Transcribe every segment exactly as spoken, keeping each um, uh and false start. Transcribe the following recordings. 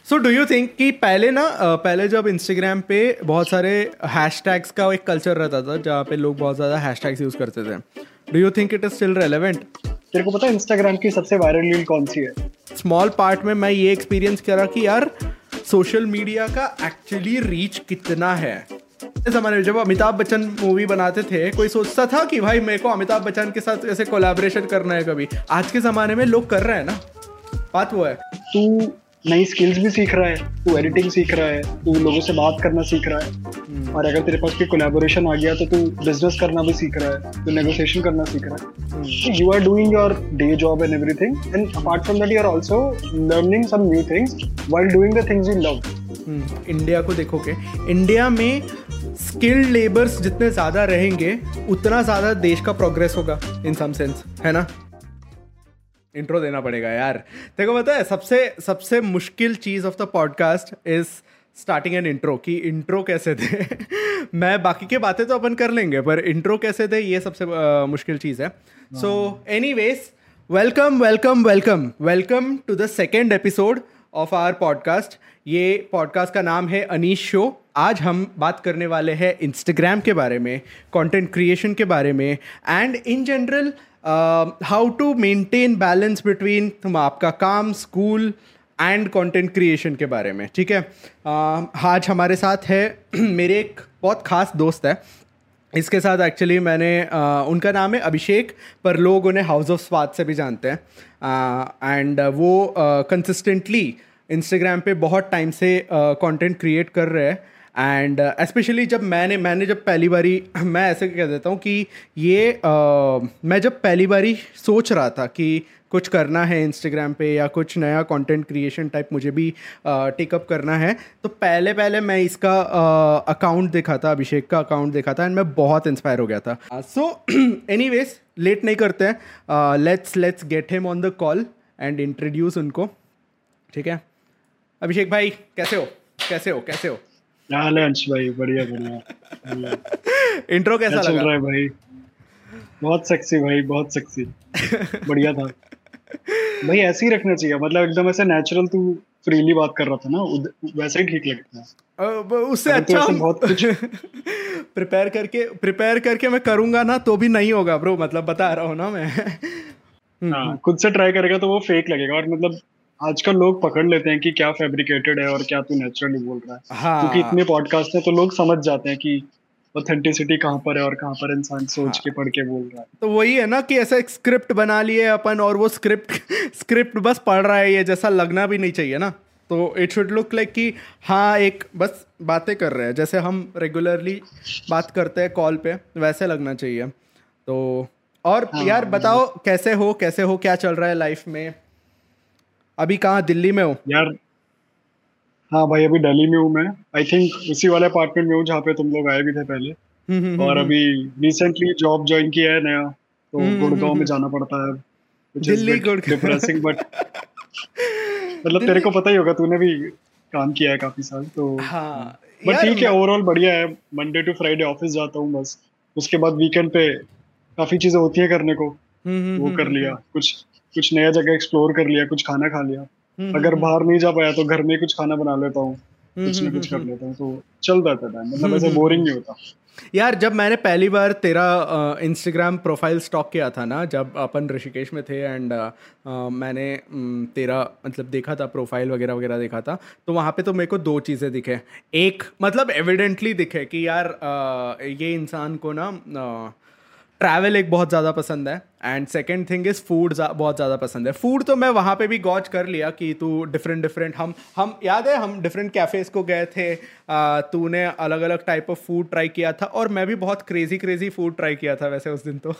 So do you think कि पहले ना अ, पहले जब इंस्टाग्राम पे बहुत सारे हैशटैग्स का एक कल्चर रहता था जहाँ पे लोग बहुत ज़्यादा हैशटैग्स यूज़ करते थे, do you think it is still relevant? तेरे को पता है इंस्टाग्राम की सबसे वायरल रील कौन सी है? स्मॉल पार्ट में मैं ये एक्सपीरियंस करा कि यार सोशल मीडिया का एक्चुअली रीच कितना है। इस ज़माने में जब अमिताभ बच्चन मूवी बनाते थे, कोई सोचता था कि भाई मेरे को अमिताभ बच्चन के साथ ऐसे कोलैबोरेशन करना है कभी? आज के ज़माने में लोग कर रहे हैं ना, बात वो है। तू नई स्किल्स भी सीख रहा है, तू एडिटिंग सीख रहा है, तू लोगों से बात करना सीख रहा है, और अगर तेरे पास कोई कोलैबोरेशन आ गया तो तू बिजनेस करना भी सीख रहा है, तू नेगोशिएशन करना सीख रहा है। You are doing your day job and everything, and apart from that you are also learning some new things while doing the things you love. India को देखोगे, इंडिया में स्किल्ड लेबर्स जितने ज़्यादा रहेंगे उतना ज़्यादा देश का प्रोग्रेस होगा इन सम सेंस, है ना? इंट्रो देना पड़ेगा यार। देखो पता है सबसे सबसे मुश्किल चीज़ of the podcast is starting an intro, कि इंट्रो कैसे दे। मैं बाकी के बातें तो अपन कर लेंगे, पर इंट्रो कैसे दे ये सबसे uh, मुश्किल चीज़ है। So anyways, welcome welcome welcome welcome to the second episode of our podcast. ये पॉडकास्ट का नाम है अनीश शो। आज हम बात करने वाले हैं इंस्टाग्राम के बारे में, कंटेंट क्रिएशन के बारे में, and in general how to maintain balance between तुम आपका काम, स्कूल एंड कंटेंट क्रिएशन के बारे में, ठीक है? uh, आज हमारे साथ है मेरे एक बहुत ख़ास दोस्त है। इसके साथ एक्चुअली मैंने uh, उनका नाम है अभिषेक, पर लोग उन्हें हाउस ऑफ स्वाद से भी जानते हैं, एंड uh, uh, वो कंसिस्टेंटली uh, इंस्टाग्राम पे बहुत टाइम से कंटेंट uh, क्रिएट कर रहे हैं। एंड स्पेशली uh, जब मैंने मैंने जब पहली बारी मैं ऐसे कह देता हूँ कि ये uh, मैं जब पहली बारी सोच रहा था कि कुछ करना है इंस्टाग्राम पे या कुछ नया कंटेंट क्रिएशन टाइप मुझे भी टेकअप uh, करना है, तो पहले पहले मैं इसका अकाउंट uh, देखा था, अभिषेक का अकाउंट देखा था, एंड मैं बहुत इंस्पायर हो गया था। सो एनीवेज, लेट नहीं करते हैं, let's let's get him on the call and introduce उनको, ठीक है? अभिषेक भाई कैसे हो कैसे हो कैसे हो? हाल है अंश भाई? बढ़िया बढ़िया। इंट्रो कैसा चल लगा? रहा है भाई? बहुत सेक्सी भाई, बहुत सेक्सी। बढ़िया था भाई, ऐसे ही रखना चाहिए, मतलब एकदम ऐसे नेचुरल तू फ्रीली बात कर रहा था ना, वैसे ही ठीक लगता है। अब उससे अच्छा हम बहुत कुछ प्रिपेयर करके प्रिपेयर करके मैं करूंगा ना तो भी नहीं होगा ब्रो, मतलब बता रहा हूँ ना मैं। हाँ, खुद से ट्राई करेगा तो वो फेक लगेगा, और मतलब आजकल लोग पकड़ लेते हैं कि क्या फैब्रिकेटेड है और क्या तू नेचुरली बोल रहा है। हाँ, क्योंकि इतने पॉडकास्ट हैं तो लोग समझ जाते हैं कि ऑथेंटिसिटी कहाँ पर है और कहाँ पर इंसान सोच हाँ, के पढ़ के बोल रहा है। तो वही है ना कि ऐसा एक स्क्रिप्ट बना लिए अपन, और वो स्क्रिप्ट स्क्रिप्ट बस पढ़ रहा है, ये जैसा लगना भी नहीं चाहिए ना। तो इट शुड लुक लाइक कि हाँ एक बस बातें कर रहे हैं, जैसे हम रेगुलरली बात करते हैं कॉल पे, वैसे लगना चाहिए। तो और हाँ, यार बताओ कैसे हो कैसे हो क्या चल रहा है लाइफ में? अभी कहाँ, दिल्ली में हो? यार हाँ भाई, अभी दिल्ली में हूँ मैं। आई थिंक उसी वाले अपार्टमेंट में हूँ जहाँ पे तुम लोग आए भी थे पहले। हम्म हम्म और हम्म अभी रिसेंटली जॉब ज्वाइन किया है नया, तो हम्म, हम्म, गुड़गांव में हम्म। जाना पड़ता है, which is Delhi bit Gurgaon depressing, but मतलब तेरे दिल्ली, को पता ही होगा, तूने भी काम किया है काफी साल तो। हाँ बट यार ठीक है, मैं, ओवरऑल बढ़िया है। मंडे टू फ्राइडे ऑफिस जाता हूँ बस, उसके बाद वीकेंड पे काफी चीजें होती है करने को, हम्म हम्म वो हम्म कर हम्म लिया, कुछ कुछ नया जगह एक्सप्लोर कर लिया, कुछ खाना खा लिया। हम्म अगर हम्म बाहर नहीं जा पाया तो घर में कुछ खाना बना लेता हूँ, हम्म कुछ हम्म ना हम्म कुछ कर हम्म लेता हूँ, तो चल जाता है टाइम, मतलब हम्म, ऐसे हम्म, बोरिंग हम्म। नहीं होता। यार जब मैंने पहली बार तेरा इंस्टाग्राम प्रोफाइल स्टॉक किया था ना, जब अपन ऋषिकेश में थे, एंड मैंने um, तेरा मतलब देखा था, प्रोफाइल वगैरह वगैरह देखा था, तो वहाँ पे तो मेरे को दो चीज़ें दिखे। एक मतलब एविडेंटली दिखे कि यार uh, ये इंसान को ना ट्रैवल एक बहुत ज़्यादा पसंद है, and second thing is food बहुत ज़्यादा पसंद है। फूड तो मैं वहाँ पे भी गॉच कर लिया कि तू डिफरेंट डिफरेंट, हम हम याद है हम डिफरेंट कैफ़ेज़ को गए थे, आ, तूने अलग अलग टाइप ऑफ फूड ट्राई किया था, और मैं भी बहुत क्रेजी क्रेजी फूड ट्राई किया था वैसे उस दिन तो।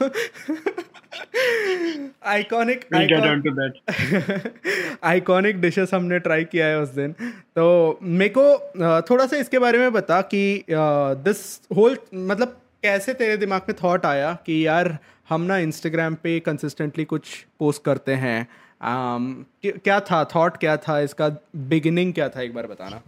Iconic We'll get on to that. Iconic dishes हमने ट्राई किया है उस दिन। तो मेरे को अ, थोड़ा सा इसके बारे में बता कि दिस होल मतलब कैसे तेरे दिमाग में थॉट आया कि यार हम ना इंस्टाग्राम पे कंसिस्टेंटली कुछ पोस्ट करते हैं। um, क्या था थॉट, क्या था इसका बिगिनिंग, क्या था, एक बार बताना।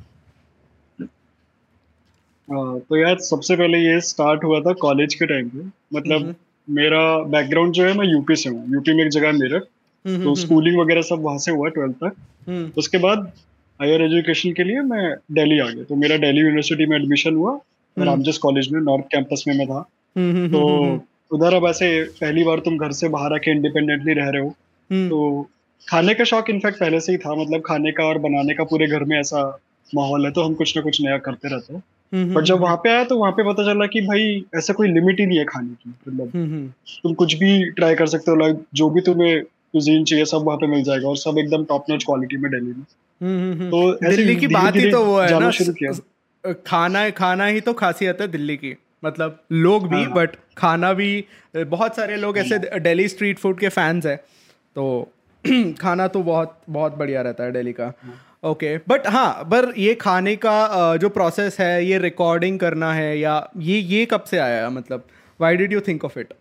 हाँ, तो यार सबसे पहले ये स्टार्ट हुआ था कॉलेज के टाइम पे। मतलब मेरा बैकग्राउंड जो है, मैं यूपी से हूँ, यूपी में एक जगह है मेरठ, तो स्कूलिंग वगैरह सब वहाँ से हुआ ट्वेल्थ तक। उसके बाद हायर एजुकेशन के लिए मैं दिल्ली आ गया। तो मेरा दिल्ली यूनिवर्सिटी में एडमिशन हुआ, रामजस कॉलेज में, नॉर्थ कैंपस में मैं था। हम्म हम्म तो हम्म हम्म उधर अब ऐसे पहली बार तुम घर से बाहर आके इंडिपेंडेंटली रह रहे हो, हम्म तो खाने का शौक इनफैक्ट पहले से ही था, मतलब खाने का और बनाने का पूरे घर में ऐसा माहौल है, तो हम कुछ ना कुछ नया करते रहते हैं। हम्म बट हम्म जब हम्म वहां पे आया तो वहां पे पता चला कि भाई ऐसा कोई लिमिट ही नहीं है खाने की, मतलब हम्म हम्म तुम कुछ भी ट्राई कर सकते हो, लाइक जो भी तुम्हें कुजीन चाहिए सब वहां पे मिल जाएगा, और सब एकदम टॉप नॉच क्वालिटी में दिल्ली में। हम्म हम्म, तो हम्म। ऐसे दिल्ली की धीरे बात ही धीरे तो वो है ना, जाना स, शुरू किया। स, खाना खाना ही तो खासियत है दिल्ली की। मतलब लोग भी, हाँ बट खाना भी। बहुत सारे लोग ऐसे हाँ दिल्ली स्ट्रीट फूड के फैंस हैं, तो खाना तो बहुत बहुत बढ़िया रहता है दिल्ली का। हाँ ओके, बट हाँ, पर ये खाने का अ, जो प्रोसेस है, ये रिकॉर्डिंग करना है, या ये ये कब से आया, मतलब why did you think of it?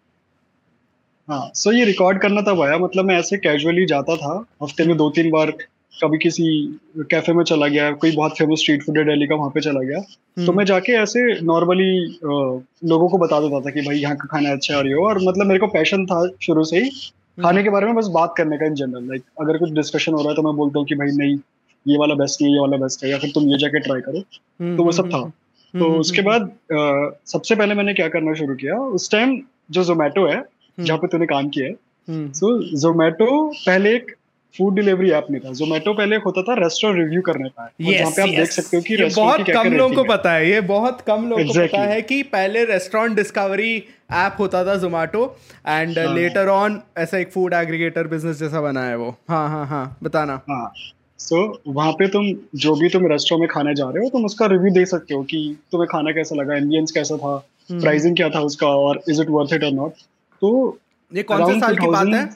हाँ। सो ये रिकॉर्ड करना तब आया, मतलब मैं ऐसे कैजुअली जाता था हफ्ते में दो तीन बार, कभी किसी कैफे में चला गया, कोई बहुत फेमस स्ट्रीट फूड है दिल्ली का, वहां पे चला गया। तो मैं जाके ऐसे नॉर्मली लोगों को बता देता था कि भाई यहाँ का खाना अच्छा है और ये हो। और मतलब मेरे को पैशन था शुरू से ही खाने के बारे में, बस बात करने का इन जनरल, लाइक अगर कुछ डिस्कशन हो रहा है तो मैं बोलता हूँ कि भाई नहीं, ये वाला बेस्ट नहीं है, ये वाला बेस्ट है, या फिर तुम ये जाके ट्राई करो। तो वो सब था। तो उसके बाद अ, सबसे पहले मैंने क्या करना शुरू किया उस टाइम, जो जोमेटो है जहाँ पे तूने काम किया है, सो जोमेटो पहले एक फूड डिलीवरी ऐप नहीं था। जोमेटो पहले एक होता था रेस्टोरेंट रिव्यू करने का, और जहाँ यस पे आप देख यस, सकते हो कि ये रेस्टोरेंट की बहुत क्या क्या कम लोगों को रेटिंग है। पता है, ये बहुत कम लोगों को पता एग्जैक्टली है कि पहले रेस्टोरेंट डिस्कवरी ऐप होता था जोमेटो, एंड हाँ लेटर ऑन ऐसा एक फूड एग्रीगेटर बिजनेस जैसा बना है वो। हाँ हाँ हाँ, बताना। हाँ। सो वहाँ पे तुम जो भी तुम रेस्टोरेंट में खाने जा रहे हो, तुम उसका रिव्यू दे सकते हो कि तुम्हें खाना कैसा लगा, एम्बियंस कैसा था, हम्म, प्राइसिंग क्या था उसका, और इज इट वर्थ इट और नॉट। तो ये कौन से अराउंड साल की बात है? टू थाउजेंड,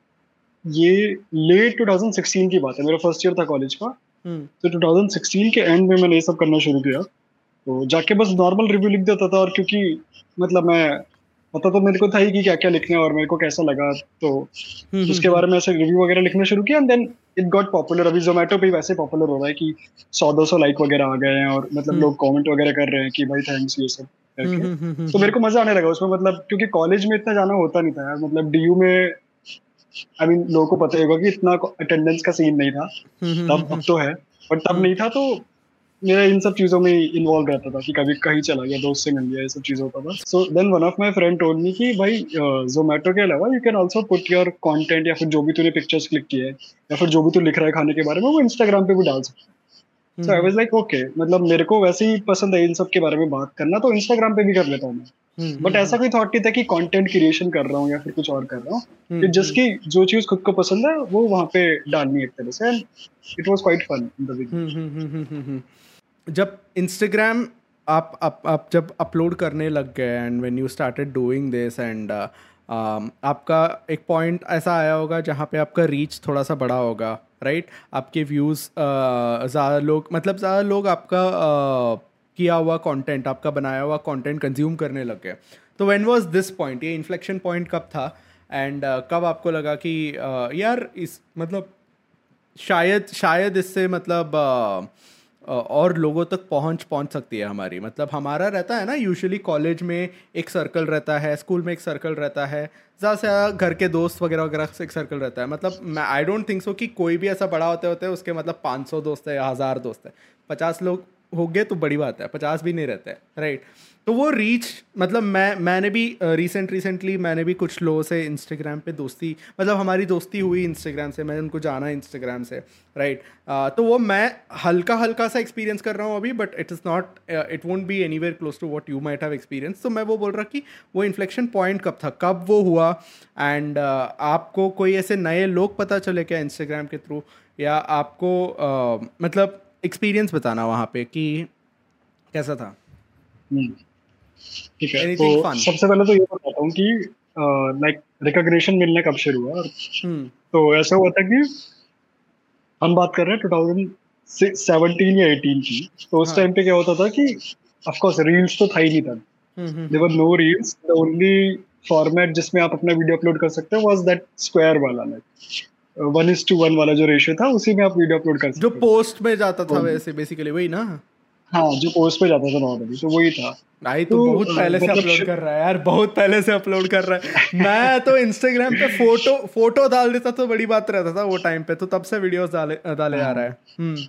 ये लेट ट्वेंटी सिक्सटीन की बात है, मेरा फर्स्ट ईयर था कॉलेज का। हम्म तो ट्वेंटी सिक्सटीन के एंड में मैंने ये सब करना शुरू किया। तो जाके बस नॉर्मल रिव्यू लिख देता था, और क्योंकि मतलब मैं पता तो मेरे को था ही कि क्या क्या लिखना है और मेरे को कैसा लगा, तो हम्म हम्म उसके हम्म बारे में ऐसे रिव्यू वगैरह लिखना शुरू किया, and then it got popular. अभी जोमेटो पे ही वैसे पॉपुलर हो रहा है कि सौ दो सौ लाइक वगैरह आ गए हैं, और मतलब हम्म लोग कमेंट वगैरह कर रहे हैं कि भाई थैंक्स, ये सब हम्म करके। हम्म हम्म हम्म तो मेरे हम्म को मजा आने लगा उसमें, मतलब क्योंकि कॉलेज में इतना जाना होता नहीं था यार, मतलब डीयू में आई मीन लोगों को पता ही होगा कि इतना अटेंडेंस का सीन नहीं था हम्म हम्म तब, हम्म अब तो है, बट तब हम्म नहीं था। तो मेरा इन सब चीजों में इन्वॉल्व रहता था कि कभी कहीं चला गया, दोस्त से मिल गया, ये सब चीज होता था। So then one of my friend told me कि भाई जोमेटो के अलावा you can also put your content, या फिर जो भी तूने पिक्चर्स क्लिक किए हैं, या फिर जो भी तू लिख रहा है खाने के बारे में, वो इंस्टाग्राम पे भी डाल सकता है। Hmm so I hmm was like okay, मतलब मेरे को वैसे ही पसंद है इन सब के बारे में बात करना, तो इंस्टाग्राम पे भी कर लेता हूँ मैं। हम्म बट हम्म ऐसा हम्म कोई थॉट नहीं था कि कंटेंट क्रिएशन कर रहा हूँ या फिर कुछ और कर रहा हूँ, कि हम्म जस्ट हम्म की जो चीज खुद को पसंद है वो वहां पे डालनी है एक तरह से, and it was quite fun in the beginning. Hmm hmm hmm hmm hmm hmm. जब इंस्टाग्राम आप आप आप जब अपलोड करने लग गए, and when you started doing this, and आपका एक पॉइंट ऐसा आया होगा जहाँ पे आपका रीच थोड़ा सा बड़ा होगा, राइट? आपके व्यूज़ ज़्यादा लोग, मतलब ज़्यादा लोग आपका uh, किया हुआ कंटेंट, आपका बनाया हुआ कंटेंट कंज्यूम करने लग गए। तो व्हेन वाज दिस पॉइंट, ये इन्फ्लेक्शन पॉइंट कब था? एंड uh, कब आपको लगा कि uh, यार इस मतलब शायद शायद इससे मतलब अ, अ, और लोगों तक पहुंच पहुंच सकती है हमारी, मतलब हमारा रहता है ना यूजुअली कॉलेज में एक सर्कल रहता है, स्कूल में एक सर्कल रहता है, ज़्यादा से ज़्यादा घर के दोस्त वगैरह वगैरह से एक सर्कल रहता है। मतलब मैं आई डोंट थिंक सो कि कोई भी ऐसा बड़ा होते होते उसके मतलब पाँच सौ दोस्त है या हज़ार दोस्त है। पचास लोग हो गए तो बड़ी बात है, पचास भी नहीं रहते, राइट? तो वो रीच, मतलब मैं मैंने भी रिसेंट रिसेंटली मैंने भी कुछ लोगों से इंस्टाग्राम पे दोस्ती, मतलब हमारी दोस्ती हुई इंस्टाग्राम से, मैंने उनको जाना इंस्टाग्राम से, राइट? तो वो मैं हल्का हल्का सा एक्सपीरियंस कर रहा हूँ अभी, but it is not, it won't be anywhere close to what you might have experience. तो मैं वो बोल रहा कि वो इन्फ्लेक्शन पॉइंट कब था, कब वो हुआ? एंड uh, आपको कोई ऐसे नए लोग पता चले क्या इंस्टाग्राम के थ्रू, या आपको uh, मतलब एक्सपीरियंस बताना वहाँ पे कि कैसा था? हम्म, ठीक है। तो एनीथिंग फन? सबसे पहले तो ये बताता हूँ कि लाइक रिकॉग्निशन मिलने कब शुरू हुआ। हम्म। तो ऐसा हुआ था कि हम बात कर रहे हैं ट्वेंटी सेवनटीन या एटीन की। तो उस हाँ। टाइम पे क्या होता था कि ऑफ कोर्स रील्स तो था ही नहीं तब, hmm hmm there were hmm no reels. The only format जिसमें आप अपना वीडियो अपलोड कर सकते हो वाज दैट स्क्वायर वाला, like one is to one वाला जो रेशियो था, उसी में आप वीडियो अपलोड कर जो सकते पोस्ट में जाता था थे। वैसे बेसिकली वही ना? हाँ जो पोस्ट पे जाता था नॉर्मली, तो वही था। भाई तो तू बहुत अ, पहले से मतलब अपलोड श- कर रहा है यार, बहुत पहले से अपलोड कर रहा है। मैं तो इंस्टाग्राम पे फोटो फोटो डाल देता तो बड़ी बात रहता था वो टाइम पे, तो तब से वीडियोस डाले डाले आ रहा हाँ है। हम्म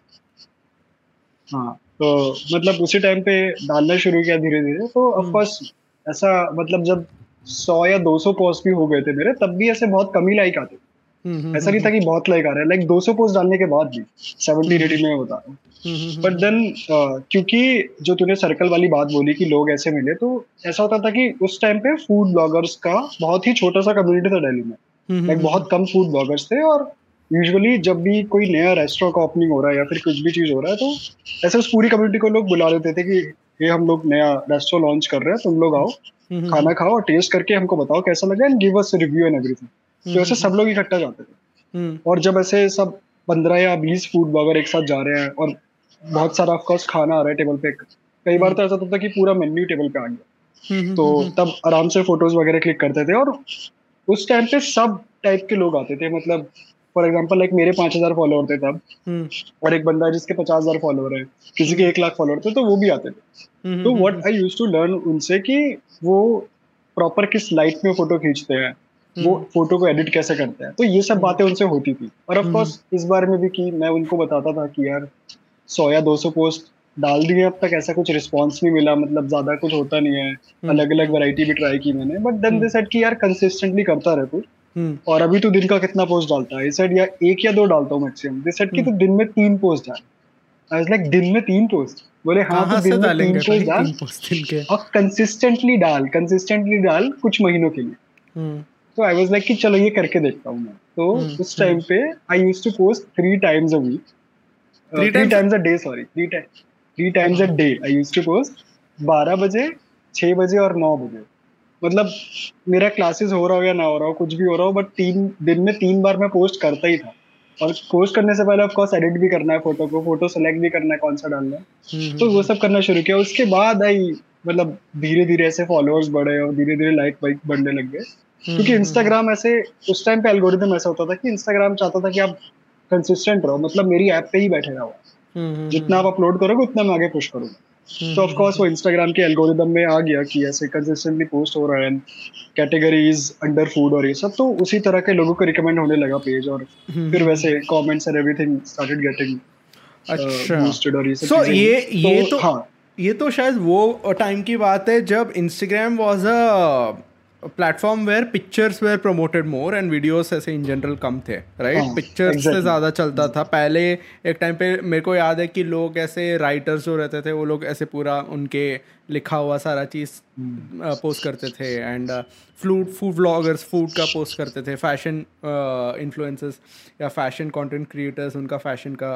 हाँ, तो मतलब उसी टाइम पे डालना शुरू किया धीरे धीरे, तो ऑफ हम्म कोर्स ऐसा मतलब जब सौ या दो सौ पोस्ट भी हो गए थे मेरे, तब भी ऐसे बहुत कम ही लाइक आते हम्म थे। हम्म ऐसा नहीं था हम्म कि बहुत लाइक आ रहा है, लाइक दो सौ पोस्ट डालने के बाद भी हम्म सेवेंटीन हम्म एटी में बता रहा हूँ। हम्म हम्म हम्म बट हम्म देन क्योंकि जो तूने सर्कल वाली बात बोली कि लोग ऐसे मिले, तो ऐसा होता था कि उस टाइम पे फूड ब्लॉगर्स का बहुत ही छोटा सा कम्युनिटी था दिल्ली में। हम्म हम्म लाइक हम्म बहुत कम फूड ब्लॉगर्स थे, और यूजुअली जब भी कोई नया रेस्टोरेंट का ओपनिंग हो रहा है या फिर कुछ भी चीज हो रहा है, तो ऐसे उस पूरी कम्युनिटी को लोग बुला लेते थे कि ये हम लोग नया रेस्टोरेंट लॉन्च कर रहे हैं, तुम लोग आओ, हम्म हम्म खाना खाओ और टेस्ट करके हमको बताओ कैसा लगा, and give us review and everything. हम्म तो हम्म ऐसे हम्म सब लोग इकट्ठा जाते थे। हम्म और जब ऐसे सब पंद्रह या बीस फूड ब्लॉगर एक साथ जा रहे हैं और बहुत सारा ऑफ कोर्स खाना आ रहा है टेबल पे, कई बार हम्म तो ऐसा होता था कि पूरा मेन्यू टेबल पे आ गया, हम्म तो हम्म हम्म तब आराम से फोटोज वगैरह क्लिक करते थे। और उस टाइम पे सब टाइप के लोग आते थे, मतलब फॉर एग्जांपल लाइक मेरे पांच हजार फॉलोअर थे तब, हम्म और एक बंदा है जिसके पचास हजार फॉलोअर है, किसी के हम्म एक लाख फॉलोअर थे, तो वो भी आते थे। हम्म तो hmm what I used to learn उनसे कि वो प्रॉपर किस लाइट में फोटो खींचते हैं, वो हम्म फोटो को एडिट कैसे करते हैं, तो ये सब हम्म बातें उनसे होती थी। और ऑफ हम्म कोर्स इस बारे में भी कि मैं उनको बताता था कि यार सौ या दो सौ पोस्ट डाल दिए, अब तक ऐसा कुछ रिस्पॉन्स नहीं मिला, मतलब ज्यादा कुछ होता नहीं है। हम्म अलग अलग हम्म वैरायटी भी ट्राई की मैंने, बट देन दे सेड कि यार कंसिस्टेंटली करता रहे तू। हम्म और अभी तू दिन का कितना पोस्ट डालता है? सेड या एक या दो डालता हूँ मैक्सिमम। दे सेड कि हम्म तू दिन में तीन पोस्ट डाल। आई वाज लाइक दिन में तीन पोस्ट? बोले हाँ, तू कहाँ से दिन में तीन डालेंगे पोस्ट भाई डाल तीन पोस्ट दिन के? और कंसिस्टेंटली डाल, कंसिस्टेंटली डाल कुछ महीनों के लिए। हम्म तो आई वाज लाइक कि चलो ये करके देखता हूँ मैं। तो हम्म उस हम्म टाइम पे I used to post three times a week, three three times times a day, sorry three time three times a हाँ day I used to post. बारह बजे, छह बजे और नौ बजे। मतलब मेरा क्लासेस हो रहा हो या ना हो रहा हो, कुछ भी हो रहा हो, बट तीन दिन में तीन बार मैं पोस्ट करता ही था। और पोस्ट करने से पहले ऑफ कोर्स एडिट भी करना है फोटो को, फोटो सेलेक्ट भी करना है कौन सा डालना है। हम्म हम्म तो वो हम्म सब करना शुरू किया। उसके बाद आई मतलब धीरे धीरे ऐसे फॉलोअर्स बढ़े और धीरे धीरे लाइक वाइक बढ़ने लग गए। हम्म क्योंकि हम्म हम्म इंस्टाग्राम ऐसे, उस टाइम पे एल्गोरिदम ऐसा होता था कि इंस्टाग्राम चाहता था कि आप कंसिस्टेंट रहो, मतलब मेरी ऐप पे ही बैठे रहो, हम्म हम्म जितना आप हम्म अपलोड करोगे उतना मैं आगे पुश करूंगा। हम्म तो ऑफ हम्म कोर्स हम्म वो इंस्टाग्राम के एल्गोरिदम में आ गया कि ऐसे कंसिस्टेंटली पोस्ट हो रहा है, कैटेगरीज अंडर फूड और ये सब, तो उसी तरह के लोगों को रिकमेंड होने लगा पेज। और हम्म फिर हम्म हम्म वैसे comments and everything started getting अच्छा। बूस्टेड और ये सब सो चीजें हुई। ये तो ये तो हाँ, ये तो शायद वो टाइम की बात है जब Instagram was a platform where pictures were promoted more and videos ऐसे इन जनरल कम थे, हाँ, राइट? पिक्चर्स से एग्जैक्टली ज़्यादा चलता था एग्जैक्टली। पहले। एक टाइम पे मेरे को याद है कि लोग ऐसे राइटर्स जो रहते थे वो लोग ऐसे पूरा उनके लिखा हुआ सारा चीज़ पोस्ट करते थे, and food food vloggers food का पोस्ट करते थे, फैशन इन्फ्लुएंसर्स या फैशन कंटेंट क्रिएटर्स उनका फैशन का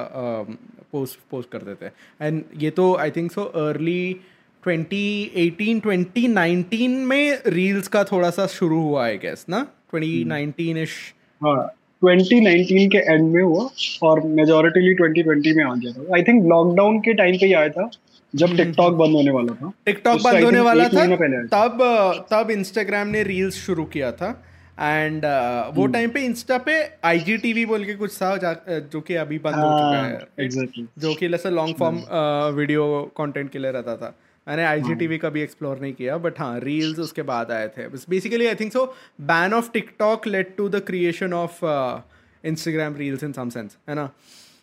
पोस्ट पोस्ट करते थे। एंड ये तो I think so early twenty eighteen twenty nineteen में रील्स का थोड़ा सा शुरू हुआ आई गेस ना, ट्वेंटी नाइनटीन इश। हाँ, ट्वेंटी नाइनटीन के एंड में हुआ और मेजोरिटीली ट्वेंटी ट्वेंटी में आ गया था। आई थिंक लॉकडाउन के टाइम पे ही आया था, जब टिकटॉक बंद होने वाला था। टिकटॉक उससे बंद आई होने थिंक वाला एक था, महीना पहले आया था। तब तब इंस्टाग्राम ने रील्स शुरू किया था। एंड वो हम्म, टाइम पे इंस्टा पे आई जी टी वी बोल के कुछ था जा- जो कि अभी बंद हो चुका है, हाँ right? एग्जैक्टली। जो कि जैसे लॉन्ग फॉर्म वीडियो कंटेंट के लिए रहता था। मैंने आई जी टी हाँ वी कभी एक्सप्लोर नहीं किया, बट हाँ रील्स उसके बाद आए थे। बस basically I think so ban of TikTok led to the creation of Instagram reels in some sense, है ना?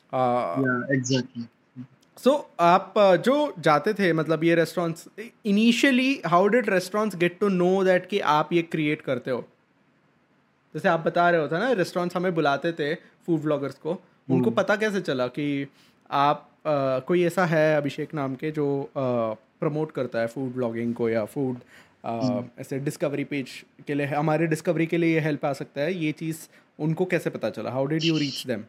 uh, या एग्जैक्टली। सो so, आप uh, जो जाते थे मतलब ये restaurants, initially how did restaurants get to know that कि आप ये क्रिएट करते हो? जैसे आप बता रहे हो था ना, रेस्टोरेंट्स हमें बुलाते थे फूड ब्लॉगर्स को, उनको हम्म, पता कैसे चला कि आप uh, कोई ऐसा है अभिषेक नाम के जो प्रमोट uh, करता है फूड ब्लॉगिंग को, या फूड uh, ऐसे डिस्कवरी पेज के लिए, हमारे डिस्कवरी के लिए ये हेल्प आ सकता है, ये चीज़ उनको कैसे पता चला? How did you reach them?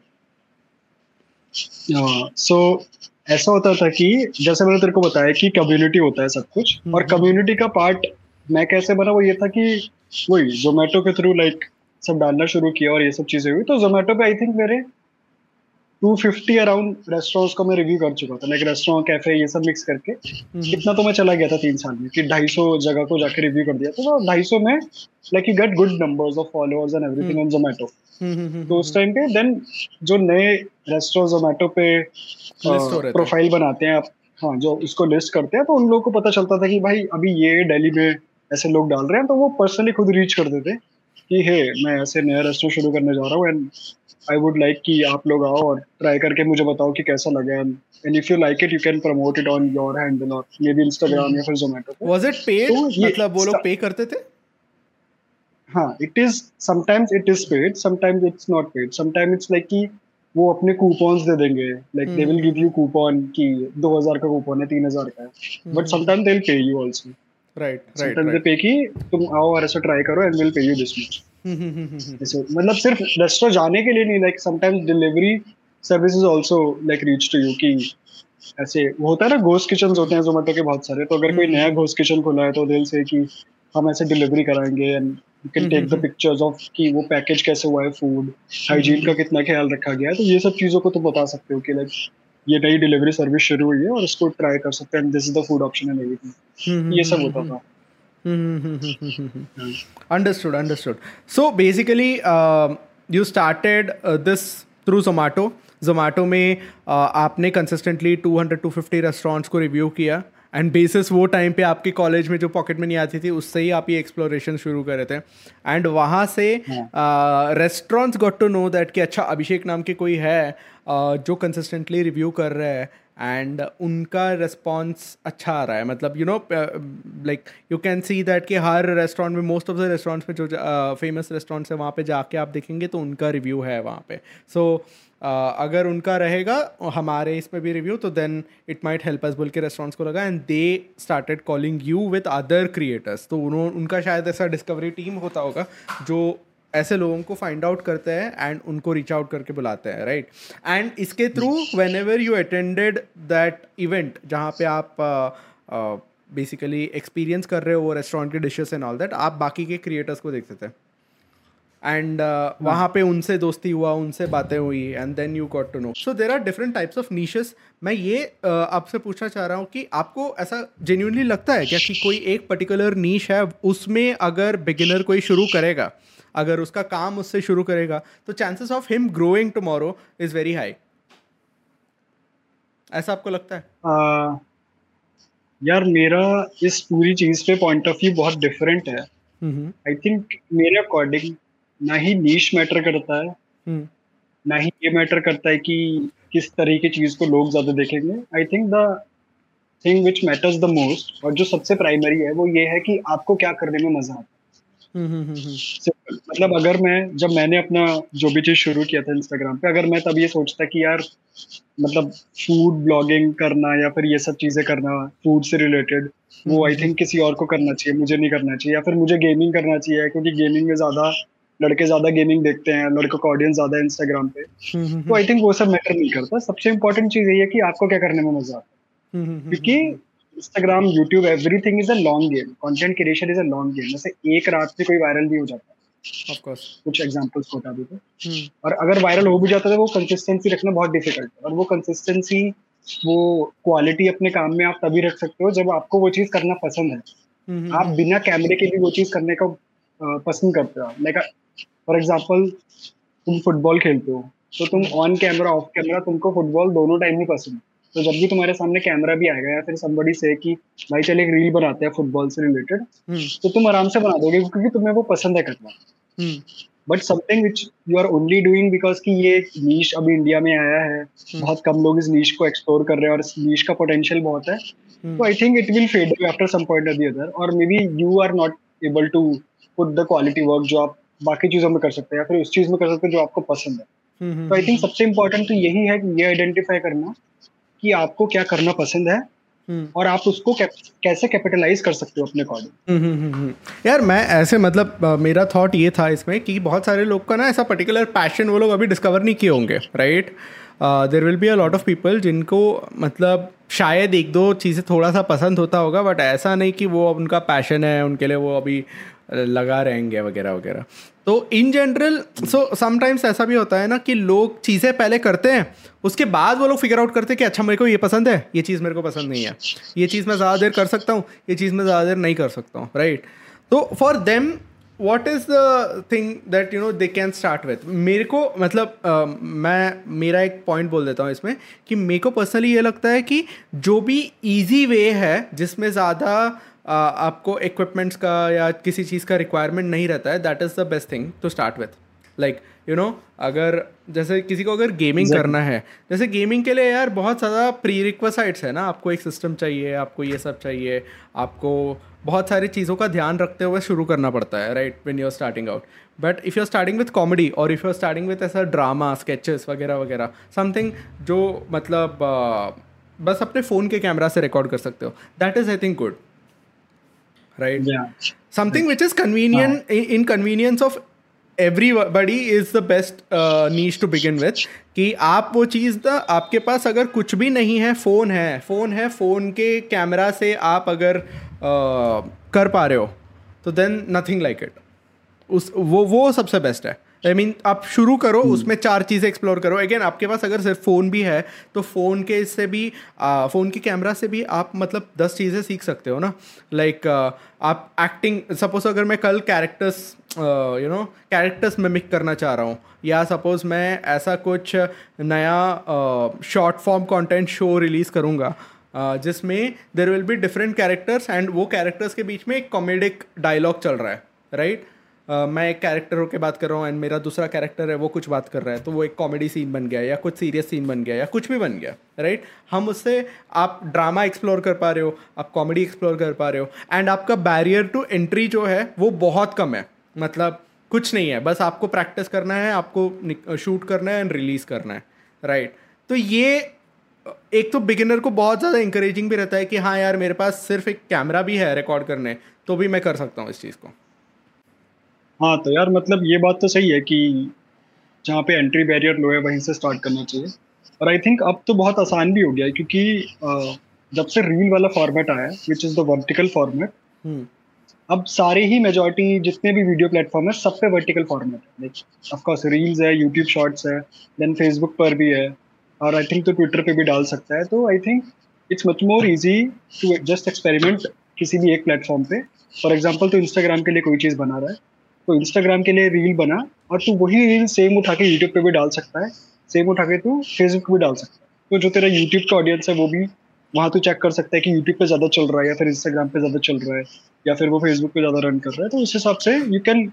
So ऐसा होता था कि जैसे मैंने तेरे को बताया कि कम्युनिटी होता है सब कुछ, हम्म और हम्म कम्युनिटी का पार्ट मैं कैसे बना वो ये था कि वही जोमेटो के थ्रू लाइक सब डालना शुरू किया और ये सब चीजें हुई। तो जोमेटो पे आई थिंक मेरे टू फिफ्टी अराउंड रेस्टोरेंट्स को मैं रिव्यू कर चुका था, लाइक रेस्टोरेंट कैफे ये सब मिक्स करके। हम्म इतना तो मैं चला गया था तीन साल में कि ढाई सौ जगह को जाके रिव्यू कर दिया था। तो ढाई सौ में like you get good numbers of followers and hmm everything on Zomato. हम्म हम्म हम्म तो हम्म उस टाइम पे देन जो नए रेस्टोरेंट जोमेटो पे लिस्ट हो रहे थे। प्रोफाइल बनाते हैं आप, हाँ जो इसको लिस्ट करते हैं, तो उन लोगों को पता चलता था कि भाई अभी ये दिल्ली में ऐसे लोग डाल रहे हैं, तो वो पर्सनली खुद रीच कर देते कि हे मैं ऐसे नया रेस्टोरेंट शुरू करने जा रहा हूँ एंड आई वुड लाइक कि आप लोग आओ और ट्राई करके मुझे बताओ कि कैसा लगा, and if you like it you can promote it on your handle और मे बी इंस्टाग्राम या फिर जोमेटो पे। Was it paid? तो ये मतलब वो लोग sta- पे करते थे? हाँ it is sometimes it is paid, sometimes it's not paid, sometimes it's like कि वो अपने कूपन्स दे देंगे, like they will give you coupon कि दो हजार का कूपन है, तीन हजार का है, but sometimes they will pay you also. Right right sometimes they right. Pay कि तुम आओ और ऐसा ट्राई करो and will pay you this much. ऐसे मतलब सिर्फ रेस्टोरेंट जाने के लिए नहीं, like sometimes delivery services also like reach to you कि ऐसे वो होता है ना, घोस्ट किचन होते हैं जोमेटो के बहुत सारे, तो अगर कोई नया घोस्ट किचन खुला है तो दिल से कि हम ऐसे डिलीवरी कराएंगे and you can take the pictures of कि वो पैकेज कैसे हुआ है, फूड हाइजीन का कितना ख्याल रखा गया है, तो ये सब चीजों को तुम बता सकते हो कि लाइक ये नई डिलीवरी सर्विस शुरू हुई है और इसको ट्राई कर सकते हैं, this is the food option and everything, ये सब होता था। Understood, understood. So basically, uh, you started uh, this through Zomato. Zomato में uh, आपने consistently two hundred to two hundred fifty restaurants को रिव्यू किया, एंड बेसिस वो time पे आपके कॉलेज में जो पॉकेट मनी आती थी उससे ही आप ये एक्सप्लोरेशन शुरू कर रहे थे, एंड वहाँ से restaurants got to know that कि अच्छा अभिषेक नाम के कोई है uh, जो कंसिस्टेंटली रिव्यू कर रहा है एंड उनका रिस्पॉन्स अच्छा आ रहा है. मतलब you know like you can see that कि हर रेस्टोरेंट में, मोस्ट ऑफ द रेस्टोरेंट्स में जो फेमस रेस्टोरेंट्स है वहाँ पे जाके आप देखेंगे तो उनका रिव्यू है वहाँ पे. सो so, Uh, अगर उनका रहेगा हमारे इसमें भी रिव्यू तो then it might help us बोल के रेस्टोरेंट्स को लगा, and they started calling you with other creators. तो उन्होंने उनका शायद ऐसा डिस्कवरी टीम होता होगा जो ऐसे लोगों को फाइंड आउट करते हैं एंड उनको रीच आउट करके बुलाते हैं, राइट. एंड इसके through whenever you attended that event जहाँ पे आप बेसिकली uh, एक्सपीरियंस uh, कर रहे हो वो रेस्टोरेंट के डिशेस एंड ऑल दैट, आप बाकी के क्रिएटर्स को देखते थे एंड uh, वहाँ पे उनसे दोस्ती हुआ, उनसे बातें हुई, and then you got to know. So there are different types of niches. मैं ये uh, आपसे पूछना चाह रहा हूँ कि आपको ऐसा जेन्युइनली लगता है क्या कि कोई एक पर्टिकुलर नीश है, उसमें अगर बिगिनर कोई शुरू करेगा, अगर उसका काम उससे शुरू करेगा तो chances of him growing tomorrow is very high, ऐसा आपको लगता है? uh, यार मेरा इस पूरी चीज पे पॉइंट ऑफ व्यू बहुत डिफरेंट है. आई थिंक मेरे अकॉर्डिंग ना ही नीश मैटर करता है, hmm. ना ही ये मैटर करता है कि किस तरह की चीज को लोग ज्यादा देखेंगे. I think the thing which matters the most और जो सबसे प्राइमरी है वो ये है कि आपको क्या करने में मजा आता है. hmm. so, मतलब अगर मैं जब मैंने अपना जो भी चीज शुरू किया था इंस्टाग्राम पे, अगर मैं तब ये सोचता कि यार मतलब फूड ब्लॉगिंग करना या फिर ये सब चीजें करना फूड से रिलेटेड, वो आई थिंक किसी और को करना चाहिए, मुझे नहीं करना चाहिए, या फिर मुझे गेमिंग करना चाहिए क्योंकि गेमिंग में ज्यादा लड़के ज्यादा गेमिंग देखते हैं, लड़कों का ऑडियंस ज्यादा है इंस्टाग्राम पे, तो आई थिंक वो सब मैटर नहीं करता. सबसे इम्पोर्टेंट चीज ये है कि आपको क्या करने में मजा आता है, क्योंकि Instagram, YouTube, everything is a long game. Content creation is a long game. जैसे एक रात में कोई वायरल भी हो जाता है, ऑफ कोर्स कुछ एग्जांपल्स बता दो तो, और अगर वायरल हो भी जाता है तो वो कंसिस्टेंसी रखना बहुत डिफिकल्ट है, और वो कंसिस्टेंसी, वो क्वालिटी अपने काम में आप तभी रख सकते हो जब आपको वो चीज करना पसंद है. आप बिना कैमरे के भी वो चीज करने का पसंद करते हो. लाइक फॉर एग्जाम्पल तुम फुटबॉल खेलते हो तो तुम ऑन कैमरा ऑफ कैमरा तुमको फुटबॉल दोनों टाइम ही पसंद है. तो जब भी तुम्हारे सामने कैमरा भी आएगा या फिर समबडी से कि भाई चल एक रील बनाते हैं फुटबॉल से रिलेटेड, तो तुम आराम से बना दोगे क्योंकि तुम्हें वो पसंद है करना. But something which you are only doing because कि ये नीश अभी इंडिया में आया है, बहुत कम लोग इस नीश को एक्सप्लोर कर रहे हैं और इस नीश का पोटेंशियल बहुत है, तो I think it will fade away after some point और द अदर, और maybe you are not able to put the quality work जो आप बाकी चीजों में कर सकते हैं या फिर उस चीज में कर सकते हैं जो आपको पसंद है. तो आई थिंक सबसे इम्पोर्टेंट तो यही है कि ये आइडेंटिफाई करना कि आपको क्या करना पसंद है और आप उसको कैसे कैपिटलाइज कर सकते हो अपने अकॉर्डिंग. यार मैं ऐसे मतलब मेरा थॉट ये था इसमें कि बहुत सारे लोग का ना ऐसा पर्टिकुलर पैशन वो लोग अभी डिस्कवर नहीं किए होंगे, right. There will be a lot of people जिनको मतलब शायद एक दो चीज़ें थोड़ा सा पसंद होता होगा, बट ऐसा नहीं कि वो उनका पैशन है, उनके लिए वो अभी लगा रहेंगे वगैरह वगैरह. तो इन जनरल सो समटाइम्स ऐसा भी होता है ना कि लोग चीज़ें पहले करते हैं, उसके बाद वो लोग फिगर आउट करते हैं कि अच्छा मेरे को ये पसंद है, ये चीज़ मेरे को पसंद नहीं है, ये चीज़ मैं ज़्यादा देर कर सकता हूँ, ये चीज़ मैं ज़्यादा देर नहीं कर सकता हूँ, राइट. तो for them what is the thing that you know they can start with? मेरे को मतलब uh, मैं मेरा एक पॉइंट बोल देता हूँ इसमें कि मेरे को पर्सनली ये लगता है कि जो भी इजी वे है जिसमें ज़्यादा uh, आपको इक्विपमेंट्स का या किसी चीज़ का रिक्वायरमेंट नहीं रहता है, that is the best thing to start with. Like you know अगर जैसे किसी को अगर गेमिंग exactly. करना है, जैसे गेमिंग के लिए यार बहुत ज़्यादा प्री रिक्विजिट्स है ना. आपको एक सिस्टम चाहिए, आपको ये सब चाहिए, आपको बहुत सारी चीज़ों का ध्यान रखते हुए शुरू करना पड़ता है, right, when you are starting out. But if you are starting with comedy और if you are starting with ऐसा ड्रामा स्केचेस वगैरह वगैरह, समथिंग जो मतलब uh, बस अपने फ़ोन के कैमरा से रिकॉर्ड कर सकते हो, that is I think good, right. Something which is convenient in convenience of everybody is the best uh, niche to begin with. कि आप वो चीज़ ना, आपके पास अगर कुछ भी नहीं है, फ़ोन है फ़ोन है फ़ोन के कैमरा से आप अगर uh, कर पा रहे हो तो देन नथिंग लाइक इट. उस वो वो सबसे बेस्ट है. आई I मीन mean, आप शुरू करो, hmm. उसमें चार चीज़ें एक्सप्लोर करो. अगेन आपके पास अगर सिर्फ फ़ोन भी है तो फ़ोन के इससे भी फ़ोन के कैमरा से भी आप मतलब दस चीज़ें सीख सकते हो ना. लाइक like, uh, आप एक्टिंग, सपोज अगर मैं कल characters you know characters mimic करना चाह रहा हूँ, या सपोज मैं ऐसा कुछ नया short form content show release करूँगा uh, जिसमें there will be different characters and वो कैरेक्टर्स के बीच में एक कॉमेडिक डायलॉग चल रहा है, राइट right? Uh, मैं एक कैरेक्टर होकर बात कर रहा हूँ एंड मेरा दूसरा कैरेक्टर है वो कुछ बात कर रहा है, तो वो एक कॉमेडी सीन बन गया या कुछ सीरियस सीन बन गया या कुछ भी बन गया, राइट. हम उससे आप ड्रामा एक्सप्लोर कर पा रहे हो, आप कॉमेडी एक्सप्लोर कर पा रहे हो, एंड आपका बैरियर टू एंट्री जो है वो बहुत कम है. मतलब कुछ नहीं है, बस आपको प्रैक्टिस करना है, आपको शूट करना है एंड रिलीज़ करना है, राइट. तो ये एक तो बिगिनर को बहुत ज़्यादा इंकरेजिंग भी रहता है कि हाँ यार मेरे पास सिर्फ एक कैमरा भी है रिकॉर्ड करने, तो भी मैं कर सकता हूँ इस चीज़ को. हाँ तो यार मतलब ये बात तो सही है कि जहाँ पे एंट्री बैरियर लो है वहीं से स्टार्ट करना चाहिए. और आई थिंक अब तो बहुत आसान भी हो गया है क्योंकि जब से रील वाला फॉर्मेट आया है which is the vertical format, अब सारे ही मेजॉरिटी जितने भी वीडियो प्लेटफॉर्म है सब पे वर्टिकल फॉर्मेट है. लाइक ऑफ कोर्स रील्स है, यूट्यूब शॉर्ट्स है, देन फेसबुक पर भी है, और आई थिंक तो ट्विटर पे भी डाल सकता है. तो I think it's much more easy to just experiment किसी भी एक प्लेटफॉर्म पे. फॉर एग्जाम्पल तो इंस्टाग्राम के लिए कोई चीज़ बना रहा है तो इंस्टाग्राम के लिए रील बना और तू वही रील सेम उठा के यूट्यूब पे भी डाल सकता है, सेम उठा के तू फेसबुक पे भी डाल सकता है. तो जो तेरा यूट्यूब का ऑडियंस है वो भी वहाँ तू चेक कर सकता है कि यूट्यूब पे ज़्यादा चल रहा है या फिर इंस्टाग्राम पे ज़्यादा चल रहा है या फिर वो फेसबुक पे ज़्यादा रन कर रहा है. तो उस हिसाब से यू कैन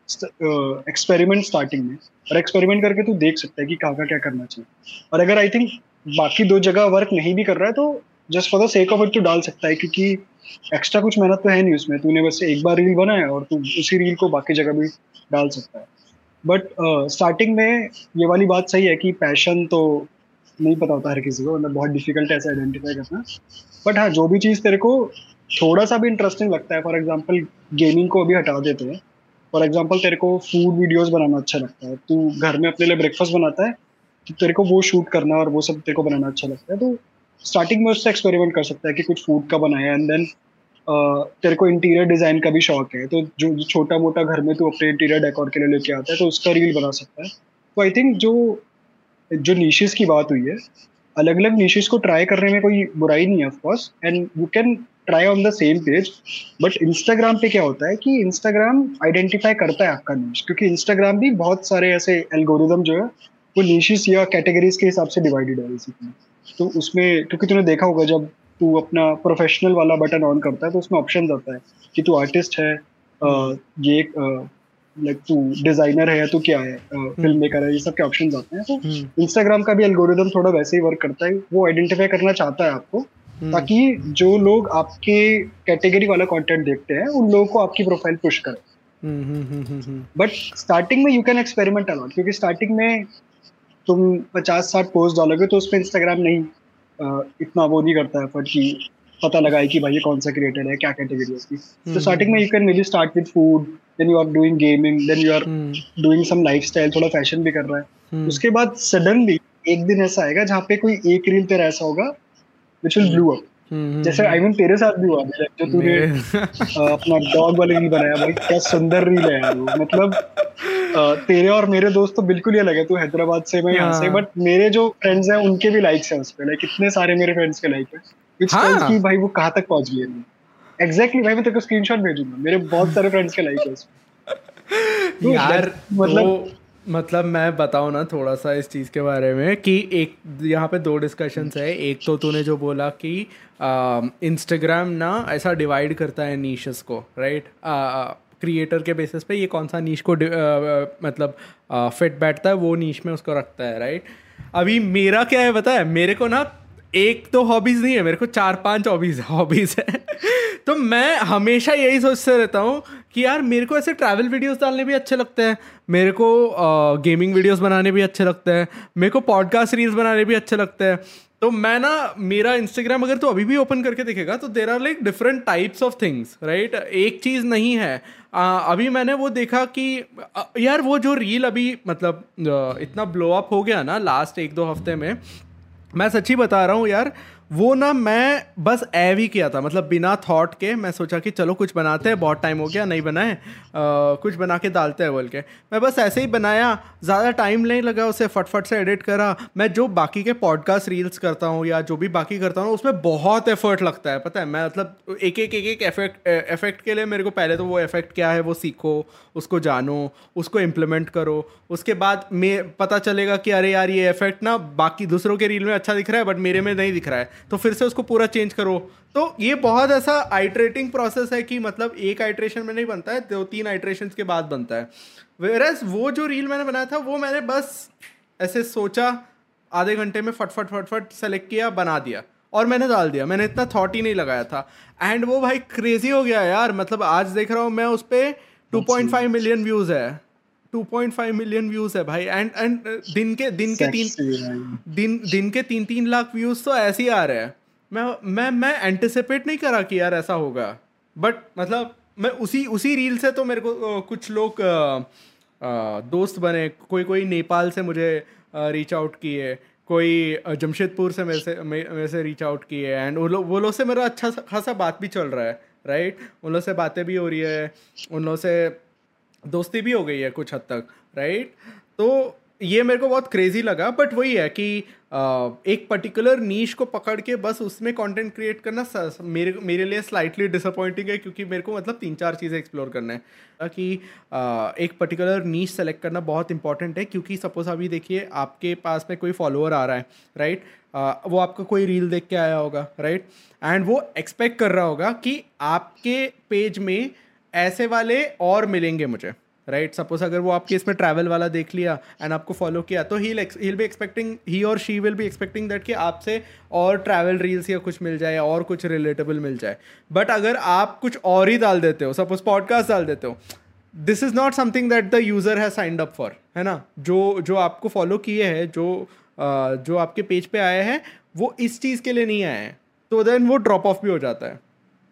एक्सपेरिमेंट स्टार्टिंग में, और एक्सपेरिमेंट करके तू देख सकता है कि कहाँ का क्या करना चाहिए. और अगर आई थिंक बाकी दो जगह वर्क नहीं भी कर रहा है तो just for the sake of it तू डाल सकता है, क्योंकि एक्स्ट्रा कुछ मेहनत तो है नहीं उसमें. तूने बस एक बार रील बनाया और तू उसी रील को बाकी जगह भी डाल सकता है. बट स्टार्टिंग uh, में ये वाली बात सही है कि पैशन तो नहीं पता होता हर किसी को, मतलब बहुत डिफिकल्ट है ऐसे आइडेंटिफाई करना. बट हाँ, जो भी चीज़ तेरे को थोड़ा सा भी इंटरेस्टिंग लगता है, फॉर एग्जांपल गेमिंग को अभी हटा देते हैं, फॉर एग्जांपल तेरे को फूड वीडियोस बनाना अच्छा लगता है, तू घर में अपने लिए ब्रेकफास्ट बनाता है तो तेरे को वो शूट करना और वो सब तेरे को बनाना अच्छा लगता है, तो स्टार्टिंग में उससे एक्सपेरिमेंट कर सकता है कि कुछ फूड का बनाया. एंड देन Uh, तेरे को इंटीरियर डिज़ाइन का भी शौक है तो जो छोटा मोटा घर में तू अपने इंटीरियर डेकोर के लिए लेके आता है तो उसका रील बना सकता है. तो आई थिंक जो जो नीशेस की बात हुई है, अलग अलग नीशेस को ट्राई करने में कोई बुराई नहीं है of course, and you can try on the same page. But Instagram पे क्या होता है कि इंस्टाग्राम आइडेंटिफाई करता है आपका नीश, क्योंकि इंस्टाग्राम भी बहुत सारे ऐसे एल्गोरिदम जो है वो नीशेस या कैटेगरीज के हिसाब से डिवाइडेड है बेसिकली. तो उसमें क्योंकि तूने देखा होगा जब तू अपना प्रोफेशनल वाला बटन ऑन करता है तो उसमें ऑप्शन आता है कि तू आर्टिस्ट है, uh, ये लाइक तू डिजाइनर है या तू क्या है, फिल्म मेकर है, ये सब के ऑप्शंस आते हैं. तो इंस्टाग्राम का भी एल्गोरिदम थोड़ा वैसे ही वर्क करता है, वो आइडेंटिफाई करना चाहता है आपको ताकि जो लोग आपके कैटेगरी वाला कंटेंट देखते हैं उन लोगों को आपकी प्रोफाइल पुश करे. बट स्टार्टिंग में यू कैन एक्सपेरिमेंट अलॉट, क्योंकि स्टार्टिंग में तुम पचास साठ पोस्ट डालोगे तो उसमें इंस्टाग्राम नहीं Uh, इतना वो नहीं करता है एफर्ट कि पता लगाए कि भाई ये कौन सा क्रिएटर है, क्या कैटेगरी है उसकी. तो स्टार्टिंग में you can maybe start with food, then you are doing gaming, then you are doing some lifestyle, थोड़ा फैशन भी कर रहा है. hmm. उसके बाद सडनली एक दिन ऐसा आएगा जहाँ पे कोई एक रील तेरा ऐसा होगा व्हिच विल ब्लो अप. जैसे आई मीन तेरे साथ भी हुआ जो तूने अपना डॉग वाली रील बनाया, भाई क्या सुंदर रील है यार वो. मतलब तेरे और मेरे दोस्त तो बिल्कुल ही अलग है, तू हैदराबाद से, मैं यहाँ से, बट मेरे जो फ्रेंड्स हैं उनके भी लाइक्स हैं उस पे, लाइक इतने सारे मेरे फ्रेंड्स के लाइक है, व्हिच टेल्स कि भाई वो कहाँ तक पहुँच गई है. एग्जैक्टली भाई, मैं तेरे को स्क्रीनशॉट भेजूंगा, मेरे बहुत सारे फ्रेंड्स के लाइक है उस पे. यार मतलब तो मतलब मैं बताऊँ ना थोड़ा सा इस चीज़ के बारे में कि एक यहाँ पे दो डिस्कशंस है। एक तो तूने जो बोला कि इंस्टाग्राम ना ऐसा डिवाइड करता है नीशेस को, राइट? क्रिएटर के बेसिस पे ये कौन सा नीश को uh, मतलब फिट बैठता है वो नीश में उसको रखता है, राइट? अभी मेरा क्या है पता है, मेरे को ना एक तो हॉबीज़ नहीं है, मेरे को चार पांच हॉबीज़ हॉबीज़ है। तो मैं हमेशा यही सोचते रहता हूँ कि यार मेरे को ऐसे ट्रैवल वीडियोस डालने भी अच्छे लगते हैं, मेरे को गेमिंग वीडियोस बनाने भी अच्छे लगते हैं, मेरे को पॉडकास्ट रील्स बनाने भी अच्छे लगते हैं। तो मैं ना मेरा इंस्टाग्राम अगर तो अभी भी ओपन करके देखेगा तो there are like different types of things, right? एक चीज़ नहीं है। आ, अभी मैंने वो देखा कि आ, यार वो जो रील अभी मतलब आ, इतना ब्लो अप हो गया ना लास्ट एक दो हफ्ते में, मैं सच्ची बता रहा हूँ यार, वो ना मैं बस ऐव ही किया था, मतलब बिना थॉट के मैं सोचा कि चलो कुछ बनाते हैं, बहुत टाइम हो गया नहीं बनाए, कुछ बना के डालते हैं बोल के मैं बस ऐसे ही बनाया। ज़्यादा टाइम नहीं लगा, उसे फटफट से एडिट करा। मैं जो बाकी के पॉडकास्ट रील्स करता हूँ या जो भी बाकी करता हूँ उसमें बहुत एफर्ट लगता है, पता है? मैं मतलब एक एक एक एक इफेक्ट इफेक्ट के लिए मेरे को पहले तो वो इफेक्ट क्या है वो सीखो, उसको जानो, उसको इम्प्लीमेंट करो, उसके बाद में पता चलेगा कि अरे यार ये इफेक्ट ना बाकी दूसरों के रील में अच्छा दिख रहा है बट मेरे में नहीं दिख रहा है, तो फिर से उसको पूरा चेंज करो। तो ये बहुत ऐसा आइट्रेटिंग प्रोसेस है कि मतलब एक आइट्रेशन में नहीं बनता है, दो तीन आइट्रेशन के बाद बनता है। वेयरएज वो जो रील मैंने बनाया था वो मैंने बस ऐसे सोचा, आधे घंटे में फटफट फटफट सेलेक्ट किया, बना दिया और मैंने डाल दिया। मैंने इतना थॉट ही नहीं लगाया था एंड वो भाई क्रेजी हो गया यार। मतलब आज देख रहा हूँ मैं उस पर two point five million views है, two point five million views है भाई। एंड एंड दिन के दिन के तीन दिन दिन के तीन तीन लाख व्यूज़ तो ऐसे ही आ रहे हैं। मैं मैं मैं एंटिसिपेट नहीं करा कि यार ऐसा होगा, बट मतलब मैं उसी उसी रील से तो मेरे को कुछ लोग दोस्त बने, कोई कोई नेपाल से मुझे रीच आउट किए, कोई जमशेदपुर से मेरे से मेरे से रीच आउट किए एंड वो लोग वो लोग से मेरा अच्छा खासा बात भी चल रहा है, राइट? उन लोग से बातें भी हो रही है, उन लोग से दोस्ती भी हो गई है कुछ हद तक, राइट? तो ये मेरे को बहुत क्रेजी लगा। बट वही है कि एक पर्टिकुलर नीश को पकड़ के बस उसमें कंटेंट क्रिएट करना मेरे मेरे लिए स्लाइटली डिसअपॉइंटिंग है, क्योंकि मेरे को मतलब तीन चार चीज़ें एक्सप्लोर करना है कि एक पर्टिकुलर नीश सेलेक्ट करना बहुत इंपॉर्टेंट है। क्योंकि सपोज अभी देखिए आपके पास में कोई फॉलोअर आ रहा है, राइट? वो आपका कोई रील देख के आया होगा, राइट? एंड वो एक्सपेक्ट कर रहा होगा कि आपके पेज में ऐसे वाले और मिलेंगे मुझे, राइट? सपोज अगर वो आपके इसमें ट्रैवल वाला देख लिया एंड आपको फॉलो किया तो ही ही बी एक्सपेक्टिंग ही और she will be expecting that कि आपसे और ट्रैवल रील्स या कुछ मिल जाए और कुछ रिलेटेबल मिल जाए। बट अगर आप कुछ और ही डाल देते हो, सपोज पॉडकास्ट डाल देते हो, this is not something that the user has signed up for, है ना? जो जो आपको फॉलो किए हैं, जो uh, जो आपके पेज पे आए हैं, वो इस चीज़ के लिए नहीं आए हैं, तो देन वो ड्रॉप ऑफ भी हो जाता है,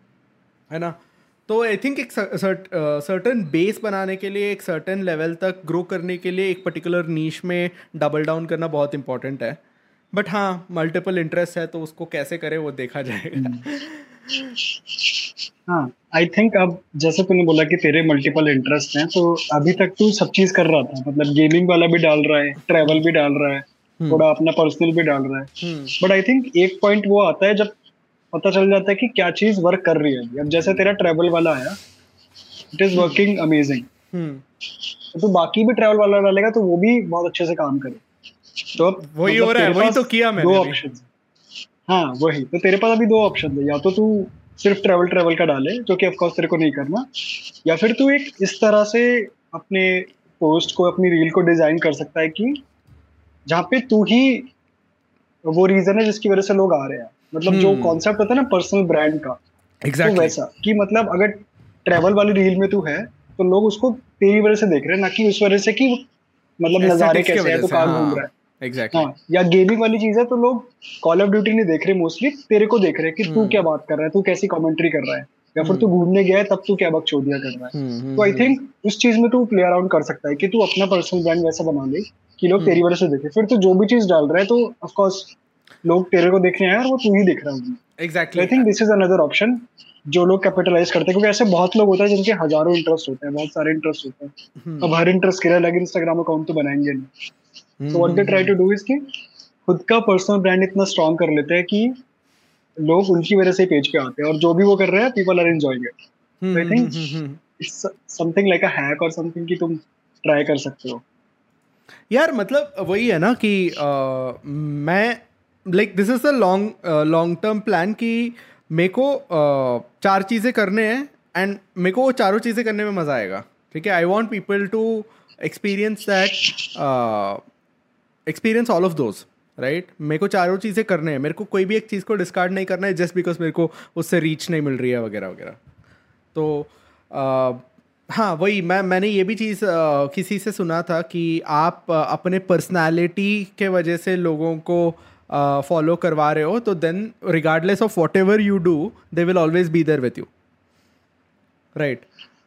है ना? तो आई थिंक एक सर्टन बेस बनाने के लिए, एक सर्टन लेवल तक ग्रो करने के लिए एक पर्टिकुलर नीश में डबल डाउन करना बहुत इंपॉर्टेंट है। बट हाँ, मल्टीपल इंटरेस्ट है तो उसको कैसे करें वो देखा जाएगा। हाँ, आई थिंक अब जैसे तूने बोला कि तेरे मल्टीपल इंटरेस्ट हैं, तो अभी तक तू सब चीज कर रहा था, मतलब गेमिंग वाला भी डाल रहा है, ट्रैवल भी डाल रहा है, थोड़ा अपना पर्सनल भी डाल रहा है। बट आई थिंक एक पॉइंट वो आता है जब पता चल जाता है कि क्या चीज वर्क कर रही है। अब जैसे तेरा ट्रैवल वाला आया, इट इज वर्किंग अमेजिंग, तो तू बाकी भी ट्रैवल वाला डालेगा तो वो भी बहुत अच्छे से काम करे। तो अब वही हो रहा है, वही तो किया मैंने। दो ऑप्शन, हाँ वही तो तेरे पास अभी दो ऑप्शन है, या तो तू सिर्फ ट्रैवल ट्रैवल का डाले, जो कि ऑफकोर्स तेरे को नहीं करना, या फिर तू एक इस तरह से अपने पोस्ट को, अपनी रील को डिजाइन कर सकता है कि जहाँ पे तू ही वो रीजन है जिसकी वजह से लोग आ रहे हैं। मतलब hmm. जो कॉन्सेप्ट होता है ना पर्सनल ब्रांड का, exactly. तो वैसा कि मतलब अगर ट्रैवल वाली रील में तू है तो लोग उसको तेरी वजह से देख रहे हैं, ना कि उस वजह से कि मतलब नजारे कैसे हैं, तो कहाँ घूम रहा है। Exactly. हाँ, या गेमिंग वाली चीज है तो लोग कॉल ऑफ ड्यूटी नहीं देख रहे, मोस्टली तेरे को देख रहे हैं कि hmm. तू क्या बात कर रहा है, तू कैसी कमेंट्री कर रहा है, या फिर hmm. तू घूमने गया है तब तू क्या बकचोदिया कर रहा है। hmm. तो आई थिंक उस चीज में तू प्ले अराउंड कर सकता है कि तू अपना पर्सनल ब्रांड वैसा बना ले कि लोग hmm. तेरी वजह से देखे। फिर तू जो भी चीज डाल रहा है तो ऑफकोर्स लोग तेरे को देख रहे हैं और वो तू ही दिख रहा है। Exactly, I think this is another option जो लोग कैपिटलाइज करते हैं, क्योंकि ऐसे बहुत लोग होते हैं जिनके हजारों इंटरेस्ट होते हैं, बहुत सारे इंटरेस्ट होते हैं। hmm. अब हर इंटरेस्ट के लिए अलग इंस्टाग्राम अकाउंट तो बनाएंगे नहीं। So what they try to do is कि खुद का पर्सनल ब्रांड इतना स्ट्रांग कर लेते हैं कि लोग उनकी वजह से पेज पे आते हैं, और जो भी वो कर रहे हैं people are enjoying it. I think it's something like a hack और समथिंग कि तुम ट्राई कर सकते हो। यार मतलब वही है ना कि uh, मैं like this is the long long term plan कि मेरे को uh, चार चीज़ें करने हैं एंड मेरे को वो चारों चीज़ें करने में मज़ा आएगा, ठीक है। I want people to experience that experience all of those, right. मेरे को चारों चीज़ें करने हैं, मेरे को कोई भी एक चीज़ को डिस्कार्ड नहीं करना है जस्ट बिकॉज मेरे को उससे रीच नहीं मिल रही है वगैरह वगैरह। तो uh, हाँ वही मैं मैंने ये भी चीज़ uh, किसी से सुना था कि आप uh, अपने पर्सनालिटी के वजह से लोगों को फॉलो uh, करवा रहे हो, तो then regardless of whatever you do they will always be there with you, right.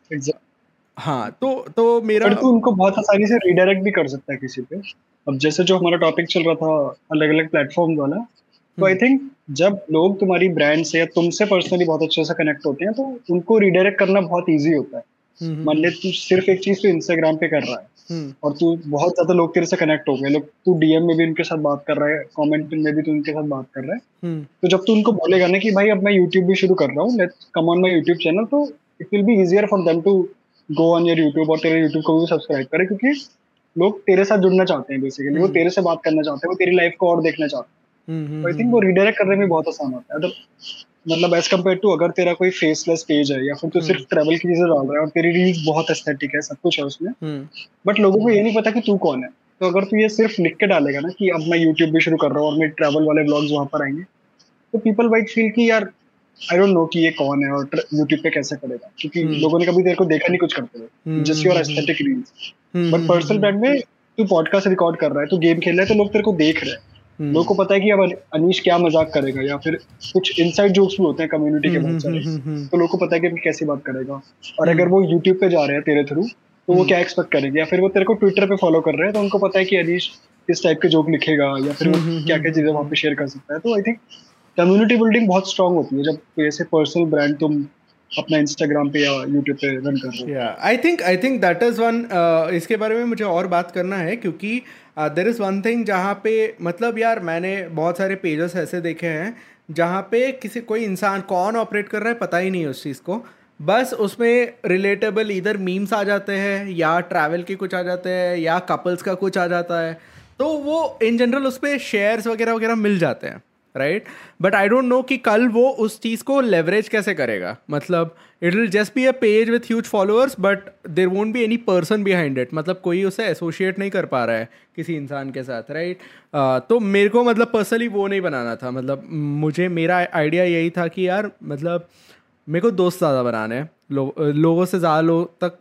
हाँ तो तो मेरा पर तू उनको बहुत आसानी से रिडायरेक्ट भी कर सकता है किसी पे। अब जैसे जो हमारा टॉपिक चल रहा था अलग अलग प्लेटफॉर्म वाला, तो आई थिंक जब लोग तुम्हारी ब्रांड से या तुमसे पर्सनली बहुत अच्छे से कनेक्ट होते हैं तो उनको रिडायरेक्ट करना बहुत इजी होता है। मान ले तू सिर्फ एक चीज तो इंस्टाग्राम पे कर रहा है और तू बहुत ज्यादा लोग तेरे से कनेक्ट हो गए, लोग तू डीएम में भी उनके साथ बात कर रहा है, कमेंट में भी तू उनके साथ बात कर रहा है, तो जब तू उनको बोलेगा ना कि भाई अब मैं यूट्यूब भी शुरू कर रहा हूँ, let's come on my YouTube channel, तो it will be easier for them to go on your YouTube और तेरे यूट्यूब को भी सब्सक्राइब करें, क्योंकि लोग तेरे साथ जुड़ना चाहते हैं बेसिकली, वो तेरे से बात करना चाहते हैं, वो तेरी लाइफ को और देखना चाहते हैं। तो आई थिंक वो रिडायरेक्ट करने में बहुत आसान होता है। तो मतलब एज कम्पेयर टू अगर तेरा कोई फेसलेस पेज है या फिर तू सिर्फ ट्रैवल की चीजें डाल रहा है और तेरी रील्स बहुत एस्थेटिक है, सब कुछ है उसमें, बट लोगों को ये नहीं पता कि तू कौन है, तो अगर तू ये सिर्फ लिख के डालेगा ना कि अब मैं यूट्यूब भी शुरू कर रहा हूँ और मेरे ट्रैवल वाले व्लॉग्स वहां पर आएंगे, तो पीपल वाइट फील कि यार आई डोंट नो कि ये कौन है और यूट्यूब पे कैसे करेगा, क्योंकि लोगों ने कभी तेरे को देखा नहीं कुछ करते हुए, just your aesthetic reels. But personal brand में तू पॉडकास्ट रिकॉर्ड कर रहा है, तू गेम खेल रहा है, तो लोग तेरे को देख रहे हैं, लोगों को पता है कि अब अनीश क्या मजाक करेगा, या फिर कुछ इनसाइड जोक्स भी होते हैं कम्युनिटी के बहुत सारे, तो लोगों को पता है कि कैसी बात करेगा। और अगर वो यूट्यूब पे जा रहे हैं तेरे थ्रू, तो वो क्या एक्सपेक्ट करेंगे, या फिर वो तेरे को ट्विटर पे फॉलो कर रहे हैं, तो उनको पता है कि अनीश किस टाइप के जोक लिखेगा या फिर वो क्या क्या चीजें वहाँ पे शेयर कर सकता है। तो आई थिंक कम्युनिटी बिल्डिंग बहुत स्ट्रांग होती है जब ऐसे पर्सनल ब्रांड तुम अपना इंस्टाग्राम पे या यूट्यूब पे रन कर रहे हो। I think I think that is one, इसके बारे में मुझे और बात करना है, क्योंकि देयर इज़ वन थिंग जहाँ पे मतलब यार मैंने बहुत सारे पेजेस ऐसे देखे हैं जहाँ पे किसी कोई इंसान कौन ऑपरेट कर रहा है पता ही नहीं है उस चीज़ को, बस उसमें रिलेटेबल इधर मीम्स आ जाते हैं या ट्रैवल के कुछ आ जाते हैं या कपल्स का कुछ आ जाता है, तो वो इन जनरल उस पर शेयर्स वगैरह वगैरह मिल जाते हैं, right. But I don't know कि कल वो उस चीज़ को लेवरेज कैसे करेगा, मतलब it will just be a page with huge followers but there won't be any person behind it, मतलब कोई उसे एसोशिएट नहीं कर पा रहा है किसी इंसान के साथ, राइट। uh, तो मेरे को मतलब पर्सनली वो नहीं बनाना था, मतलब मुझे मेरा आइडिया यही था कि यार मतलब मेरे को दोस्त ज़्यादा बनाने हैं, लो, लोगों से ज़्यादा लोग तक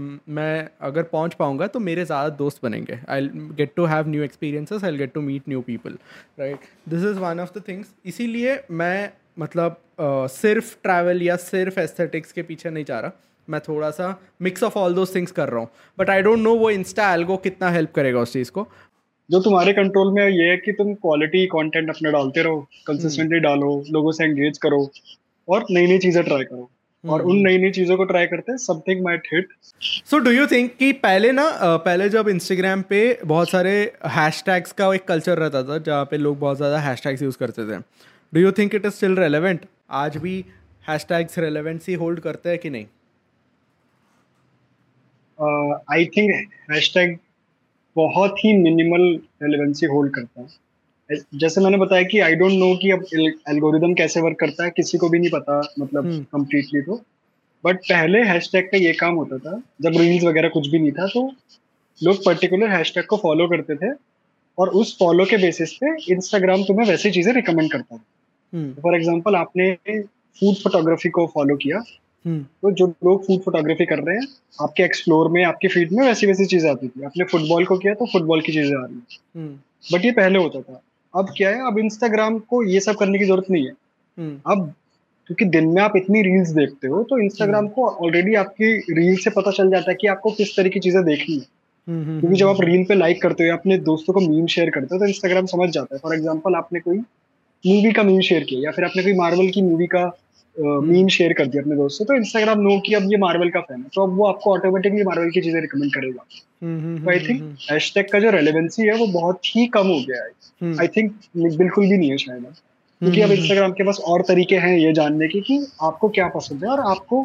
मैं अगर पहुंच पाऊंगा तो मेरे ज़्यादा दोस्त बनेंगे, I get to have new experiences, I get to meet new people, right. This is one of the things. इसीलिए मैं मतलब uh, सिर्फ ट्रैवल या सिर्फ एस्थेटिक्स के पीछे नहीं जा रहा, मैं थोड़ा सा mix of all those things कर रहा हूँ, बट आई डोंट नो वो इंस्टा एल्गो कितना हेल्प करेगा उस चीज़ को। जो तुम्हारे कंट्रोल में ये है कि तुम क्वालिटी कंटेंट अपना डालते रहो, कंसिस्टेंटली डालो, लोगों से एंगेज करो और नई नई चीजें ट्राई करो, और उन नई नई चीजों को ट्राई करते हैं something might hit. So do you think कि पहले ना पहले जब इंस्टाग्राम पे बहुत सारे हैशटैग्स का एक कल्चर रहता था जहाँ पे लोग बहुत ज़्यादा हैशटैग्स यूज़ करते थे, do you think it is still relevant? आज भी हैशटैग्स रेलेवेंसी होल्ड करते हैं कि नहीं? आई थिंक हैशटैग बहुत ही मिनिमल रेलेवेंसी होल्ड करता है। जैसे मैंने बताया कि आई डोंट नो कि अब एल्गोरिदम कैसे वर्क करता है, किसी को भी नहीं पता मतलब कंप्लीटली, तो बट पहले हैशटैग का ये काम होता था जब रील्स वगैरह कुछ भी नहीं था, तो लोग पर्टिकुलर हैशटैग को फॉलो करते थे और उस फॉलो के बेसिस पे इंस्टाग्राम तुम्हें वैसी चीजें रिकमेंड करता था। फॉर एग्जांपल आपने फूड फोटोग्राफी को फॉलो किया, तो जो लोग फूड फोटोग्राफी कर रहे हैं आपके एक्सप्लोर में, आपके फीड में वैसी वैसी चीजें आती थी। आपने फुटबॉल को किया तो फुटबॉल की चीजें आ रही है, बट ये पहले होता था। अब क्या है, अब इंस्टाग्राम को ये सब करने की जरूरत नहीं है। अब क्योंकि दिन में आप इतनी रील्स देखते हो, तो इंस्टाग्राम को ऑलरेडी आपकी रील से पता चल जाता है कि आपको किस तरह की चीजें देखनी है। क्योंकि जब आप रील पे लाइक करते हो, अपने दोस्तों को मीम शेयर करते हो, तो इंस्टाग्राम समझ जाता है। फॉर एग्जाम्पल आपने कोई मूवी का मीम शेयर किया या फिर आपने कोई मार्वल की मूवी का मीम शेयर कर दिया अपने दोस्त से, तो इंस्टाग्राम नो कि अब ये मार्वल का फैन है, तो अब वो आपको ऑटोमेटिकली मार्वल की चीजें रिकमेंड करेगा। तो आई थिंक हैशटैग का जो रेलेवेंसी है वो बहुत ही कम हो गया है। आई थिंक बिल्कुल भी नहीं है शायद, क्योंकि अब इंस्टाग्राम के पास और तरीके हैं ये जानने के कि आपको क्या पसंद है और आपको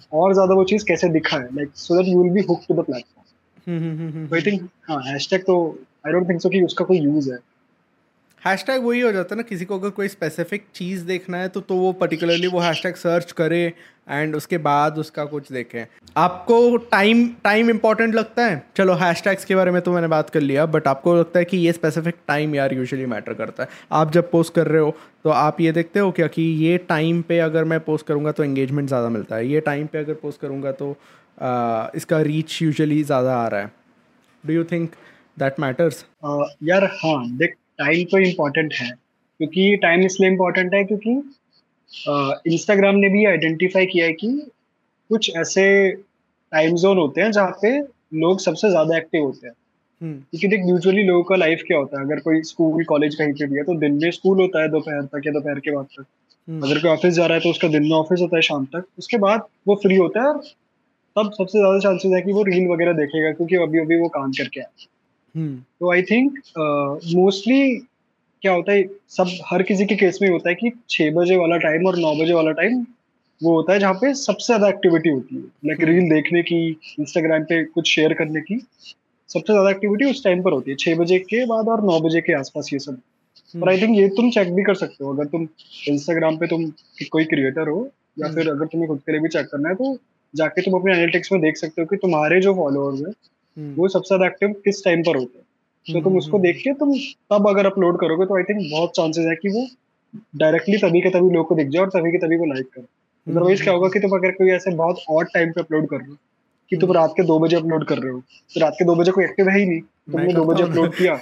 और ज्यादा वो चीज कैसे दिखा है, like so that you will be hook to the platform. I think हाँ हैशटैग तो आई डोंट थिंक सो कि उसका कोई यूज है। हैशटैग वही हो जाता है ना, किसी को अगर कोई स्पेसिफिक चीज़ देखना है तो तो वो पर्टिकुलरली वो हैशटैग सर्च करे एंड उसके बाद उसका कुछ देखें। आपको टाइम टाइम इंपॉर्टेंट लगता है? चलो हैशटैग्स के बारे में तो मैंने बात कर लिया, बट आपको लगता है कि ये स्पेसिफिक टाइम यार यूजुअली मैटर करता है? आप जब पोस्ट कर रहे हो तो आप ये देखते हो क्या कि ये टाइम पे अगर मैं पोस्ट करूँगा तो एंगेजमेंट ज़्यादा मिलता है, ये टाइम पे अगर पोस्ट करूँगा तो आ, इसका रीच यूजुअली ज़्यादा आ रहा है? Do you think that matters? यार हाँ देख, टाइम तो इम्पोर्टेंट है, क्योंकि टाइम इसलिए इम्पोर्टेंट है क्योंकि इंस्टाग्राम ने भी आइडेंटिफाई किया है कि कुछ ऐसे टाइम जोन होते हैं जहाँ पे लोग सबसे ज्यादा एक्टिव होते हैं। क्योंकि देख यूजुअली लोगों का लाइफ क्या होता है, अगर कोई स्कूल कॉलेज कहीं पे भी है तो दिन में स्कूल होता है दोपहर तक या दोपहर के बाद तक, अगर कोई ऑफिस जा रहा है तो उसका दिन में ऑफिस होता है शाम तक, उसके बाद वो फ्री होता है और तब सबसे ज्यादा चांसेस है कि वो रील वगैरह देखेगा क्योंकि अभी अभी वो काम करके आया। तो आई थिंक मोस्टली क्या होता है, सब हर किसी के केस में होता है कि छह बजे वाला टाइम और नौ बजे वाला टाइम वो होता है जहाँ पे सबसे ज्यादा एक्टिविटी होती है, लाइक रील देखने की, इंस्टाग्राम पे कुछ शेयर करने की सबसे ज्यादा एक्टिविटी उस टाइम पर होती है, छह बजे के बाद और नौ बजे के आसपास ये सब। और आई थिंक ये तुम चेक भी कर सकते हो, अगर तुम इंस्टाग्राम पे तुम कोई क्रिएटर हो या फिर अगर तुम्हें खुद के लिए भी चेक करना है तो जाके तुम अपने एनालिटिक्स में देख सकते हो कि तुम्हारे जो फॉलोअर्स है वो सबसे ज्यादा एक्टिव किस टाइम पर होते हैं। तो तुम उसको देख के तुम तब अगर अपलोड करोगे तो आई थिंक बहुत चांसेस है कि वो डायरेक्टली तभी के तभी लोग को दिख जाए और तभी के तभी वो लाइक करे। अदरवाइज क्या होगा कि तुम अगर कोई ऐसे बहुत ऑड टाइम पे अपलोड कर रहे हो कि तुम रात के दो बजे अपलोड कर रहे हो, तो रात के दो बजे कोई एक्टिव है ही नहीं, तुमने दो बजे अपलोड किया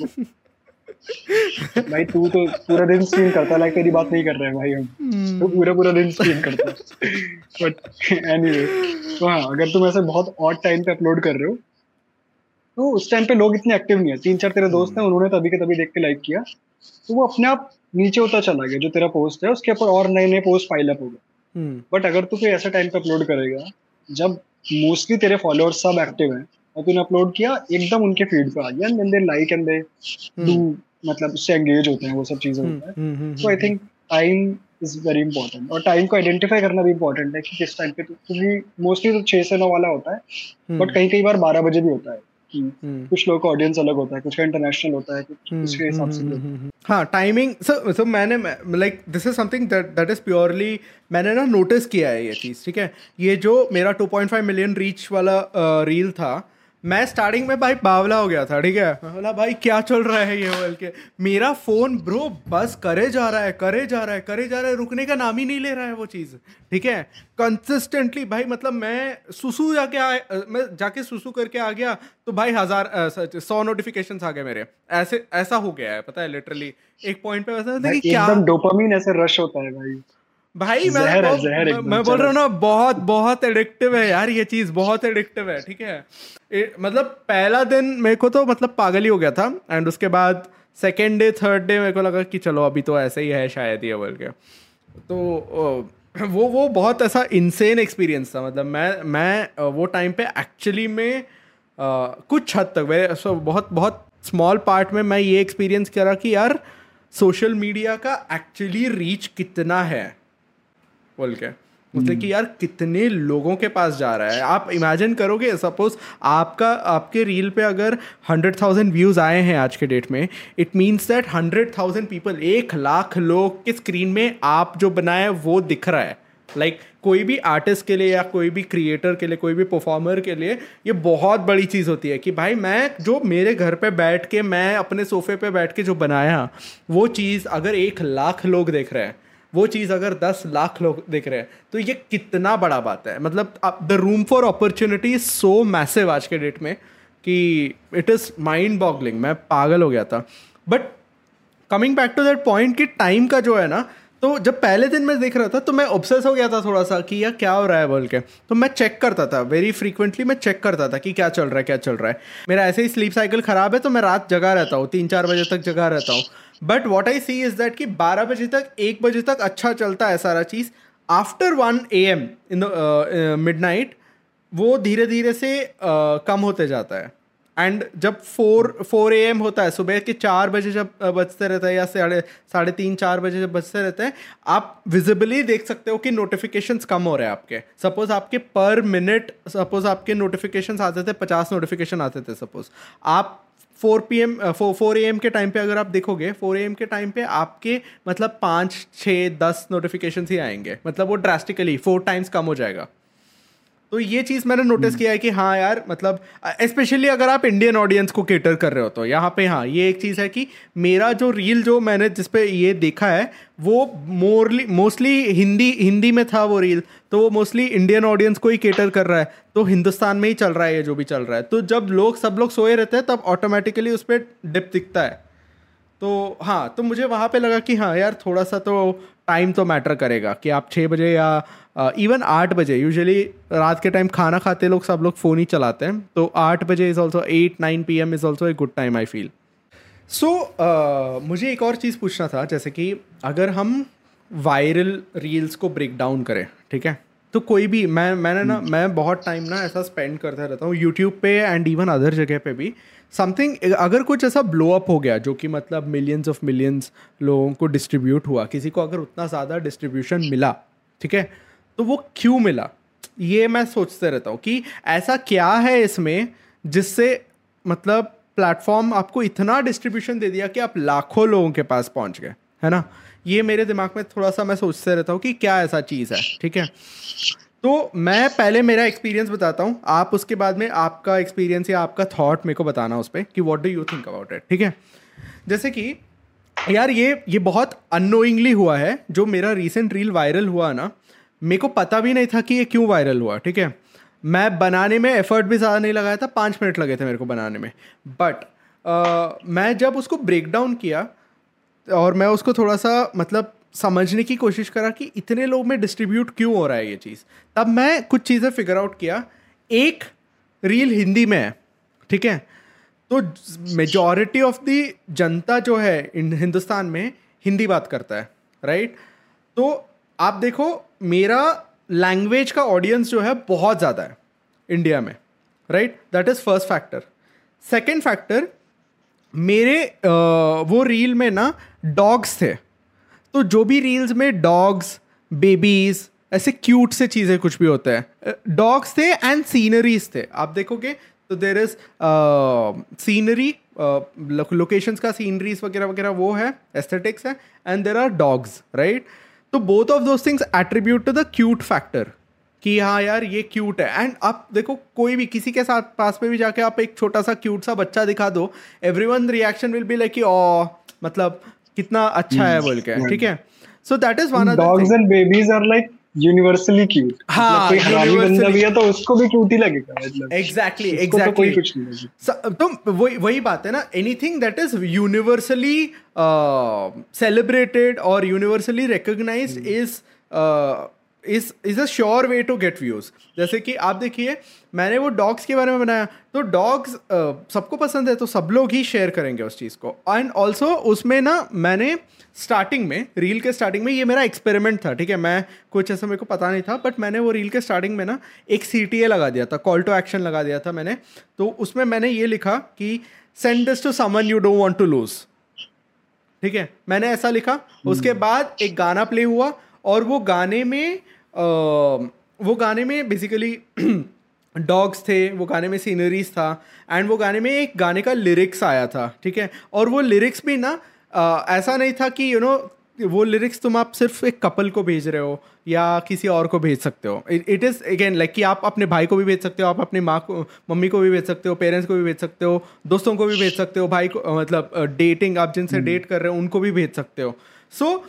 भाई तू तो पूरा दिन स्ट्रीम करता है, लाइक तेरी बात नहीं कर रहे हैं भाई हम, तो पूरा पूरा दिन स्ट्रीम करता है। बट एनीवे, तो हाँ अगर तुम ऐसे बहुत ऑड टाइम पे अपलोड कर रहे हो तो उस टाइम पे लोग इतने एक्टिव नहीं है, तीन चार तेरे दोस्त हैं उन्होंने तभी के तभी देख के लाइक किया तो वो अपने आप नीचे होता चला गया, जो तेरा पोस्ट है उसके ऊपर और नए नए पोस्ट पाइल अप हो गए। बट अगर तू कोई ऐसा टाइम पे अपलोड करेगा जब मोस्टली तेरे फॉलोअर्स सब एक्टिव हैं और तूने अपलोड किया एकदम उनके फीड पे आ गया and they like and they do, मतलब उससे एंगेज होते हैं, वो सब चीजें होता है। तो I think time is very important और टाइम को आइडेंटिफाई करना भी इंपॉर्टेंट है कि किस टाइम पे, क्योंकि मोस्टली तो छह से नौ वाला होता है बट कई कई बार बारह बजे भी होता है कि कुछ लोगों का ऑडियंस अलग होता है, कुछ का इंटरनेशनल होता है, कुछ उसके हिसाब से। हाँ टाइमिंग, सो सो मैंने like this is something that that is purely मैंने ना नोटिस किया है ये चीज़, ठीक है। ये जो मेरा two point five million reach वाला रील था, मैं स्टार्टिंग में भाई बावला हो गया था, ठीक है। मैं बोला भाई क्या चल रहा है ये बोल के, मेरा फोन ब्रो बस करे जा रहा है करे जा रहा है करे जा रहा है, रुकने का नाम ही नहीं ले रहा है वो चीज़, ठीक है। कंसिस्टेंटली भाई, मतलब मैं सुसु जाके आ मैं जाके सुसु करके आ गया तो भाई हजार सौ नोटिफिकेशंस आ गए मेरे, ऐसे ऐसा हो गया है पता है लिटरली। एक पॉइंट पे वैसा था कि क्या एकदम डोपामिन ऐसे रश होता है भाई भाई मैं जहर है, बहुत, जहर मैं, मैं बोल रहा हूँ ना, बहुत बहुत एडिक्टिव है यार ये चीज़, बहुत एडिक्टिव है, ठीक है। ए, मतलब पहला दिन मेरे को तो मतलब पागल ही हो गया था एंड उसके बाद सेकेंड डे थर्ड डे मेरे को लगा कि चलो अभी तो ऐसे ही है शायद ये बोल के, तो वो वो बहुत ऐसा इंसेन एक्सपीरियंस था। मतलब मैं मैं वो टाइम पे एक्चुअली में आ, कुछ हद तक मेरे सो बहुत बहुत स्मॉल पार्ट में मैं ये एक्सपीरियंस करा कि यार सोशल मीडिया का एक्चुअली रीच कितना है बोल के, मतलब कि यार कितने लोगों के पास जा रहा है। आप इमेजिन करोगे, सपोज आपका आपके रील पे अगर हंड्रेड थाउजेंड व्यूज़ आए हैं आज के डेट में, it means that hundred thousand people, एक लाख लोग के स्क्रीन में आप जो बनाए वो दिख रहा है। लाइक like, कोई भी आर्टिस्ट के लिए या कोई भी क्रिएटर के लिए, कोई भी परफॉर्मर के लिए ये बहुत बड़ी चीज़ होती है कि भाई मैं जो मेरे घर पे बैठ के, मैं अपने सोफे पे बैठ के जो बनाया वो चीज़ अगर एक लाख लोग देख रहे हैं, वो चीज़ अगर दस लाख लोग देख रहे हैं, तो ये कितना बड़ा बात है। मतलब the room for opportunity is so massive आज के डेट में कि इट इज़ माइंड बॉगलिंग, मैं पागल हो गया था। But coming back to that point कि टाइम का जो है ना, तो जब पहले दिन मैं देख रहा था तो मैं ऑब्सेस हो गया था थोड़ा सा कि यार क्या हो रहा है बोल के, तो मैं चेक करता था वेरी फ्रीक्वेंटली, मैं चेक करता था कि क्या चल रहा है क्या चल रहा है। मेरा ऐसे ही स्लीप साइकिल ख़राब है तो मैं रात जगा रहता हूँ, तीन चार बजे तक जगा रहता हूँ। But what I see is that कि बारह बजे तक, एक बजे तक अच्छा चलता है सारा चीज़। After one A M in the midnight वो धीरे धीरे से uh, कम होते जाता है एंड जब फोर फोर ए एम होता है, सुबह के चार बजे जब बजते रहता है या साढ़े साढ़े तीन चार बजे जब बजते रहते हैं, आप विजिबली देख सकते हो कि नोटिफिकेशंस कम हो रहे हैं आपके. सपोज आपके पर मिनट सपोज आपके नोटिफिकेशंस आते थे, पचास नोटिफिकेशन आते थे सपोज, आप four P M four A M के टाइम पे अगर आप देखोगे, फोर ए एम के टाइम पे आपके मतलब पाँच छः दस नोटिफिकेशन ही आएंगे. मतलब वो ड्रास्टिकली फोर टाइम्स कम हो जाएगा. तो ये चीज़ मैंने नोटिस किया है कि हाँ यार, मतलब स्पेशली अगर आप इंडियन ऑडियंस को केटर कर रहे हो तो यहाँ पे हाँ ये एक चीज़ है कि मेरा जो रील जो मैंने जिस पे ये देखा है वो मोरली मोस्टली हिंदी हिंदी में था वो रील, तो वो मोस्टली इंडियन ऑडियंस को ही केटर कर रहा है. तो हिंदुस्तान में ही चल रहा है ये जो भी चल रहा है. तो जब लोग सब लोग सोए रहते हैं तब ऑटोमेटिकली उस पर डिप दिखता है. तो हाँ, तो मुझे वहाँ पे लगा कि हाँ यार थोड़ा सा तो टाइम तो मैटर करेगा कि आप छः बजे या इवन आठ बजे, यूजुअली रात के टाइम खाना खाते लोग सब लोग फ़ोन ही चलाते हैं, तो आठ बजे is also eight nine P M is also a good time I feel. So मुझे एक और चीज़ पूछना था, जैसे कि अगर हम वायरल रील्स को ब्रेक डाउन करें, ठीक है, तो कोई भी मैं मैंने ना मैं बहुत टाइम ना ऐसा स्पेंड करता रहता हूँ यूट्यूब पे एंड इवन अदर जगह पे भी. समथिंग अगर कुछ ऐसा ब्लो अप हो गया जो कि मतलब मिलियंस ऑफ मिलियंस लोगों को डिस्ट्रीब्यूट हुआ, किसी को अगर उतना ज़्यादा डिस्ट्रीब्यूशन मिला, ठीक है, तो वो क्यों मिला, ये मैं सोचते रहता हूँ कि ऐसा क्या है इसमें जिससे मतलब प्लेटफॉर्म आपको इतना डिस्ट्रीब्यूशन दे दिया कि आप लाखों लोगों के पास पहुँच गए, है ना. ये मेरे दिमाग में थोड़ा सा मैं सोचते रहता हूँ कि क्या ऐसा चीज़ है, ठीक है. तो मैं पहले मेरा एक्सपीरियंस बताता हूँ, आप उसके बाद में आपका एक्सपीरियंस या आपका थॉट मेरे को बताना उस पर कि what do you think about it, ठीक है. जैसे कि यार ये ये बहुत अननोइंगली हुआ है. जो मेरा रीसेंट रील वायरल हुआ ना, मेरे को पता भी नहीं था कि ये क्यों वायरल हुआ, ठीक है. मैं बनाने में एफर्ट भी ज़्यादा नहीं लगाया था, पाँच मिनट लगे थे मेरे को बनाने में. बट uh, मैं जब उसको ब्रेक डाउन किया और मैं उसको थोड़ा सा मतलब समझने की कोशिश करा कि इतने लोग में डिस्ट्रीब्यूट क्यों हो रहा है ये चीज़, तब मैं कुछ चीज़ें फिगर आउट किया. एक रील हिंदी में है, ठीक है, तो मेजॉरिटी ऑफ द जनता जो है इन हिंदुस्तान में हिंदी बात करता है, राइट. तो आप देखो मेरा लैंग्वेज का ऑडियंस जो है बहुत ज़्यादा है इंडिया में, right. That is first factor. Second factor, मेरे आ, वो रील में ना डॉग्स थे, तो जो भी रील्स में डॉग्स, बेबीज़, ऐसे क्यूट से चीज़ें कुछ भी होते हैं, डॉग्स थे एंड सीनरीज थे. आप देखोगे तो देर इज़ सीनरी, लोकेशंस का सीनरीज वगैरह वगैरह वो है, एस्थेटिक्स है, and there are dogs, right. तो both of those things attribute to the cute factor कि हाँ यार ये क्यूट है. एंड आप देखो कोई भी किसी के साथ पास में भी जाके आप एक छोटा सा क्यूट सा बच्चा दिखा दो, everyone reaction will be like कि ओ मतलब कितना अच्छा है बोल के, ठीक है. So that is one of the dogs and babies are like universally cute. हाँ, कोई हरामी बंदा भी है तो उसको भी क्यूट ही लगेगा, मतलब एग्जैक्टली तो एग्जैक्टली कोई कुछ नहीं लगेगा. तो वही वही बात है ना, anything that is universally celebrated और universally recognised is is is a sure way to get views. जैसे कि आप देखिए मैंने वो डॉग्स के बारे में बनाया, तो डॉग्स uh, सबको पसंद है, तो सब लोग ही शेयर करेंगे उस चीज़ को. एंड ऑल्सो उसमें ना मैंने स्टार्टिंग में रील के स्टार्टिंग में ये मेरा एक्सपेरिमेंट था, ठीक है, मैं कुछ ऐसा मेरे को पता नहीं था, बट मैंने वो रील के स्टार्टिंग में ना एक सी टी ए लगा दिया था, कॉल टू एक्शन लगा दिया था मैंने. तो उसमें मैंने ये लिखा कि send this to someone you don't want to lose, ठीक है, मैंने ऐसा लिखा. उसके बाद एक गाना प्ले हुआ और वो गाने में आ, वो गाने में बेसिकली डॉग्स थे, वो गाने में सीनरीज था, एंड वो गाने में एक गाने का लिरिक्स आया था, ठीक है. और वो लिरिक्स भी ना आ, ऐसा नहीं था कि यू you नो know, वो लिरिक्स तुम आप सिर्फ एक कपल को भेज रहे हो या किसी और को भेज सकते हो. इट इज़ अगेन लाइक कि आप अपने भाई को भी भेज सकते हो, आप अपनी माँ को मम्मी को भी भेज सकते हो, पेरेंट्स को भी भेज सकते हो, दोस्तों को भी भेज सकते हो, भाई को मतलब डेटिंग आप जिनसे डेट कर रहे हो उनको भी भेज सकते हो. So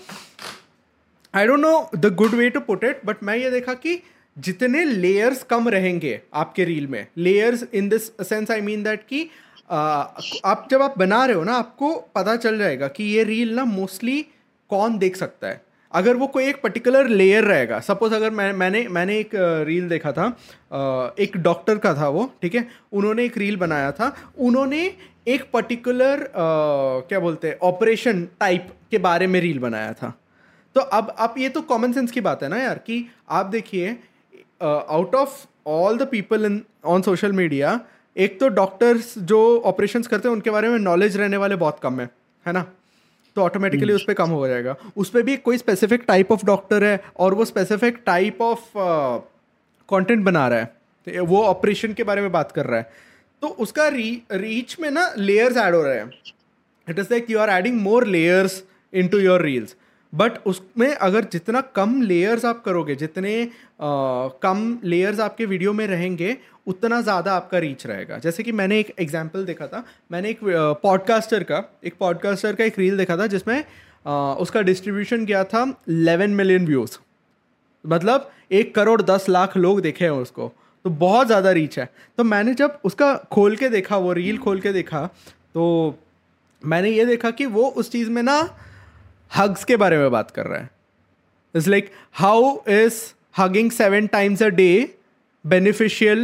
I don't know the good way to put it, but मैं ये देखा कि जितने लेयर्स कम रहेंगे आपके रील में, layers in this sense I mean that कि आप जब आप बना रहे हो ना, आपको पता चल जाएगा कि ये रील ना मोस्टली कौन देख सकता है. अगर वो कोई एक पर्टिकुलर लेयर रहेगा, सपोज अगर मैं मैंने मैंने एक रील देखा था, एक डॉक्टर का था वो, ठीक है, उन्होंने एक रील बनाया था, उन्होंने एक पर्टिकुलर क्या बोलते हैं ऑपरेशन टाइप के बारे में रील बनाया था. तो अब अब ये तो कॉमन सेंस की बात है ना यार, कि आप देखिए out of all the people in on social media एक तो डॉक्टर्स जो ऑपरेशंस करते हैं उनके बारे में नॉलेज रहने वाले बहुत कम है है ना, तो ऑटोमेटिकली उस पर कम हो जाएगा. उस पर भी कोई स्पेसिफिक टाइप ऑफ डॉक्टर है और वो स्पेसिफिक टाइप ऑफ कंटेंट बना रहा है, तो वो ऑपरेशन के बारे में बात कर रहा है, तो उसका री रीच में ना लेयर्स ऐड हो रहे हैं. It is like you are adding more layers into your reels. But उसमें अगर जितना कम लेयर्स आप करोगे, जितने uh, कम लेयर्स आपके वीडियो में रहेंगे, उतना ज़्यादा आपका रीच रहेगा. जैसे कि मैंने एक एग्जांपल देखा था, मैंने एक पॉडकास्टर uh, का एक पॉडकास्टर का एक रील देखा था जिसमें uh, उसका डिस्ट्रीब्यूशन किया था इलेवन मिलियन व्यूज़. मतलब एक करोड़ दस लाख लोग देखे हैं उसको, तो बहुत ज़्यादा रीच है. तो मैंने जब उसका खोल के देखा, वो रील खोल के देखा, तो मैंने ये देखा कि वो उस चीज़ में ना हग्स के बारे में बात कर रहा है. It's like how is hugging seven times a day beneficial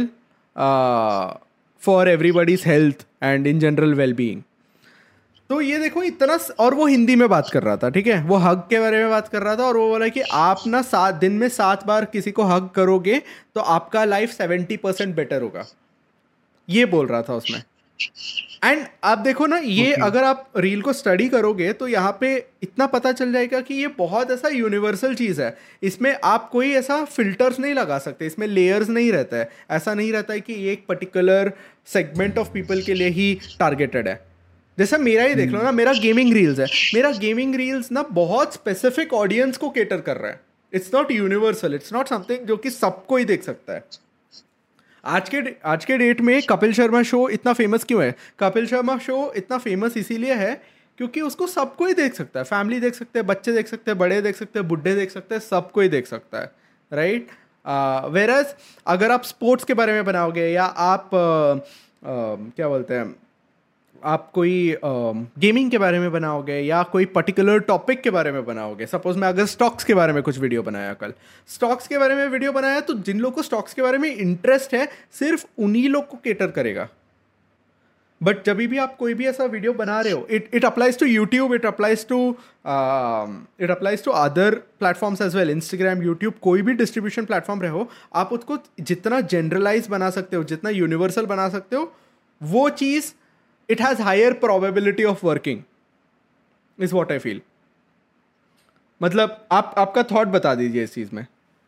for everybody's health and in general well being. तो ये देखो इतना, और वो हिंदी में बात कर रहा था, ठीक है, वो हग के बारे में बात कर रहा था, और वो बोला कि आप ना सात दिन में सात बार किसी को हग करोगे तो आपका लाइफ सेवेंटी परसेंट बेटर होगा, ये बोल रहा था उसमें. एंड आप देखो ना ये okay. अगर आप रील को स्टडी करोगे तो यहाँ पे इतना पता चल जाएगा कि ये बहुत ऐसा यूनिवर्सल चीज़ है. इसमें आप कोई ऐसा फिल्टर्स नहीं लगा सकते, इसमें लेयर्स नहीं रहता है. ऐसा नहीं रहता है कि ये एक पर्टिकुलर सेगमेंट ऑफ पीपल के लिए ही टारगेटेड है. जैसा मेरा ही देख लो ना, मेरा गेमिंग रील्स है, मेरा गेमिंग रील्स ना बहुत स्पेसिफिक ऑडियंस को केटर कर रहा है. It's not universal, it's not something जो कि सबको ही देख सकता है. आज के आज के डेट में कपिल शर्मा शो इतना फेमस क्यों है? कपिल शर्मा शो इतना फेमस इसीलिए है क्योंकि उसको सबको ही देख सकता है. फैमिली देख सकते हैं, बच्चे देख सकते हैं, बड़े देख सकते हैं, बुढ़े देख सकते हैं, सबको ही देख सकता है, राइट. वेरएज अगर आप स्पोर्ट्स के बारे में बनाओगे या आप uh, uh, क्या बोलते हैं, आप कोई गेमिंग uh, के बारे में बनाओगे या कोई पर्टिकुलर टॉपिक के बारे में बनाओगे, सपोज मैं अगर स्टॉक्स के बारे में कुछ वीडियो बनाया, कल स्टॉक्स के बारे में वीडियो बनाया, तो जिन लोगों को स्टॉक्स के बारे में इंटरेस्ट है सिर्फ उन्हीं लोग को केटर करेगा. बट जब भी आप कोई भी ऐसा वीडियो बना रहे हो, it it applies to YouTube, it applies to it applies to other platforms as well, Instagram, YouTube, कोई भी डिस्ट्रीब्यूशन प्लेटफॉर्म रहे हो, आप उसको जितना जनरलाइज बना सकते हो, जितना यूनिवर्सल बना सकते हो, वो चीज़ it has higher probability of working is what I feel. मतलब आप आपका थॉट बता दीजिए इस चीज में.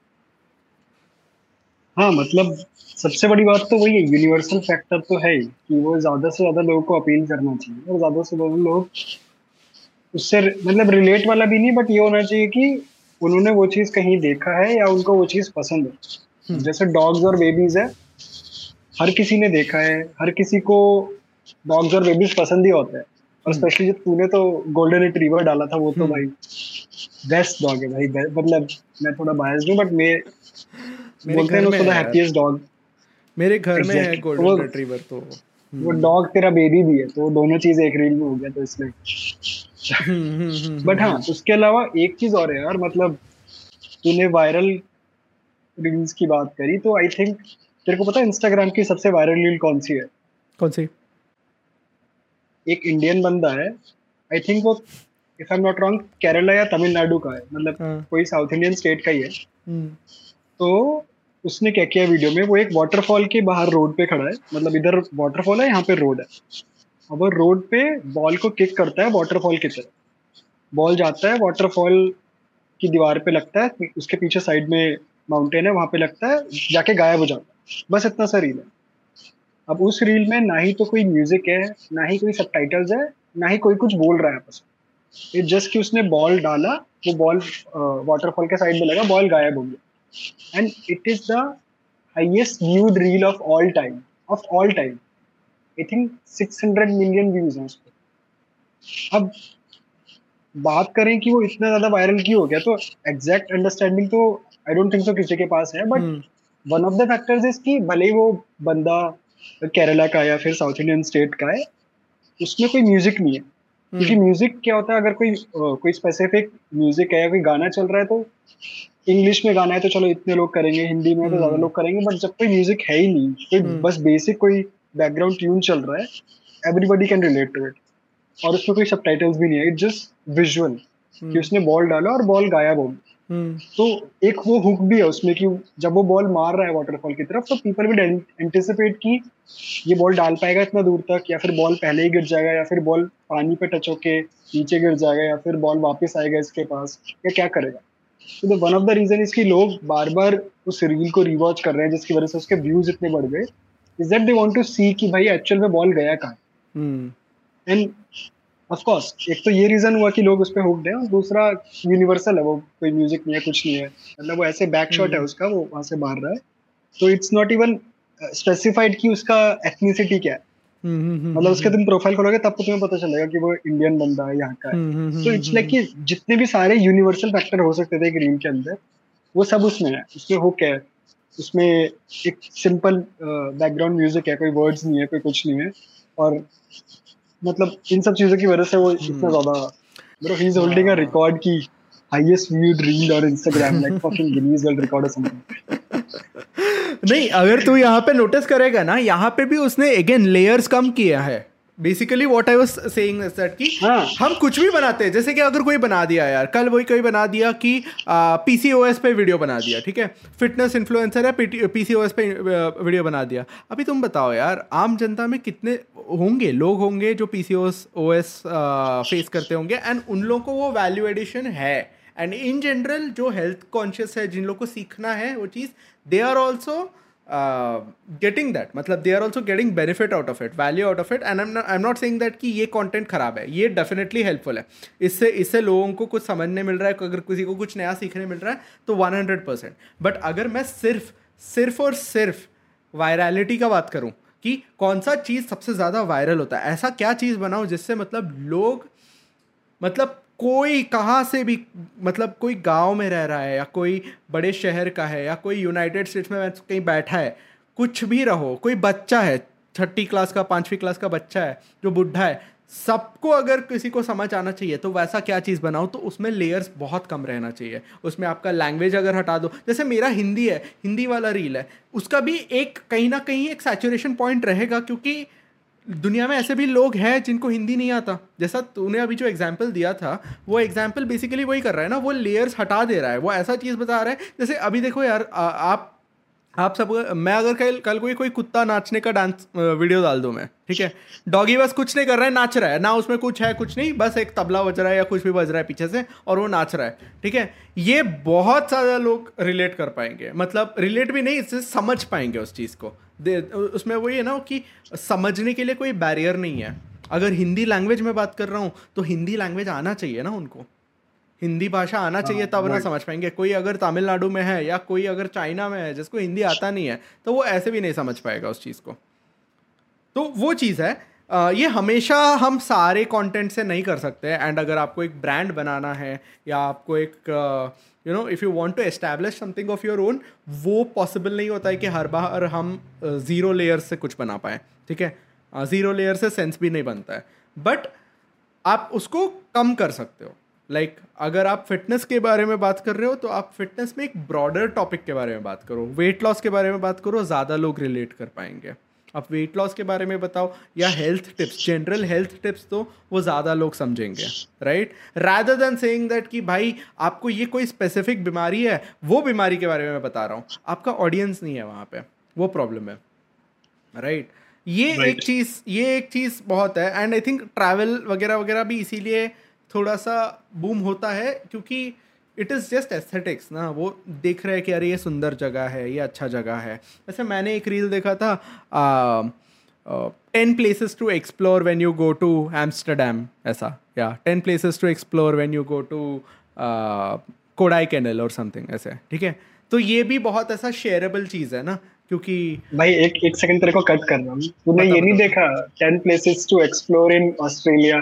हाँ, मतलब सबसे बड़ी बात तो वही है, यूनिवर्सल फैक्टर तो है ही कि वो ज्यादा से ज्यादा लोगों को अपील करना चाहिए, और ज्यादा से ज्यादा लोग उससे मतलब रिलेट वाला भी नहीं, बट ये होना चाहिए कि उन्होंने वो चीज कहीं देखा है या उनको वो चीज पसंद है. जैसे डॉग्स और बेबीज है, हर किसी ने देखा है, हर किसी को डॉग्स और बेबीज पसंद ही होते हैं. और स्पेशली जब तूने तो गोल्डन रिट्रीवर डाला था, वो तो भाई बेस्ट डॉग है भाई. मतलब मैं थोड़ा बायस्ड हूं, बट मैं बोलते हैं उसको द हैप्पीएस्ट डॉग. मेरे घर में है गोल्डन रिट्रीवर, तो वो डॉग तेरा बेबी भी है, तो दोनों चीज एक रील में हो गया, तो इसलिए. बट हाँ, उसके अलावा एक चीज और है यार, मतलब तूने वायरल रील्स की बात करी, तो आई थिंक तेरे को पता है इंस्टाग्राम की सबसे वायरल रील कौन सी है? कौन सी? एक इंडियन बंदा है, आई थिंक वो, if I am not wrong, Kerala या तमिलनाडु का है, मतलब हाँ. कोई साउथ इंडियन स्टेट का ही है. तो उसने क्या किया वीडियो में, वो एक वाटरफॉल के बाहर रोड पे खड़ा है, मतलब इधर वाटरफॉल है, यहाँ पे रोड है. अब वो रोड पे बॉल को किक करता है वाटरफॉल की तरफ, बॉल जाता है वाटरफॉल की दीवार पे लगता है, उसके पीछे साइड में माउंटेन है, वहां पे लगता है, जाके गायब हो जाता है. बस इतना सा रील है. अब उस रील में ना ही तो कोई म्यूजिक है, ना ही कोई सबटाइटल्स है, ना ही कोई कुछ बोल रहा है आपस में. इट जस्ट कि उसने बॉल डाला, वो बॉल वाटरफॉल के साइड में लगा, बॉल गायब हो गया. And it is the highest viewed reel of all time, of all time. I think six hundred million views हैं उस पर. अब बात करें कि वो इतना ज्यादा वायरल क्यों हो गया, तो एग्जैक्ट अंडरस्टैंडिंग तो आई डोंट थिंक सो किसी के पास है, but one of the factors is कि भले ही वो बंदा केरला का या फिर साउथ इंडियन स्टेट का है, उसमें कोई म्यूजिक नहीं है. क्योंकि म्यूजिक क्या होता है, अगर कोई कोई स्पेसिफिक म्यूजिक है, कोई गाना चल रहा है, तो इंग्लिश में गाना है तो चलो इतने लोग करेंगे, हिंदी में तो ज्यादा लोग करेंगे. बट जब कोई म्यूजिक है ही नहीं, कोई बस बेसिक कोई बैकग्राउंड ट्यून चल रहा है, everybody can relate to it. और उसमें कोई सबटाइटल्स भी नहीं है, इट जस्ट विजुअल कि उसने बॉल डाला और बॉल गायब हो गया. तो एक वो हुक भी है उसमें कि जब वो बॉल मार रहा है वाटरफॉल की तरफ तो पीपल विल एंटिसिपेट कि ये बॉल डाल पाएगा इतना दूर तक, या फिर बॉल पहले ही गिर जाएगा, या फिर बॉल पानी पे टच होके नीचे गिर जाएगा, या फिर बॉल वापस आएगा इसके पास, या क्या करेगा। तो वन ऑफ द रीजन इसकी लोग बार बार उस रील को रिवॉच कर रहे हैं जिसकी वजह से उसके व्यूज इतने बढ़ गए, is that they want to see कि भाई एक्चुअल में बॉल गया कहाँ। एंड ऑफ कोर्स एक तो ये रीजन हुआ कि लोग उस पे हुक्ड हैं, और दूसरा यूनिवर्सल है, वो कोई म्यूजिक नहीं है, कुछ नहीं है, मतलब वो ऐसे बैक शॉट है उसका, वो वहां से मार रहा है, तो इट्स नॉट इवन स्पेसिफाइड कि उसका एथनिसिटी क्या है। मतलब उसके तुम प्रोफाइल खोलोगे तब तो तुम्हें पता चलेगा कि वो इंडियन बंदा है, यहाँ का है। तो इट्स लाइक कि जितने भी सारे यूनिवर्सल फैक्टर हो सकते थे एक रील के अंदर, वो सब उसमें है। उसमें हुक है, उसमें एक सिंपल बैकग्राउंड म्यूजिक है, कोई वर्ड्स नहीं है, कोई कुछ नहीं है, और मतलब इन सब चीजों की वजह से वो इतना ज्यादा, bro he is holding a record की highest viewed reel on Instagram, like fucking Guinness world record और समथिंग। नहीं, अगर तू यहाँ पे नोटिस करेगा ना, यहाँ पे भी उसने अगेन लेयर्स कम किया है। Basically what I was saying is that कि हाँ. हम कुछ भी बनाते हैं, जैसे कि अगर कोई बना दिया यार, कल वही कोई बना दिया कि पीसीओएस पे वीडियो बना दिया, ठीक है, फिटनेस इन्फ्लुएंसर है, पीसीओएस पे वीडियो बना दिया। अभी तुम बताओ यार, आम जनता में कितने होंगे लोग होंगे जो पीसीओएस ओएस फेस करते होंगे, एंड उन लोगों को वो वैल्यू एडिशन है। एंड इन जनरल जो हेल्थ कॉन्शियस है, जिन लोगों को सीखना है वो चीज़, they are also getting that, मतलब they are also getting benefit out of it, value out of it. And I am not saying that कि ये कंटेंट खराब है, ये डेफिनेटली हेल्पफुल है, इससे इससे लोगों को कुछ समझने मिल रहा है, अगर किसी को कुछ नया सीखने मिल रहा है तो वन हंड्रेड परसेंट। बट अगर मैं सिर्फ सिर्फ और सिर्फ वायरलिटी का बात करूँ कि कौन सा चीज़ सबसे ज़्यादा वायरल होता है, ऐसा क्या चीज़ बनाओ जिससे मतलब लोग, मतलब कोई कहाँ से भी, मतलब कोई गांव में रह रहा है या कोई बड़े शहर का है या कोई यूनाइटेड स्टेट्स में कहीं बैठा है, कुछ भी रहो, कोई बच्चा है, छठी क्लास का, पाँचवीं क्लास का बच्चा है, जो बुढ़ा है, सबको अगर किसी को समझ आना चाहिए तो वैसा क्या चीज़ बनाओ। तो उसमें लेयर्स बहुत कम रहना चाहिए, उसमें आपका लैंग्वेज अगर हटा दो, जैसे मेरा हिंदी है, हिंदी वाला रील है, उसका भी एक कहीं ना कहीं एक सैचुरेशन पॉइंट रहेगा, क्योंकि दुनिया में ऐसे भी लोग हैं जिनको हिंदी नहीं आता। जैसा तूने अभी जो एग्जाम्पल दिया था, वो एग्जाम्पल बेसिकली वही कर रहा है ना, वो लेयर्स हटा दे रहा है, वो ऐसा चीज़ बता रहा है। जैसे अभी देखो यार, आ, आप आप सब, मैं अगर कल कल कोई कोई कुत्ता नाचने का डांस वीडियो डाल दूँ मैं, ठीक है, डॉगी बस कुछ नहीं कर रहा है, नाच रहा है ना, उसमें कुछ है कुछ नहीं, बस एक तबला बज रहा है या कुछ भी बज रहा है पीछे से और वो नाच रहा है, ठीक है, ये बहुत सारे लोग रिलेट कर पाएंगे, मतलब रिलेट भी नहीं, इससे समझ पाएंगे उस चीज़ को। उसमें वही है ना कि समझने के लिए कोई बैरियर नहीं है। अगर हिंदी लैंग्वेज में बात कर रहा हूँ तो हिंदी लैंग्वेज आना चाहिए ना उनको, हिंदी भाषा आना चाहिए, तब ना समझ पाएंगे। कोई अगर तमिलनाडु में है या कोई अगर चाइना में है जिसको हिंदी आता नहीं है, तो वो ऐसे भी नहीं समझ पाएगा उस चीज़ को। तो वो चीज़ है, ये हमेशा हम सारे कंटेंट से नहीं कर सकते। एंड अगर आपको एक ब्रांड बनाना है या आपको एक you know if you want to establish something of your own, वो पॉसिबल नहीं होता है कि हर बार हम ज़ीरो लेयर से कुछ बना पाएँ, ठीक है, ज़ीरो लेयर से सेंस भी नहीं बनता है, बट आप उसको कम कर सकते हो। लाइक like, अगर आप फिटनेस के बारे में बात कर रहे हो तो आप फिटनेस में एक ब्रॉडर टॉपिक के बारे में बात करो, वेट लॉस के बारे में बात करो, ज़्यादा लोग रिलेट कर पाएंगे। आप वेट लॉस के बारे में बताओ या health tips, general health tips, तो वो ज़्यादा लोग समझेंगे, right, rather than saying that कि भाई आपको ये कोई स्पेसिफिक बीमारी है, वो बीमारी के बारे में मैं बता रहा हूँ, आपका ऑडियंस नहीं है वहाँ पे, वो प्रॉब्लम है, राइट right? ये right. एक चीज़ ये एक चीज़ बहुत है। एंड आई थिंक ट्रैवल वगैरह वगैरह भी इसीलिए थोड़ा सा बूम होता है, क्योंकि इट इज़ जस्ट एस्थेटिक्स ना, वो देख रहे हैं कि अरे ये सुंदर जगह है, ये अच्छा जगह है। वैसे मैंने एक रील देखा था, ten places to explore when you go to Amsterdam, ऐसा, या ten places to explore when you go to Kodaikanal और समथिंग ऐसे, ठीक है। तो ये भी बहुत ऐसा शेयरेबल चीज़ है ना, क्योंकि भाई एक एक सेकंड तेरे को कट कर रहा हूँ, तूने ये नहीं देखा ten places to explore in Australia?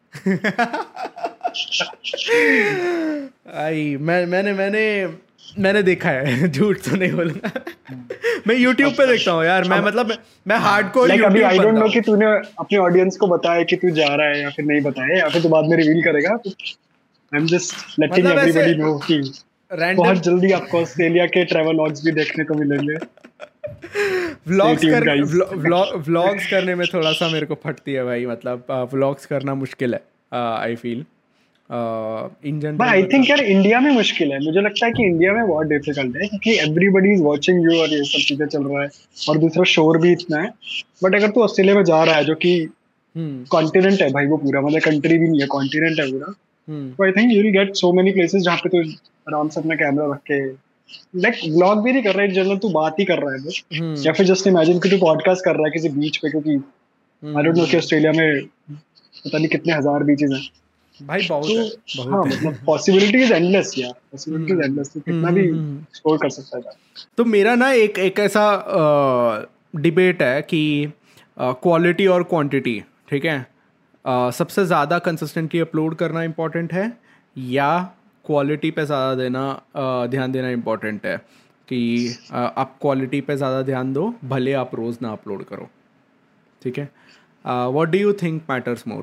I मैं मैंने मैंने मैंने देखा है, झूठ तो नहीं बोलूंगा। मैं YouTube पे देखता हूँ यार, मैं मतलब मैं हार्डकोर YouTube अभी आई डोंट नो कि तूने अपने ऑडियंस को बताया कि तू जा रहा है या फिर नहीं बताया, या फिर तू बाद में रिवील करेगा। I am just letting everybody know कि बहुत जल्दी आपको ऑस्ट्रेलिया के ट्रैवल व्लॉग्स भी देखने को मिलेंगे। व्लॉग्स कर व्लॉग्स करने में थोड़ा सा मेरे को फटती है भाई, मतलब व्लॉग्स करना मुश्किल है, I feel. In general. I think यार इंडिया में मुश्किल है, मुझे लगता है कि इंडिया में बहुत डिफिकल्ट है क्योंकि एवरीबडी इज वाचिंग यू और ये सब चीजें चल रहा है और दूसरा शोर भी इतना है। बट अगर तू ऑस्ट्रेलिया में जा रहा है जो कि कॉन्टिनेंट है भाई, वो पूरा मतलब कंट्री भी नहीं है, कॉन्टिनेंट है पूरा, तो I think you will get so many places जहाँ पे तू आराम से अपना कैमरा रख के लाइक व्लॉग भी नहीं कर रहा है जनरल, तू बात ही कर रहा है बस, या फिर जस्ट इमेजिन कि तू पॉडकास्ट कर रहा है किसी बीच पे, क्योंकि आई डोंट नो कि ऑस्ट्रेलिया में पता नहीं कितने हजार बीचेस हैं भाई, बहुत तो, है, बहुत हाँ, मतलब पॉसिबिलिटी इज एंडलेस यार, पॉसिबिलिटी इज एंडलेस, तो कितना भी एक्सप्लोर कर सकता है। तो मेरा ना एक एक ऐसा डिबेट है कि क्वालिटी और क्वांटिटी, ठीक है, uh, सबसे ज़्यादा कंसिस्टेंटली अपलोड करना इम्पोर्टेंट है या क्वालिटी पे ज़्यादा देना uh, ध्यान देना इम्पोर्टेंट है, कि uh, आप क्वालिटी पे ज़्यादा ध्यान दो भले आप रोज़ ना अपलोड करो, ठीक है। What do you think matters more?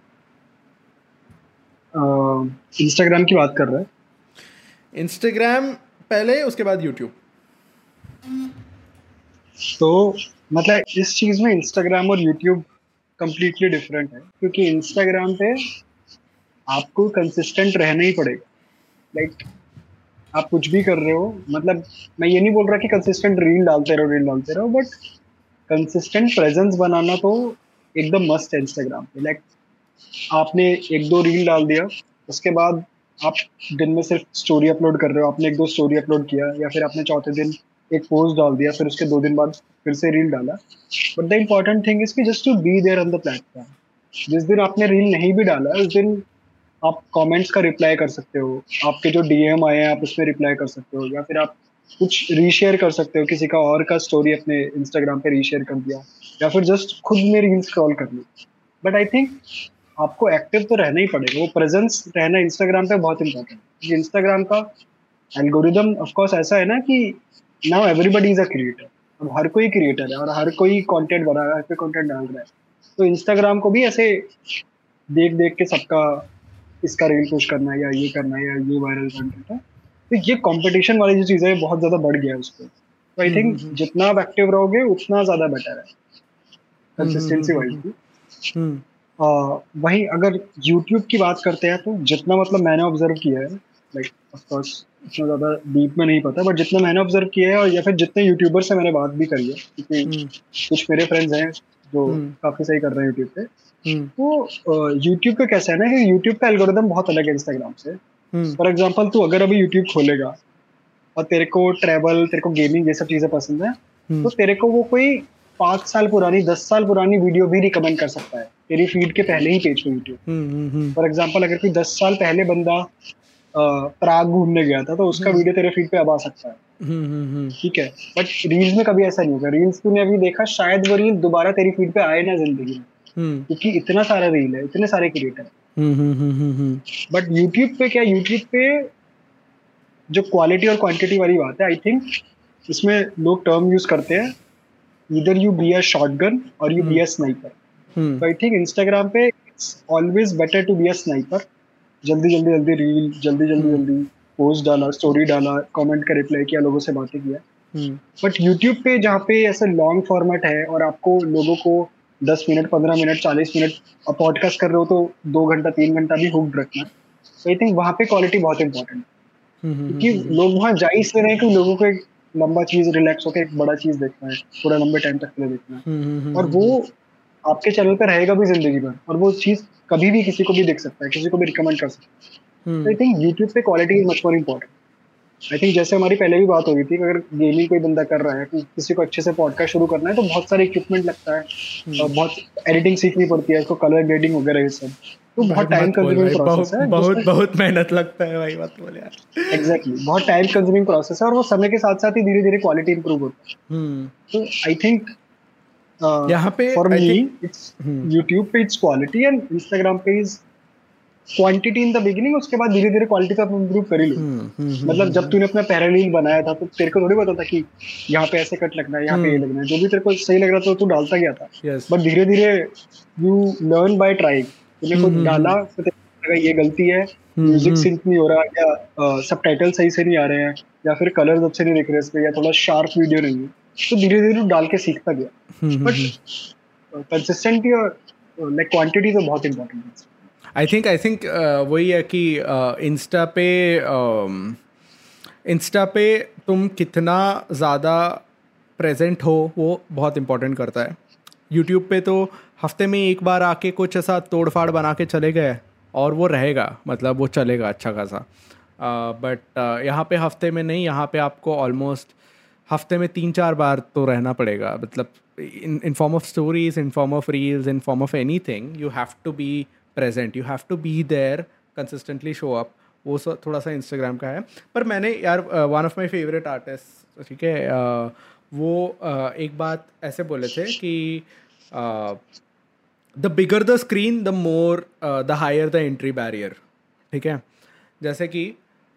Instagram uh, की बात कर रहा है? इंस्टाग्राम पहले, उसके बाद यूट्यूब। तो मतलब इस चीज में इंस्टाग्राम और यूट्यूब कंप्लीटली डिफरेंट है, क्योंकि इंस्टाग्राम पे आपको कंसिस्टेंट रहना ही पड़ेगा। लाइक like, आप कुछ भी कर रहे हो, मतलब मैं ये नहीं बोल रहा कि कंसिस्टेंट रील डालते रहो रील डालते रहो बट कंसिस्टेंट प्रेजेंस बनाना तो एकदम मस्त है इंस्टाग्राम पे। लाइक आपने एक दो रील डाल दिया, उसके बाद आप दिन में सिर्फ स्टोरी अपलोड कर रहे हो, आपने एक दो स्टोरी अपलोड किया, या फिर आपने चौथे दिन एक पोस्ट डाल दिया, फिर उसके दो दिन बाद फिर से रील डाला। But the important thing is कि just to be there on the platform. जिस दिन आपने रील नहीं भी डाला उस दिन आप कमेंट्स का रिप्लाई कर सकते हो, आपके जो डीएम आए हैं आप उसमें रिप्लाई कर सकते हो, या फिर आप कुछ रीशेयर कर सकते हो, किसी का और का स्टोरी अपने इंस्टाग्राम पे रीशेयर कर दिया, या फिर जस्ट खुद में रील स्क्रॉल कर ली। बट आई थिंक आपको एक्टिव तो रहना ही पड़ेगा, वो प्रेजेंस रहना इंस्टाग्राम पे बहुत इंपॉर्टेंट है। इंस्टाग्राम का एल्गोरिदम ऑफ कोर्स ऐसा है ना कि now everybody is a creator, अब हर कोई क्रिएटर है और हर कोई कंटेंट बना रहा है, हर कोई कंटेंट डाल रहा है। तो इंस्टाग्राम को भी ऐसे देख देख के सबका इसका रील पुश करना है या ये करना है या ये वायरल कंटेंट है, तो ये कंपटीशन वाली जो चीज़ है बहुत ज़्यादा बढ़ गया है उस पर। तो आई थिंक जितना आप एक्टिव रहोगे उतना ज़्यादा बेटर है कंसिस्टेंसी वाइज। वहीं अगर यूट्यूब की बात करते हैं तो जितना मतलब मैंने ऑब्जर्व किया है, लाइक ऑफ कोर्स इतना ज़्यादा डीप में नहीं पता, बट जितना मैंने ऑब्जर्व किया है और या फिर जितने यूट्यूबर से मैंने बात भी करी है, क्योंकि कुछ मेरे फ्रेंड्स हैं जो काफ़ी सही कर रहे हैं यूट्यूब पे, तो यूट्यूब का कैसा है ना कि यूट्यूब का एल्गोरिदम बहुत अलग है इंस्टाग्राम से। फॉर एग्जांपल तू अगर अभी यूट्यूब खोलेगा और तेरे को ट्रैवल, तेरे को गेमिंग, ये सब चीज़ें पसंद है, तो तेरे को वो कोई पाँच साल पुरानी, दस साल पुरानी वीडियो भी रिकमेंड कर सकता है तेरी फीड के पहले ही पेज पे यूट्यूब। फॉर एग्जांपल अगर कोई दस साल पहले बंदा प्राग घूमने गया था तो उसका वीडियो तेरे फीड पे अब आ सकता है, ठीक है। बट रील्स में कभी ऐसा नहीं होगा। रील्स तूने अभी देखा, शायद वो रील दोबारा तेरी फीड पे आए ना जिंदगी में, क्योंकि इतना सारा रील है, इतने सारे क्रिएटर। बट यूट्यूब पे क्या, यूट्यूब पे जो क्वालिटी और क्वांटिटी वाली बात है, आई थिंक इसमें लोग टर्म यूज करते हैं, either you be a shotgun or you hmm. be a sniper. Hmm. So I think Instagram पे it's always better to be a sniper. जल्दी जल्दी जल्दी रील, जल्दी जल्दी hmm. जल्दी पोस्ट डाला, स्टोरी डाला, कमेंट का रिप्लाई किया, लोगों से बातें किया। But hmm. यूट्यूब पे जहाँ पे ऐसे लॉन्ग फॉर्मेट है और आपको लोगों को दस मिनट, पंद्रह मिनट, चालीस मिनट, आप पॉडकास्ट कर रहे हो तो दो घंटा तीन घंटा भी हुक्ड रखना है। तो आई थिंक वहाँ पे क्वालिटी बहुत इंपॉर्टेंट है, क्योंकि लोग वहाँ जा ही इसलिए रहे कि लोगों को एक लंबा चीज रिलैक्स होकर एक बड़ा चीज देखना है, थोड़ा लंबे टाइम तक के लिए देखना है, और वो आपके चैनल पे रहेगा भी जिंदगी भर, और वो चीज कभी भी किसी को भी देख सकता है, किसी को भी रिकमेंड कर सकता है। आई थिंक यूट्यूब पे quality is much more important. I think जैसे हमारी पहले भी बात हो रही थी कि अगर गेमिंग कोई बंदा कर रहा है, किसी को अच्छे से पॉडकास्ट शुरू करना है, तो बहुत सारे इक्विपमेंट लगता है, और बहुत एडिटिंग सीखनी पड़ती है, इसको कलर ग्रेडिंग वगैरह ये सब, तो बहुत टाइम कंज्यूमिंग प्रोसेस है, बहुत बहुत मेहनत लगता है भाई, बात बोले यार। एग्जैक्टली, बहुत टाइम कंज्यूमिंग प्रोसेस है, और वो समय के साथ साथ ही धीरे धीरे क्वालिटी इंप्रूव होती है। तो आई थिंक यहाँ पे फॉर मी इट्स यूट्यूब पे इट्स क्वालिटी एंड इंस्टाग्राम पे is quantity in the beginning, उसके बाद धीरे धीरे क्वालिटी का इंप्रूव कर ही लो। मतलब जब तूने अपना पहला रील बनाया था तो तेरे को थोड़ी पता था कि यहाँ पे ऐसे कट लगना है, यहाँ पे ये लगना है, जो भी तेरे को सही लग रहा था तू डालता गया था। बट धीरे धीरे यू लर्न बाय ट्राइंग। तूने कुछ डाला तो तेरे को लगा ये गलती है, म्यूजिक सिंक नहीं हो रहा, या सबटाइटल सही से नहीं आ रहे हैं, या फिर कलर्स अच्छे नहीं दिख रहे इसमें, या थोड़ा शार्प वीडियो नहीं है, तो धीरे धीरे तू डाल के सीखता गया। बट कंसिस्टेंटली और लाइक क्वांटिटी तो बहुत इंपॉर्टेंट है। आई थिंक आई थिंक वही है कि इंस्टा पे इंस्टा पे तुम कितना ज़्यादा प्रेजेंट हो वो बहुत इम्पोर्टेंट करता है. यूट्यूब पे तो हफ्ते में एक बार आके कुछ ऐसा तोड़ फाड़ बना के चले गए और वो रहेगा, मतलब वो चलेगा अच्छा खासा. बट uh, uh, यहाँ पे हफ्ते में नहीं, यहाँ पे आपको ऑलमोस्ट हफ्ते में तीन चार बार तो रहना पड़ेगा. मतलब in in form of stories, in form of reels, in form of anything, you have to be present, you have to be there, consistently show up. वो सब थोड़ा सा इंस्टाग्राम का है. पर मैंने यार one of my favourite artist, ठीक है, uh, वो uh, एक बात ऐसे बोले थे कि the bigger the screen the more the higher the entry barrier. ठीक है, जैसे कि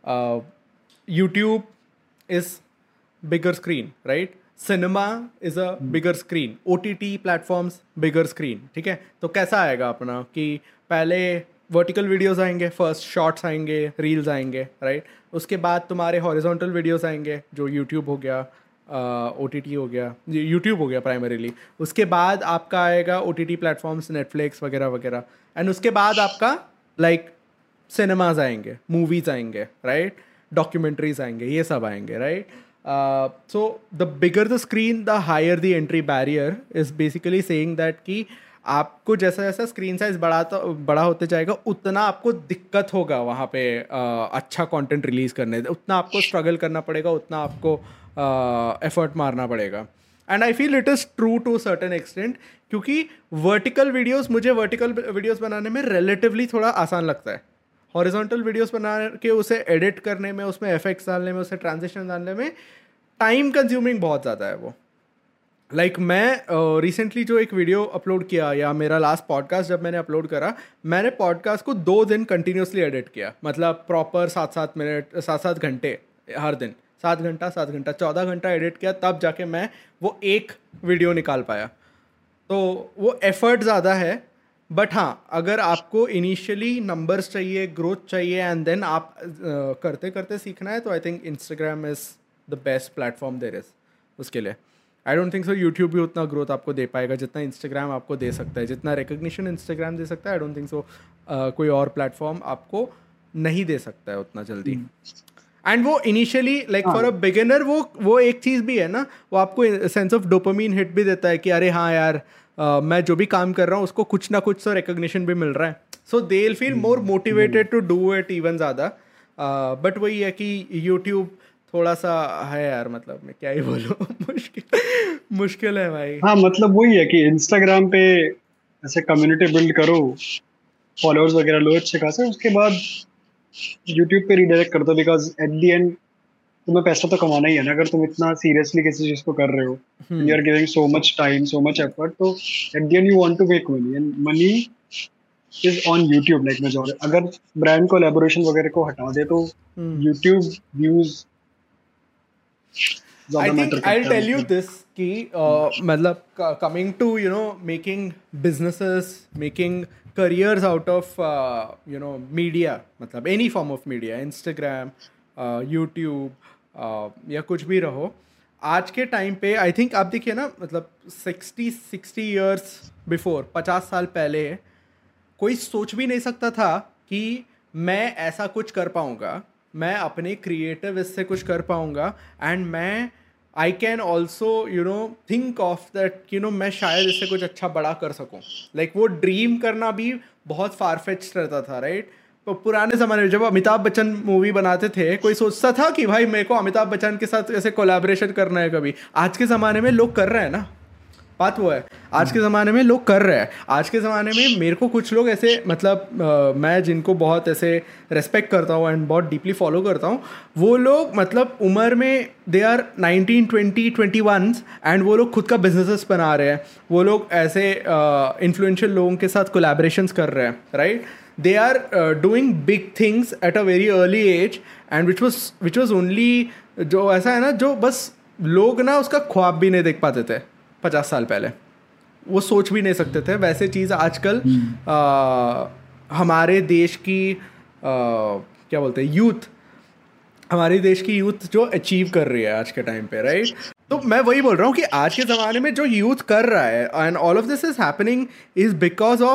YouTube is bigger screen, right? Cinema is a bigger screen, O T T platforms bigger screen. ठीक है, तो कैसा आएगा अपना कि पहले वर्टिकल वीडियोस आएंगे, फर्स्ट शॉर्ट्स आएंगे, रील्स आएंगे, राइट? उसके बाद तुम्हारे हॉरिजॉन्टल वीडियोस आएंगे जो यूट्यूब हो गया, ओ टी टी हो गया, यूट्यूब हो गया प्राइमरीली. उसके बाद आपका आएगा O T T platforms, Netflix वगैरह वगैरह. एंड उसके बाद आपका लाइक like, सिनेमाज आएंगे, मूवीज़ आएंगे, राइट? डॉक्यूमेंट्रीज आएंगे, ये सब आएंगे, right? So the bigger the screen the higher the entry barrier is basically saying that कि आपको जैसा जैसा स्क्रीन साइज बढ़ाता बड़ा होते जाएगा उतना आपको दिक्कत होगा वहाँ पे uh, अच्छा कंटेंट रिलीज़ करने, उतना आपको स्ट्रगल करना पड़ेगा, उतना आपको एफर्ट uh, मारना पड़ेगा. And I feel it is true to certain extent, क्योंकि वर्टिकल वीडियोस, मुझे वर्टिकल वीडियोस बनाने में रिलेटिवली थोड़ा आसान लगता है. हॉरिजॉन्टल वीडियोस बना के उसे एडिट करने में, उसमें एफेक्ट्स डालने में, उसे ट्रांजिशन डालने में टाइम कंज्यूमिंग बहुत ज़्यादा है वो. लाइक like, मैं रिसेंटली uh, जो एक वीडियो अपलोड किया, या मेरा लास्ट पॉडकास्ट जब मैंने अपलोड करा, मैंने पॉडकास्ट को दो दिन कंटिन्यूसली एडिट किया. मतलब प्रॉपर सात सात मिनट सात सात घंटे हर दिन, सात घंटा सात घंटा चौदह घंटा एडिट किया, तब जाके मैं वो एक वीडियो निकाल पाया. तो वो एफर्ट ज़्यादा है. बट हाँ, अगर आपको इनिशियली नंबर्स चाहिए, ग्रोथ चाहिए, एंड देन आप uh, करते करते सीखना है, तो I think Instagram is the best platform there is उसके लिए. I don't think so YouTube भी उतना ग्रोथ आपको दे पाएगा जितना इंस्टाग्राम आपको दे सकता है, जितना रिकग्निशन इंस्टाग्राम दे सकता है. आई डोंट थिंक सो कोई और प्लेटफॉर्म आपको नहीं दे सकता है उतना जल्दी. एंड वो initially like for a beginner वो वो एक चीज़ भी है ना, वो आपको सेंस ऑफ डोपामीन हिट भी देता है कि अरे हाँ यार, Uh, मैं जो भी काम कर रहा हूँ उसको कुछ ना कुछ तो रिकग्निशन भी मिल रहा है. So they will feel more motivated to do it even ज़्यादा. बट वही है कि यूट्यूब थोड़ा सा है यार, मतलब मैं क्या ही बोलूँ, मुश्किल मुश्किल है भाई. हाँ, मतलब वही है कि इंस्टाग्राम पे ऐसे कम्युनिटी बिल्ड करो, फॉलोअर्स वगैरह लो अच्छे खासे, उसके बाद यूट्यूब पे रिडायरेक्ट कर दो, बिकॉज एट द एंड तुम्हें पैसा तो कमाना ही है ना. अगर तुम इतना सीरियसली किसी चीज को कर रहे हो, you are giving so much time, so much effort, तो at the end you want to make money, and money is on YouTube like majority. अगर ब्रांड कोलैबोरेशन वगैरह को हटा दे तो YouTube views I think I'll tell you this कि uh, मतलब coming to you know making businesses, making careers out of uh, you know media, मतलब any form of media, Instagram, uh, YouTube, uh, या कुछ भी रहो, आज के time पे आई थिंक आप देखिए ना, मतलब सिक्सटी सिक्सटी ईयर्स बिफोर, पचास साल पहले कोई सोच भी नहीं सकता था कि मैं ऐसा कुछ कर पाऊँगा, मैं अपने क्रिएटिव इससे कुछ कर पाऊँगा, एंड मैं I can also you know think of that you know मैं शायद इससे कुछ अच्छा बड़ा कर सकूँ. लाइक like, वो ड्रीम करना भी बहुत फारफेच्ड रहता था, राइट? तो पुराने ज़माने में जब अमिताभ बच्चन मूवी बनाते थे, कोई सोचता था कि भाई मेरे को अमिताभ बच्चन के साथ ऐसे कोलैबोरेशन करना है कभी. आज के ज़माने में लोग कर रहे हैं ना, बात वो है, आज के ज़माने में लोग कर रहे हैं. आज के ज़माने में मेरे को कुछ लोग ऐसे, मतलब आ, मैं जिनको बहुत ऐसे रेस्पेक्ट करता हूँ एंड बहुत डीपली फॉलो करता हूँ, वो लोग मतलब उम्र में they are nineteen twenty twenty one and वो लोग खुद का बिजनेसेस बना रहे हैं. वो लोग ऐसे इन्फ्लुएंशियल लोगों के साथ कोलैबोरेशंस कर रहे हैं, right? They are doing big things at a very early age, and which was which was only, जो ऐसा है ना, जो बस लोग ना उसका ख्वाब भी नहीं देख पाते थे पचास साल पहले, वो सोच भी नहीं सकते थे. वैसे चीज़ आजकल हमारे देश की आ, क्या बोलते हैं, यूथ, हमारे देश की यूथ जो अचीव कर रही है आज के टाइम पे, राइट? तो मैं वही बोल रहा हूँ कि आज के ज़माने में जो यूथ कर रहा है, and all of this is happening is because of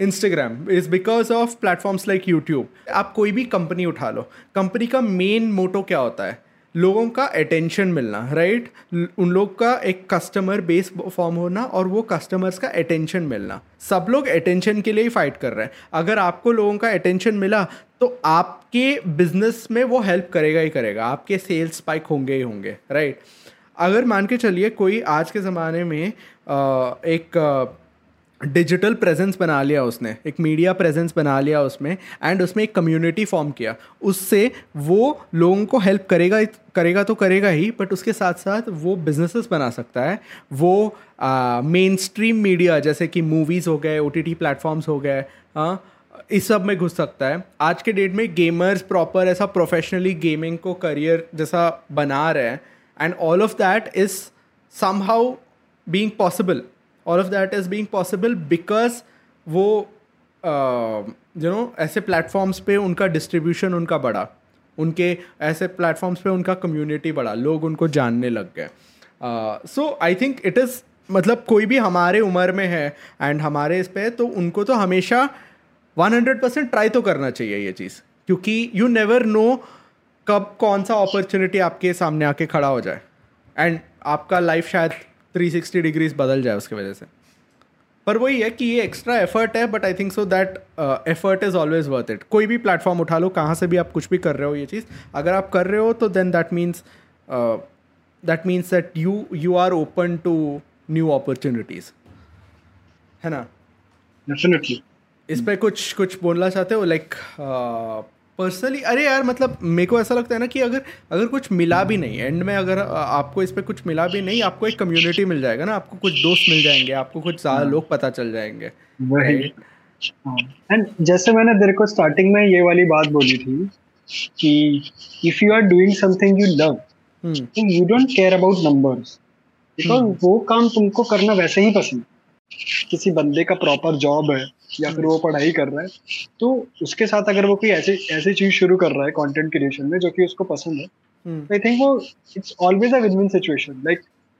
Instagram is because of platforms like YouTube. आप कोई भी कंपनी उठा लो, कंपनी का मेन मोटो क्या होता है? लोगों का अटेंशन मिलना, राइट right? उन लोग का एक कस्टमर बेस फॉर्म होना और वो कस्टमर्स का अटेंशन मिलना. सब लोग अटेंशन के लिए ही फाइट कर रहे हैं. अगर आपको लोगों का अटेंशन मिला तो आपके बिजनेस में वो हेल्प करेगा ही करेगा, आपके सेल्स स्पाइक होंगे ही होंगे, राइट right? अगर मान के चलिए कोई आज के ज़माने में आ, एक डिजिटल प्रेजेंस बना लिया उसने, एक मीडिया प्रेजेंस बना लिया उसमें, एंड उसमें एक कम्युनिटी फॉर्म किया, उससे वो लोगों को हेल्प करेगा करेगा तो करेगा ही, बट उसके साथ साथ वो बिजनेसेस बना सकता है. वो मेन स्ट्रीम मीडिया जैसे कि मूवीज़ हो गए, ओ टी टी प्लेटफॉर्म्स हो गए, हाँ, इस सब में घुस सकता है. आज के डेट में गेमर्स प्रॉपर ऐसा प्रोफेशनली गेमिंग को करियर जैसा बना रहे हैं, and all of that is somehow being possible. All of that is being possible because वो यू नो ऐसे प्लेटफॉर्म्स पे उनका डिस्ट्रीब्यूशन उनका बढ़ा, उनके ऐसे प्लेटफॉर्म्स पे उनका कम्युनिटी बढ़ा, लोग उनको जानने लग गए. So I think it is, मतलब कोई भी हमारे उम्र में है एंड हमारे इस पे, तो उनको तो हमेशा वन हंड्रेड परसेंट ट्राई तो करना चाहिए ये चीज़, क्योंकि यू नेवर नो कब कौन सा अपॉर्चुनिटी आपके सामने आके खड़ा हो जाए एंड आपका लाइफ शायद थ्री सिक्सटी डिग्रीज बदल जाए उसकी वजह से. पर वही है कि ये एक्स्ट्रा एफर्ट है, but I think so that effort is always worth it. कोई भी प्लेटफॉर्म उठा लो, कहाँ से भी आप कुछ भी कर रहे हो, ये चीज़ अगर आप कर रहे हो तो then that means that means that you you are open to new opportunities, है ना? डेफिनेटली. इस पर कुछ कुछ बोलना चाहते हो लाइक पर्सनली? अरे यार, मतलब मेरे को ऐसा लगता है ना कि अगर अगर कुछ मिला भी नहीं एंड में, अगर आपको इस पर कुछ मिला भी नहीं, आपको एक कम्युनिटी मिल जाएगा ना, आपको कुछ दोस्त मिल जाएंगे, आपको कुछ ज़्यादा लोग पता चल जाएंगे. एंड जैसे मैंने तेरे को स्टार्टिंग में ये वाली बात बोली थी कि if you are doing something you love, you don't care about numbers, because वो काम तुमको करना वैसे ही पसंद. किसी बंदे का प्रॉपर जॉब है या फिर वो पढ़ाई कर रहा है, तो उसके साथ अगर वो कोई ऐसे ऐसी चीज शुरू कर रहा है कंटेंट क्रिएशन में जो कि उसको पसंद है, आई थिंक वो it's always a win win situation. Like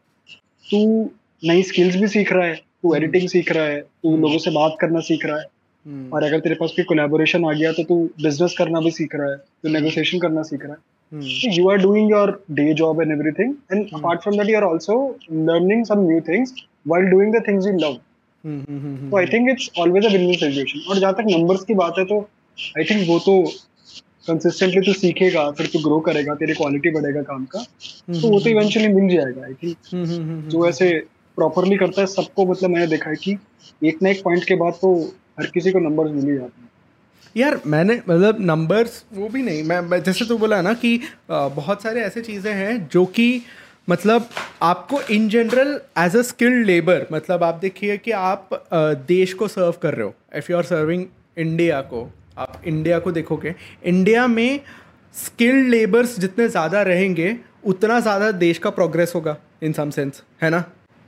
तू नई स्किल्स भी सीख रहा है, तू एडिटिंग सीख रहा है, तू लोगों से बात करना सीख रहा है, और अगर तेरे पास कोई कोलैबोरेशन आ गया तो तू बिजनेस करना भी सीख रहा है, तू नेगोशिएशन करना सीख रहा है. You are doing your day job and everything, and hmm. apart from that you are also learning some new things while doing the things you love. hmm. So I think it's always a win-win situation. और जहाँ तक numbers की बात है तो I think वो तो consistently तू सीखेगा, फिर तू grow करेगा, तेरी quality बढ़ेगा काम का, hmm. तो वो तो eventually मिल जाएगा. I think hmm. जो ऐसे properly करता है सबको, मतलब मैंने देखा है कि एक ना एक point के बाद तो हर किसी को numbers मिल ही जाते हैं. यार मैंने मतलब नंबर्स वो भी नहीं, मैं जैसे तो बोला ना कि आ, बहुत सारे ऐसे चीज़ें हैं जो कि मतलब आपको in general as a skilled labour, मतलब आप देखिए कि आप आ, देश को सर्व कर रहे हो. If you are serving India को, आप इंडिया को देखोगे, इंडिया में स्किल्ड लेबर्स जितने ज़्यादा रहेंगे उतना ज़्यादा देश का प्रोग्रेस होगा इन सम सेंस, है ना?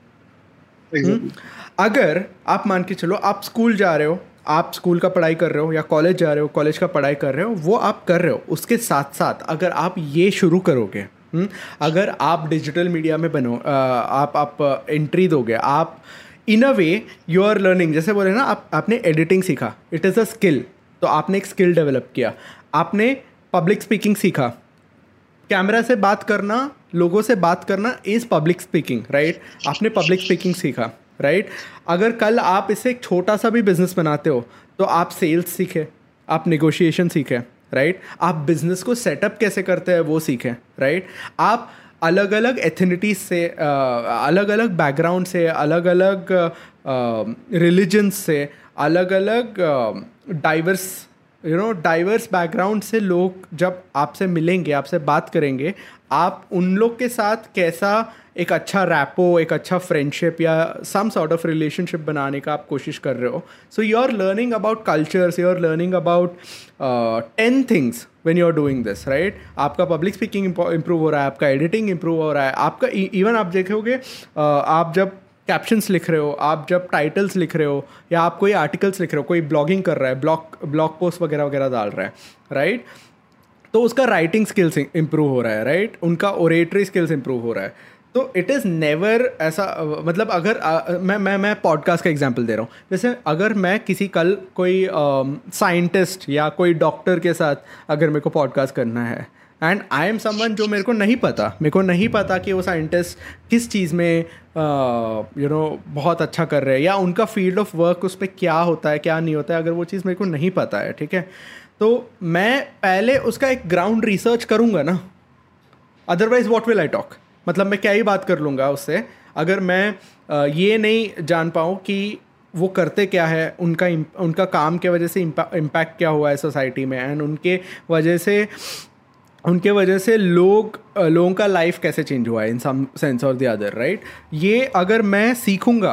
exactly. अगर आप मान के चलो आप स्कूल जा रहे हो, आप स्कूल का पढ़ाई कर रहे हो या कॉलेज जा रहे हो, कॉलेज का पढ़ाई कर रहे हो, वो आप कर रहे हो, उसके साथ साथ अगर आप ये शुरू करोगे, हुँ? अगर आप डिजिटल मीडिया में बनो, आ, आप आप एंट्री दोगे, आप in a way you are learning. जैसे बोले ना, आप आपने एडिटिंग सीखा, इट इज़ अ स्किल, तो आपने एक स्किल डेवलप किया. आपने पब्लिक स्पीकिंग सीखा, कैमरा से बात करना, लोगों से बात करना इज़ पब्लिक स्पीकिंग, राइट? आपने पब्लिक स्पीकिंग सीखा, राइट right? अगर कल आप इसे एक छोटा सा भी बिजनेस बनाते हो तो आप सेल्स सीखे, आप नेगोशिएशन सीखे, राइट right? आप बिजनेस को सेटअप कैसे करते हैं वो सीखें, राइट right? आप अलग अलग एथनिटीज से, अलग अलग बैकग्राउंड से, अलग अलग रिलीजन्स से, अलग अलग diverse you know diverse background से लोग जब आपसे मिलेंगे, आपसे बात करेंगे, आप उन लोग के साथ कैसा एक अच्छा रैपो, एक अच्छा फ्रेंडशिप या सम सॉर्ट ऑफ रिलेशनशिप बनाने का आप कोशिश कर रहे हो. So you are learning about cultures, you are learning about ten things when you are doing this, right? आपका पब्लिक स्पीकिंग इम्प्रूव हो रहा है, आपका एडिटिंग इम्प्रूव हो रहा है, आपका इवन आप देखोगे uh, आप जब कैप्शंस लिख रहे हो, आप जब टाइटल्स लिख रहे हो, या आप कोई आर्टिकल्स लिख रहे हो, कोई ब्लॉगिंग कर रहा है, ब्लॉग ब्लॉग पोस्ट वगैरह वगैरह डाल रहा है, राइट? तो उसका राइटिंग स्किल्स इम्प्रूव हो रहा है, राइट? उनका ओरेटरी स्किल्स इम्प्रूव हो रहा है. तो इट इज़ नेवर ऐसा, मतलब अगर आ, मैं मैं मैं पॉडकास्ट का एग्जांपल दे रहा हूँ. जैसे अगर मैं किसी कल कोई साइंटिस्ट या कोई डॉक्टर के साथ अगर मेरे को पॉडकास्ट करना है एंड आई एम समवन जो मेरे को नहीं पता मेरे को नहीं पता कि वो साइंटिस्ट किस चीज़ में यू नो बहुत अच्छा कर रहे हैं या उनका फील्ड ऑफ वर्क उस पर क्या होता है क्या नहीं होता है, अगर वो चीज़ मेरे को नहीं पता है, ठीक है, तो मैं पहले उसका एक ग्राउंड रिसर्च करूँगा ना. Otherwise what will I talk, मतलब मैं क्या ही बात कर लूँगा उससे अगर मैं ये नहीं जान पाऊँ कि वो करते क्या है, उनका उनका काम के वजह से इम्पैक्ट क्या हुआ है सोसाइटी में, एंड उनके वजह से उनके वजह से लोग लोगों का लाइफ कैसे चेंज हुआ है in some sense or the other, right. ये अगर मैं सीखूँगा,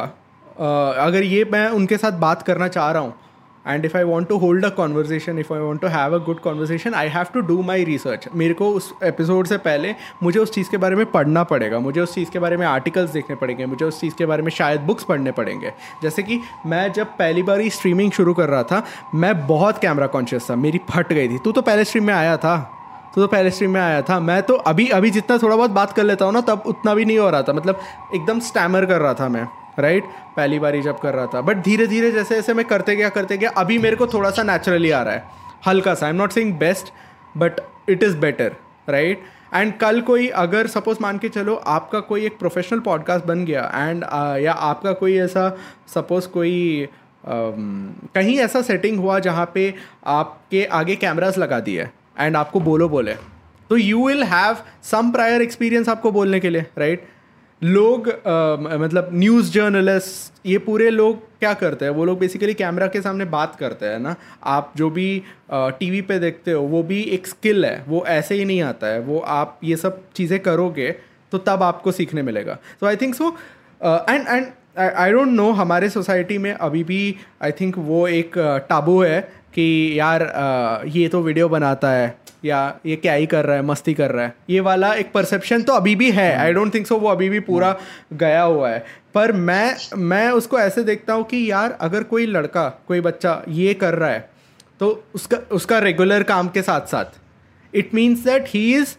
अगर ये मैं उनके साथ बात करना चाह रहा हूँ, and if I want to hold a conversation, if I want to have a good conversation, I have to do my research. मेरे को उस एपिसोड से पहले मुझे उस चीज़ के बारे में पढ़ना पड़ेगा, मुझे उस चीज़ के बारे में आर्टिकल्स देखने पड़ेंगे, मुझे उस चीज़ के बारे में शायद बुक्स पढ़ने पड़ेंगे. जैसे कि मैं जब पहली बार ही स्ट्रीमिंग शुरू कर रहा था, मैं बहुत कैमरा कॉन्शियस था, मेरी फट गई थी. तू तो पहले स्ट्रीम में आया था तो तो पहले स्ट्रीम में आया था मैं तो अभी अभी जितना थोड़ा बहुत बात कर लेता हूँ ना, तब उतना भी नहीं हो रहा था, मतलब एकदम स्टैमर कर रहा था मैं, राइट, पहली बार ही जब कर रहा था. बट धीरे धीरे जैसे जैसे मैं करते गया करते गया अभी मेरे को थोड़ा सा नेचुरली आ रहा है, हल्का सा. I am not saying best but it is better, right. And कल कोई अगर सपोज मान के चलो आपका कोई एक प्रोफेशनल पॉडकास्ट बन गया एंड uh, या आपका कोई ऐसा सपोज कोई um, कहीं ऐसा सेटिंग हुआ जहाँ पे आपके आगे कैमरास लगा दिए एंड आपको बोलो बोले, तो you will have some prior experience आपको बोलने के लिए, राइट. लोग uh, मतलब न्यूज़ जर्नलिस्ट ये पूरे लोग क्या करते हैं, वो लोग बेसिकली कैमरा के सामने बात करते हैं ना. आप जो भी टीवी uh, पे देखते हो वो भी एक स्किल है, वो ऐसे ही नहीं आता है, वो आप ये सब चीज़ें करोगे तो तब आपको सीखने मिलेगा. So I think so and and I don't know, हमारे सोसाइटी में अभी भी आई थिंक वो एक टाबू uh, है कि यार uh, ये तो वीडियो बनाता है या ये क्या ही कर रहा है, मस्ती कर रहा है, ये वाला एक परसेप्शन तो अभी भी है. आई डोंट थिंक सो वो अभी भी पूरा गया हुआ है. पर मैं मैं उसको ऐसे देखता हूँ कि यार अगर कोई लड़का कोई बच्चा ये कर रहा है तो उसका उसका रेगुलर काम के साथ साथ it means that he is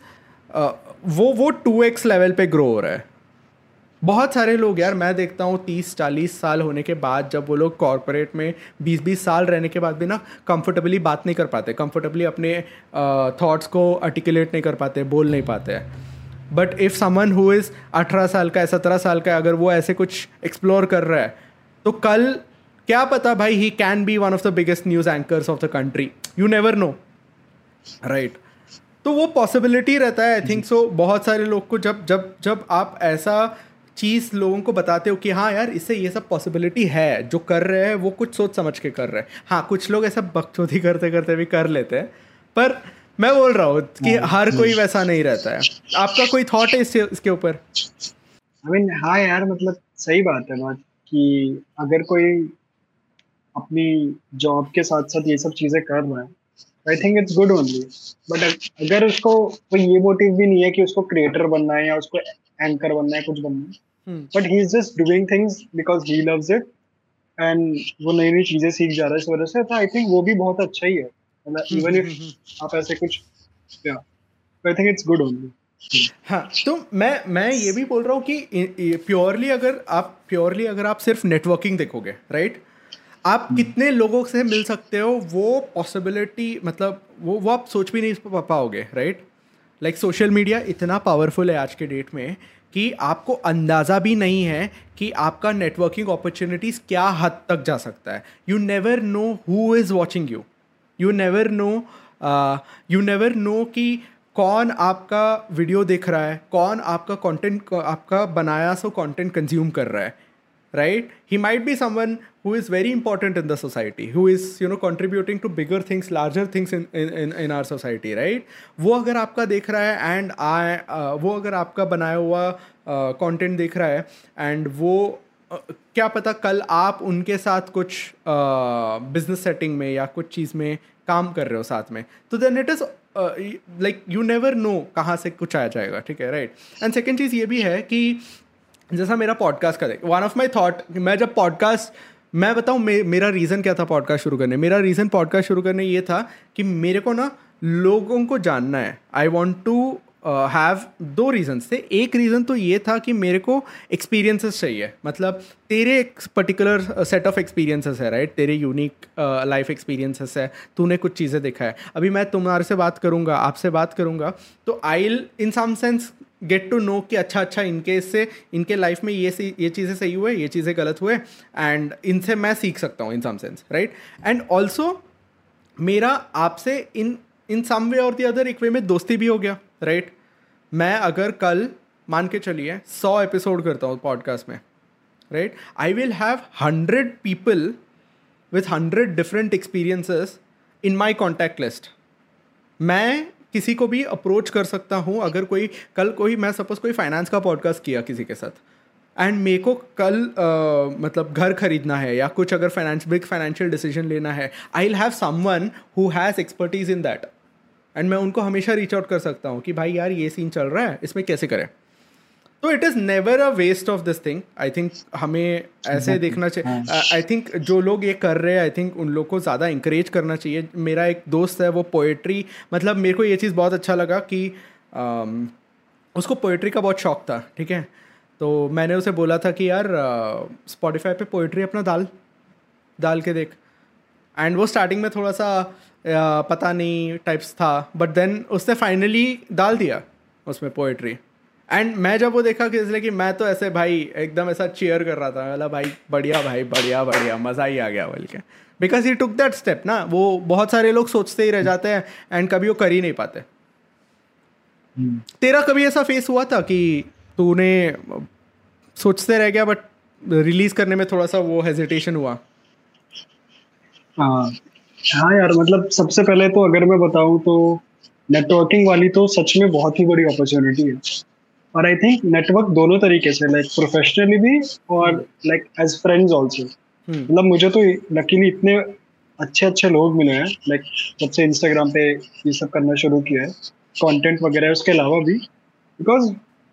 वो वो टू एक्स लेवल पे ग्रो हो रहा है. बहुत सारे लोग यार मैं देखता हूँ तीस चालीस साल होने के बाद, जब वो लोग कॉर्पोरेट में बीस बीस साल रहने के बाद भी ना कंफर्टेबली बात नहीं कर पाते, कंफर्टेबली अपने थॉट्स uh, को आर्टिकुलेट नहीं कर पाते, बोल नहीं पाते हैं. But if someone who is अठारह साल का है, सत्रह साल का है, अगर वो ऐसे कुछ एक्सप्लोर कर रहा है तो कल क्या पता भाई he can be one of the biggest news anchors of the country. You never know, right. तो वो पॉसिबिलिटी रहता है आई थिंक सो. बहुत सारे लोग को जब जब जब आप ऐसा चीज़ लोगों को बताते हो कि हाँ यार इससे ये सब पॉसिबिलिटी है, जो कर रहे हैं वो कुछ सोच समझ के कर रहे हैं. हाँ कुछ लोग ऐसा बकचोदी करते करते भी कर लेते हैं, पर मैं बोल रहा हूँ कि हर कोई वैसा नहीं रहता है. आपका कोई थॉट है इससे इसके ऊपर? आई मीन हाँ यार, मतलब सही बात है बात कि अगर कोई अपनी जॉब के साथ साथ ये सब चीज़ें कर रहा है, I think it's good only. But अगर उसको कोई ये मोटिव भी नहीं है कि उसको क्रिएटर बनना है या उसको एंकर बनना है, कुछ बनना है, but he is just doing things because he loves it and वो नई नई चीजें सीख जा रहा है इस वजह से, तो आई थिंक वो भी बहुत अच्छा ही है. मतलब इवन इफ आप ऐसे कुछ, या I think it's good only. हाँ, तो मैं मैं ये भी बोल रहा हूँ कि प्योरली अगर आप प्योरली अगर आप सिर्फ नेटवर्किंग देखोगे, राइट, आप कितने लोगों से मिल सकते हो वो पॉसिबिलिटी, मतलब वो वो आप सोच भी नहीं पाओगे, राइट. लाइक सोशल मीडिया इतना पावरफुल है आज के डेट में कि आपको अंदाज़ा भी नहीं है कि आपका नेटवर्किंग अपॉर्चुनिटीज़ क्या हद तक जा सकता है. You never know who is watching you, you never know you never know कि कौन आपका वीडियो देख रहा है, कौन आपका कंटेंट आपका बनाया सो कंटेंट कंज्यूम कर रहा है, right? He might be someone who is very important in the society, who is, you know, contributing to bigger things, larger things in in in our society, right? वो अगर आपका देख रहा है and I uh, वो अगर आपका बनाया हुआ कंटेंट uh, देख रहा है and वो uh, क्या पता कल आप उनके साथ कुछ बिजनेस uh, सेटिंग में या कुछ चीज़ में काम कर रहे हो साथ में, तो then it is like you never know कहाँ से कुछ आ जाएगा, ठीक है, राइट. एंड सेकेंड चीज़ ये भी है कि जैसा मेरा पॉडकास्ट का वन ऑफ माई थॉट, मैं जब पॉडकास्ट मैं बताऊँ मे, मेरा रीज़न क्या था पॉडकास्ट शुरू करने. मेरा रीज़न पॉडकास्ट शुरू करने ये था कि मेरे को ना लोगों को जानना है. आई वॉन्ट टू हैव दो रीजंस थे. एक रीज़न तो ये था कि मेरे को एक्सपीरियंसेस चाहिए. मतलब तेरे एक पर्टिकुलर सेट ऑफ एक्सपीरियंसेस है, राइट? तेरे यूनिक लाइफ एक्सपीरियंसेस है, तूने कुछ चीज़ें देखा है. अभी मैं तुम्हारे से बात करूँगा, आपसे बात करूँगा, तो I will in some sense get to know कि अच्छा अच्छा इनके इससे इनके लाइफ में ये सी ये चीज़ें सही हुए, ये चीज़ें गलत हुए, एंड इनसे मैं सीख सकता हूँ in some sense, right? And also मेरा आपसे इन इन सम वे और द अदर एक वे में दोस्ती भी हो गया, राइट? मैं अगर कल मान के चलिए सौ एपिसोड करता हूँ पॉडकास्ट में, right, I will have hundred people with hundred different experiences in my contact list. मैं किसी को भी अप्रोच कर सकता हूँ. अगर कोई कल कोई मैं सपोज कोई फाइनेंस का पॉडकास्ट किया किसी के साथ, एंड मेरे को कल uh, मतलब घर खरीदना है या कुछ अगर फाइनेंस बिग फाइनेंशियल डिसीजन लेना है, I will have someone who has expertise in that, and मैं उनको हमेशा रीच आउट कर सकता हूँ कि भाई यार ये सीन चल रहा है, इसमें कैसे करें. तो it is never a waste of this thing. I think हमें ऐसे देखना चाहिए. आई थिंक जो लोग ये कर रहे हैं, आई थिंक उन लोग को ज़्यादा इंकरेज करना चाहिए. मेरा एक दोस्त है, वो पोएट्री, मतलब मेरे को ये चीज़ बहुत अच्छा लगा कि um, उसको पोएट्री का बहुत शौक था, ठीक है? तो मैंने उसे बोला था कि यार स्पॉटिफाई पे पोएट्री अपना डाल डाल के देख. एंड वो स्टार्टिंग में थोड़ा सा uh, पता नहीं टाइप्स था, बट देन उसने फाइनली डाल दिया उसमें पोएट्री. एंड मैं जब वो देखा कि इसलिए कि मैं तो ऐसे भाई एकदम ऐसा चीयर कर रहा था, बोला भाई बढ़िया भाई बढ़िया बढ़िया, मज़ा ही आ गया बोल के, because he took that step ना. वो बहुत सारे लोग सोचते ही रह जाते हैं एंड कभी वो कर ही नहीं पाते. hmm. तेरा कभी ऐसा फेस हुआ था कि तूने सोचते रह गया बट रिलीज करने में थोड़ा सा वो हेजिटेशन हुआ? हाँ हाँ यार, मतलब सबसे पहले तो अगर मैं बताऊँ तो नेटवर्किंग वाली तो सच में बहुत ही बड़ी अपॉर्चुनिटी है. और आई थिंक नेटवर्क दोनों तरीके से, लाइक प्रोफेशनली भी और लाइक एज फ्रेंड्स ऑल्सो. मतलब मुझे तो लकीली इतने अच्छे अच्छे लोग मिले हैं, लाइक जब से इंस्टाग्राम पे ये सब करना शुरू किया है, कंटेंट वगैरह उसके अलावा भी, बिकॉज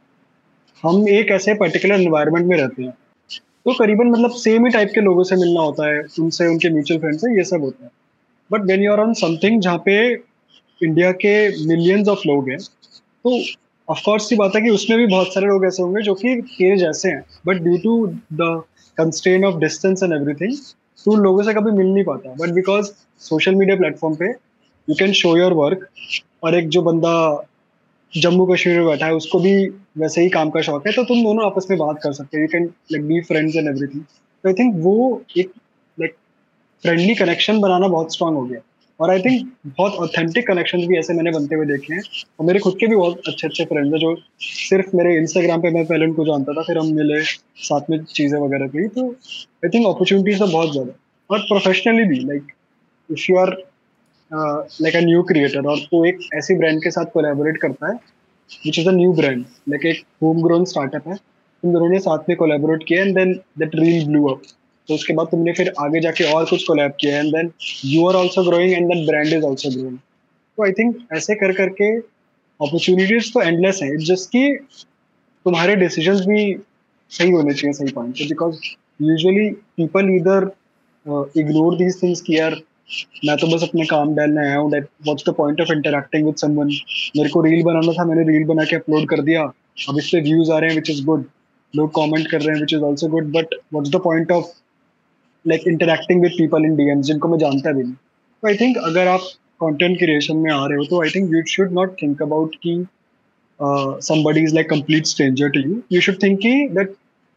हम एक ऐसे पर्टिकुलर एनवायरनमेंट में रहते हैं, तो करीबन मतलब सेम ही टाइप के लोगों से मिलना होता है, उनसे उनके म्यूचुअल फ्रेंड्स से ये सब होता है. But when you are on something जहाँ पे इंडिया के मिलियंस ऑफ लोग हैं, तो ऑफकोर्स की बात है कि उसमें भी बहुत सारे लोग ऐसे होंगे जो कि तेरे जैसे हैं, but due to the constraint of distance and everything तू उन लोगों से कभी मिल नहीं पाता. But because social media platform पे you can show your work, और एक जो बंदा जम्मू कश्मीर में बैठा है उसको भी वैसे ही काम का शौक है, तो तुम दोनों आपस में बात कर सकते हो, you can like be friends and everything. तो आई थिंक वो एक लाइक फ्रेंडली कनेक्शन बनाना बहुत स्ट्रांग हो गया. और आई थिंक बहुत ऑथेंटिक कनेक्शन भी ऐसे मैंने बनते हुए देखे हैं, और मेरे खुद के भी बहुत अच्छे अच्छे फ्रेंड्स हैं जो सिर्फ मेरे इंस्टाग्राम पे मैं पहले उनको जानता था, फिर हम मिले, साथ में चीज़ें वगैरह की. तो आई थिंक अपॉर्चुनिटीज तो बहुत ज़्यादा. और प्रोफेशनली भी, like if you are like a new creator और तो एक ऐसी ब्रांड के साथ कोलैबोरेट करता है which is a new brand, like एक होम ग्रोन स्टार्टअप है, तुम दोनों ने साथ में कोलैबोरेट किया and then that reel blew up. तो उसके बाद तुमने फिर आगे जाके और कुछ कोलैब किया and then you are also growing and that brand is also growing. तो आई थिंक ऐसे कर करके अपॉर्चुनिटीज तो एंडलेस हैं. इट्स जस्ट कि तुम्हारे डिसीजंस भी सही होने चाहिए सही पॉइंट पे, because usually people either ignore these things कि यार मैं तो बस अपने काम डालने आया हूँ, that what's the point of interacting with someone. मेरे को रील बनाना था, मैंने रील बना के अपलोड कर दिया, अब इस पे व्यूज आ रहे हैं विच इज गुड, लोग कमेंट कर रहे हैं which is also good, but what's the point of like interacting with people in DMs जिनको मैं जानता भी नहीं. तो आई थिंक अगर आप कंटेंट क्रिएशन में आ रहे हो तो I think you should not think about कि somebody is like complete stranger to you. You should think कि दैट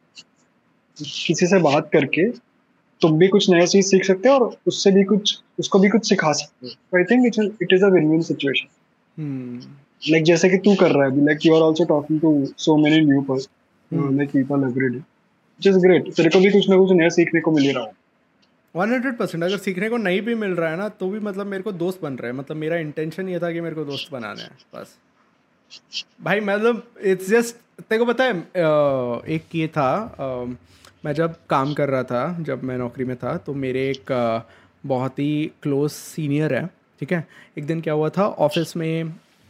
किसी से बात करके तुम भी कुछ नया चीज सीख सकते हो और उससे भी कुछ उसको भी कुछ सिखा सकते हो. तो I think it is it is a win win situation. Like जैसे कि तू कर रहा है अभी, like you are also talking to so many new person like people every day, which is great. तेरे को भी कुछ ना कुछ नया सीखने को मिल रहा है. One hundred percent. अगर सीखने को नहीं भी मिल रहा है ना तो भी मतलब मेरे को दोस्त बन रहे हैं. मतलब मेरा इंटेंशन ये था कि मेरे को दोस्त बनाना है बस भाई. मतलब इट्स जस्ट, तेरे को पता है एक ये था, मैं जब काम कर रहा था, जब मैं नौकरी में था, तो मेरे एक बहुत ही क्लोज सीनियर है, ठीक है. एक दिन क्या हुआ था ऑफिस में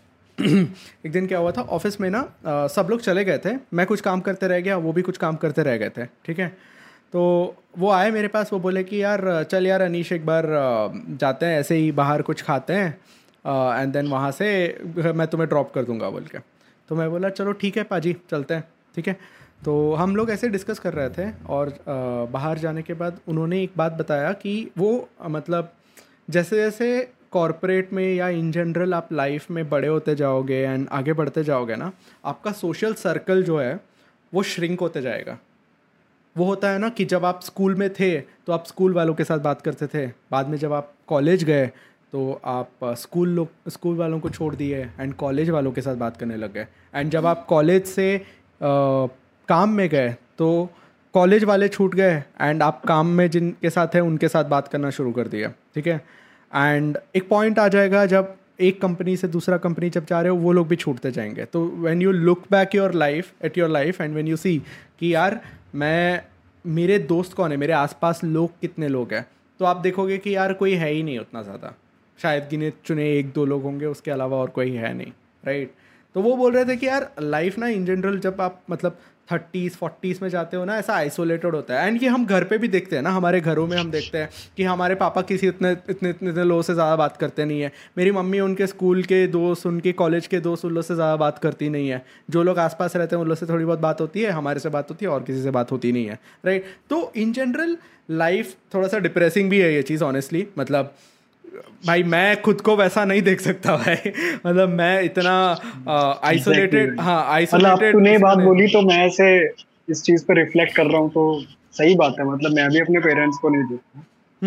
एक दिन क्या हुआ था ऑफिस में ना, आ, सब लोग चले गए थे, मैं कुछ काम करते रह गया, वो भी कुछ काम करते रह गए थे, ठीक है. तो वो आए मेरे पास, वो बोले कि यार चल यार अनीश एक बार जाते हैं ऐसे ही बाहर कुछ खाते हैं, एंड देन वहाँ से मैं तुम्हें ड्रॉप कर दूंगा बोल के. तो मैं बोला चलो ठीक है पाजी चलते हैं, ठीक है। तो हम लोग ऐसे डिस्कस कर रहे थे और आ, बाहर जाने के बाद उन्होंने एक बात बताया कि वो मतलब जैसे जैसे कॉर्पोरेट में या इन जनरल आप लाइफ में बड़े होते जाओगे एंड आगे बढ़ते जाओगे ना, आपका सोशल सर्कल जो है वो श्रिंक होते जाएगा। वो होता है ना कि जब आप स्कूल में थे तो आप स्कूल वालों के साथ बात करते थे, बाद में जब आप कॉलेज गए तो आप स्कूल लोग स्कूल वालों को छोड़ दिए एंड कॉलेज वालों के साथ बात करने लग गए, एंड जब आप कॉलेज से आ, काम में गए तो कॉलेज वाले छूट गए एंड आप काम में जिनके साथ हैं उनके साथ बात करना शुरू कर दिया, ठीक है। एंड एक पॉइंट आ जाएगा जब एक कंपनी से दूसरा कंपनी जब जा रहे हो वो लोग भी छूटते जाएंगे। तो when you look back your life at your life and when you see कि यार मैं मेरे दोस्त कौन है, मेरे आसपास लोग कितने लोग हैं, तो आप देखोगे कि यार कोई है ही नहीं उतना ज़्यादा, शायद गिने चुने एक दो लोग होंगे, उसके अलावा और कोई है नहीं, राइट। तो वो बोल रहे थे कि यार लाइफ ना इन जनरल जब आप मतलब थर्टीज़ फोर्टीज़ में जाते हो ना, ऐसा आइसोलेटेड होता है। एंड ये हम घर पे भी देखते हैं ना, हमारे घरों में हम देखते हैं कि हमारे पापा किसी इतने इतने इतने इतने लोगों से ज़्यादा बात करते नहीं है, मेरी मम्मी उनके स्कूल के दोस्त उनके कॉलेज के दोस्त उन लोग से ज़्यादा बात करती नहीं है, जो लोग आसपास रहते हैं उन लोग से थोड़ी बहुत बात होती है, हमारे से बात होती है और किसी से बात होती नहीं है, राइट। तो इन जनरल लाइफ थोड़ा सा डिप्रेसिंग भी है ये चीज़ ऑनेस्टली। मतलब भाई मैं खुद को वैसा नहीं देख सकता भाई, मतलब मैं इतना आइसोलेटेड, हाँ आइसोलेटेड। तूने बात बोली तो मैं ऐसे इस चीज पर रिफ्लेक्ट कर रहा हूँ, तो सही बात है। मतलब मैं भी अपने पेरेंट्स को नहीं देखता,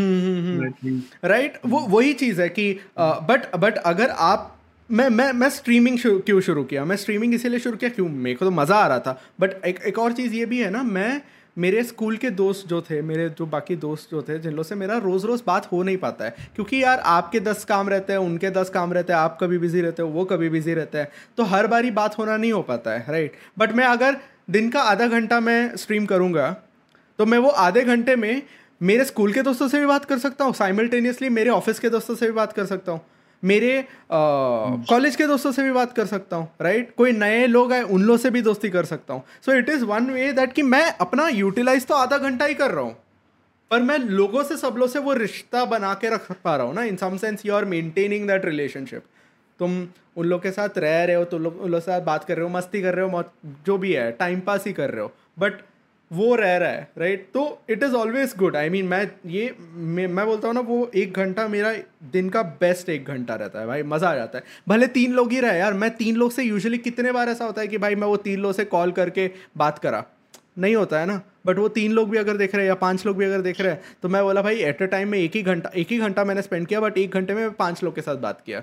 राइट। वो वही चीज़ है कि बट बट अगर आप मैं मैं मैं स्ट्रीमिंग क्यों शुरू किया, मैं स्ट्रीमिंग इसीलिए शुरू किया क्यों, मेरे को तो मज़ा आ रहा था। बट एक एक और चीज़ ये भी है ना, मैं मेरे स्कूल के दोस्त जो थे, मेरे जो बाकी दोस्त जो थे, जिन लोगों से मेरा रोज़ रोज़ बात हो नहीं पाता है, क्योंकि यार आपके दस काम रहते हैं, उनके दस काम रहते हैं, आप कभी बिजी रहते हो, वो कभी बिजी रहते हैं, तो हर बारी बात होना नहीं हो पाता है, राइट। बट मैं अगर दिन का आधा घंटा मैं स्ट्रीम करूँगा तो मैं वो आधे घंटे में मेरे स्कूल के दोस्तों से भी बात कर सकता हूँ, साइमल्टेनियसली मेरे ऑफिस के दोस्तों से भी बात कर सकता हूँ, मेरे कॉलेज के दोस्तों से भी बात कर सकता हूँ, राइट। कोई नए लोग आए उन लोगों से भी दोस्ती कर सकता हूँ। So it is one way that कि मैं अपना यूटिलाइज तो आधा घंटा ही कर रहा हूँ, पर मैं लोगों से सब लोग से वो रिश्ता बना के रख पा रहा हूँ ना। In some sense you are maintaining that relationship. तुम उन लोग के साथ रह रहे हो, तो लोग उन लोग के साथ बात कर रहे हो, मस्ती कर रहे हो, जो भी है टाइम पास ही कर रहे हो, बट वो रह रहा है, राइट। तो it is always good. I mean मैं ये मैं, मैं बोलता हूँ ना, वो एक घंटा मेरा दिन का बेस्ट एक घंटा रहता है भाई, मज़ा आ जाता है। भले तीन लोग ही रहे यार, मैं तीन लोग से यूजुअली कितने बार ऐसा होता है कि भाई मैं वो तीन लोग से कॉल करके बात करा, नहीं होता है ना। बट वो तीन लोग भी अगर देख रहे हैं या पांच लोग भी अगर देख रहे हैं, तो मैं बोला भाई एट अ टाइम में एक ही घंटा एक ही घंटा मैंने स्पेंड किया, बट एक घंटे में पांच लोग के साथ बात किया।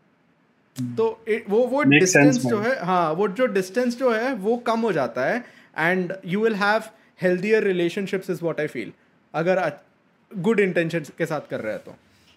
तो it, वो वो डिस्टेंस जो है, हाँ वो जो डिस्टेंस जो है वो कम हो जाता है, and you will have healthier relationships is what I feel, अगर गुड इंटेंशन के साथ कर रहे हैं तो,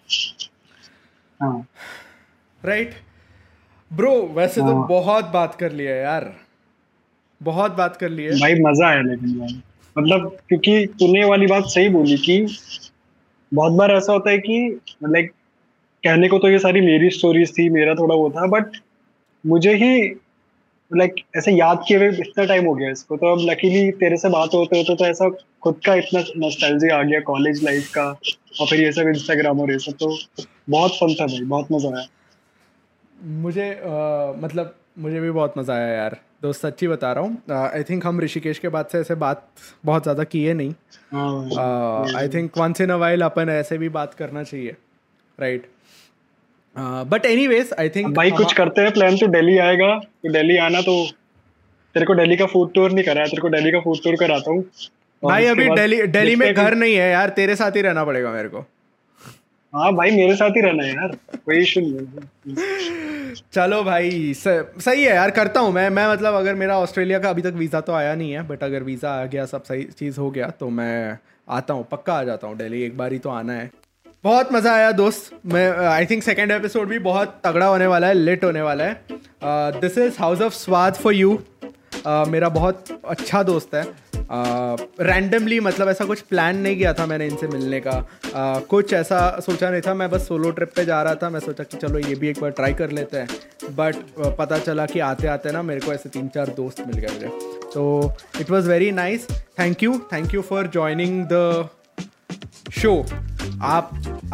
राइट ब्रो। वैसे तो बहुत बात कर लिया यार, बहुत बात कर ली है भाई, मजा आया। लेकिन भाई मतलब क्योंकि तूने वाली बात सही बोली कि बहुत बार ऐसा होता है कि लाइक कहने को तो ये सारी मेरी स्टोरीज थी, मेरा थोड़ा वो था, बट मुझे ही लाइक ऐसे याद किए हुए इतना टाइम हो गया इसको, तो अब लकीली तेरे से बात होते होते तो ऐसा खुद का इतना नॉस्टैल्जिया आ गया कॉलेज लाइफ का, और फिर ये सब इंस्टाग्राम और ये सब, तो बहुत फन था भाई, बहुत मजा आया मुझे। uh, मतलब मुझे भी बहुत मज़ा आया यार दोस्त, सच्ची बता रहा हूँ। आई थिंक हम ऋषिकेश के बाद से ऐसे बात बहुत ज़्यादा की है नहीं। I think once in a while अपन ऐसे भी बात करना चाहिए, right. But anyways I think भाई कुछ करते हैं प्लान। तो दिल्ली आएगा, तो दिल्ली आना, तो तेरे को दिल्ली का फूड टूर नहीं कराया, तेरे को दिल्ली का फूड टूर कराता हूँ भाई। अभी दिल्ली दिल्ली में घर नहीं है यार, तेरे साथ ही रहना पड़ेगा मेरे को। हाँ भाई, मेरे साथ ही रहना है यार, कोई इशू नहीं है। चलो भाई स, सही है यार, करता हूँ मैं मैं मतलब अगर मेरा ऑस्ट्रेलिया का अभी तक वीज़ा तो आया नहीं है, बट अगर वीज़ा आ गया, सब सही चीज़ हो गया, तो मैं आता हूँ, पक्का आ जाता हूँ दिल्ली, एक बार ही तो आना है। बहुत मज़ा आया दोस्त। मैं आई थिंक सेकेंड एपिसोड भी बहुत तगड़ा होने वाला है, लेट होने वाला है। This is house of Swaad for you. मेरा बहुत अच्छा दोस्त है। रैंडमली uh, मतलब ऐसा कुछ प्लान नहीं किया था मैंने इनसे मिलने का, uh, कुछ ऐसा सोचा नहीं था। मैं बस सोलो ट्रिप पे जा रहा था, मैं सोचा कि चलो ये भी एक बार ट्राई कर लेते हैं, बट uh, पता चला कि आते आते ना मेरे को ऐसे तीन चार दोस्त मिल गए मुझे, तो it was very nice. Thank you thank you for joining the show. आप आप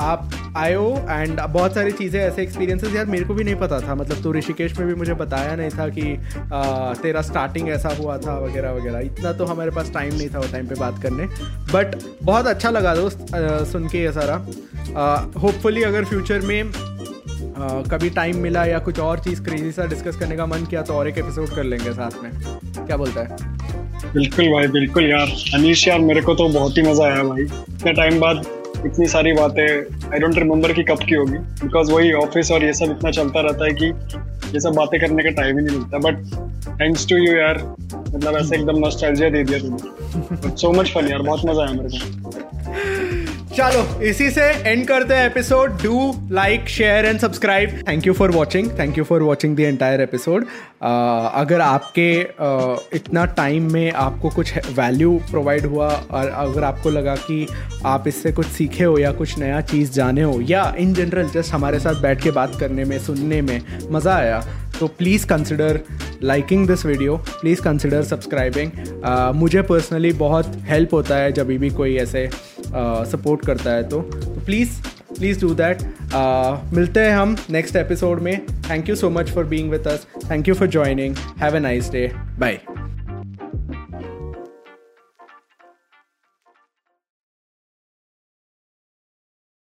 आयो एंड बहुत सारी चीज़ें ऐसे एक्सपीरियंसेस यार मेरे को भी नहीं पता था, मतलब तू ऋषिकेश में भी मुझे बताया नहीं था कि आ, तेरा स्टार्टिंग ऐसा हुआ था वगैरह वगैरह, इतना तो हमारे पास टाइम नहीं था वो टाइम पे बात करने, बट बहुत अच्छा लगा दोस्त आ, सुन के ये सारा। होपफुली अगर फ्यूचर में आ, कभी टाइम मिला या कुछ और चीज़ क्रेजी सा डिस्कस करने का मन किया तो और एक एपिसोड कर लेंगे साथ में, क्या बोलता है? बिल्कुल भाई बिल्कुल यार। अनीश यार मेरे को तो बहुत ही मजा आया भाई, इतने टाइम बाद इतनी सारी बातें आई डोंट रिमेम्बर कि कब की होगी, बिकॉज वही ऑफिस और ये सब इतना चलता रहता है कि ये सब बातें करने का टाइम ही नहीं मिलता। बट थैंक्स टू यू यार, मतलब ऐसे एकदम नॉस्टैल्जिया दे दिया तुमने। सो मच फन यार, बहुत मजा आया मेरे को। चलो इसी से एंड करते हैं episode. Do like share and subscribe. Thank you for watching thank you for watching the entire episode. अगर आपके uh, इतना टाइम में आपको कुछ वैल्यू प्रोवाइड हुआ और अगर आपको लगा कि आप इससे कुछ सीखे हो या कुछ नया चीज़ जाने हो या इन जनरल जस्ट हमारे साथ बैठ के बात करने में सुनने में मज़ा आया, तो please consider liking this video, please consider subscribing. मुझे पर्सनली बहुत हेल्प होता है जब भी कोई ऐसे सपोर्ट uh, करता है, तो प्लीज़ प्लीज़ डू दैट। मिलते हैं हम नेक्स्ट एपिसोड में। Thank you so much for being with us, thank you for joining, have a nice day, bye.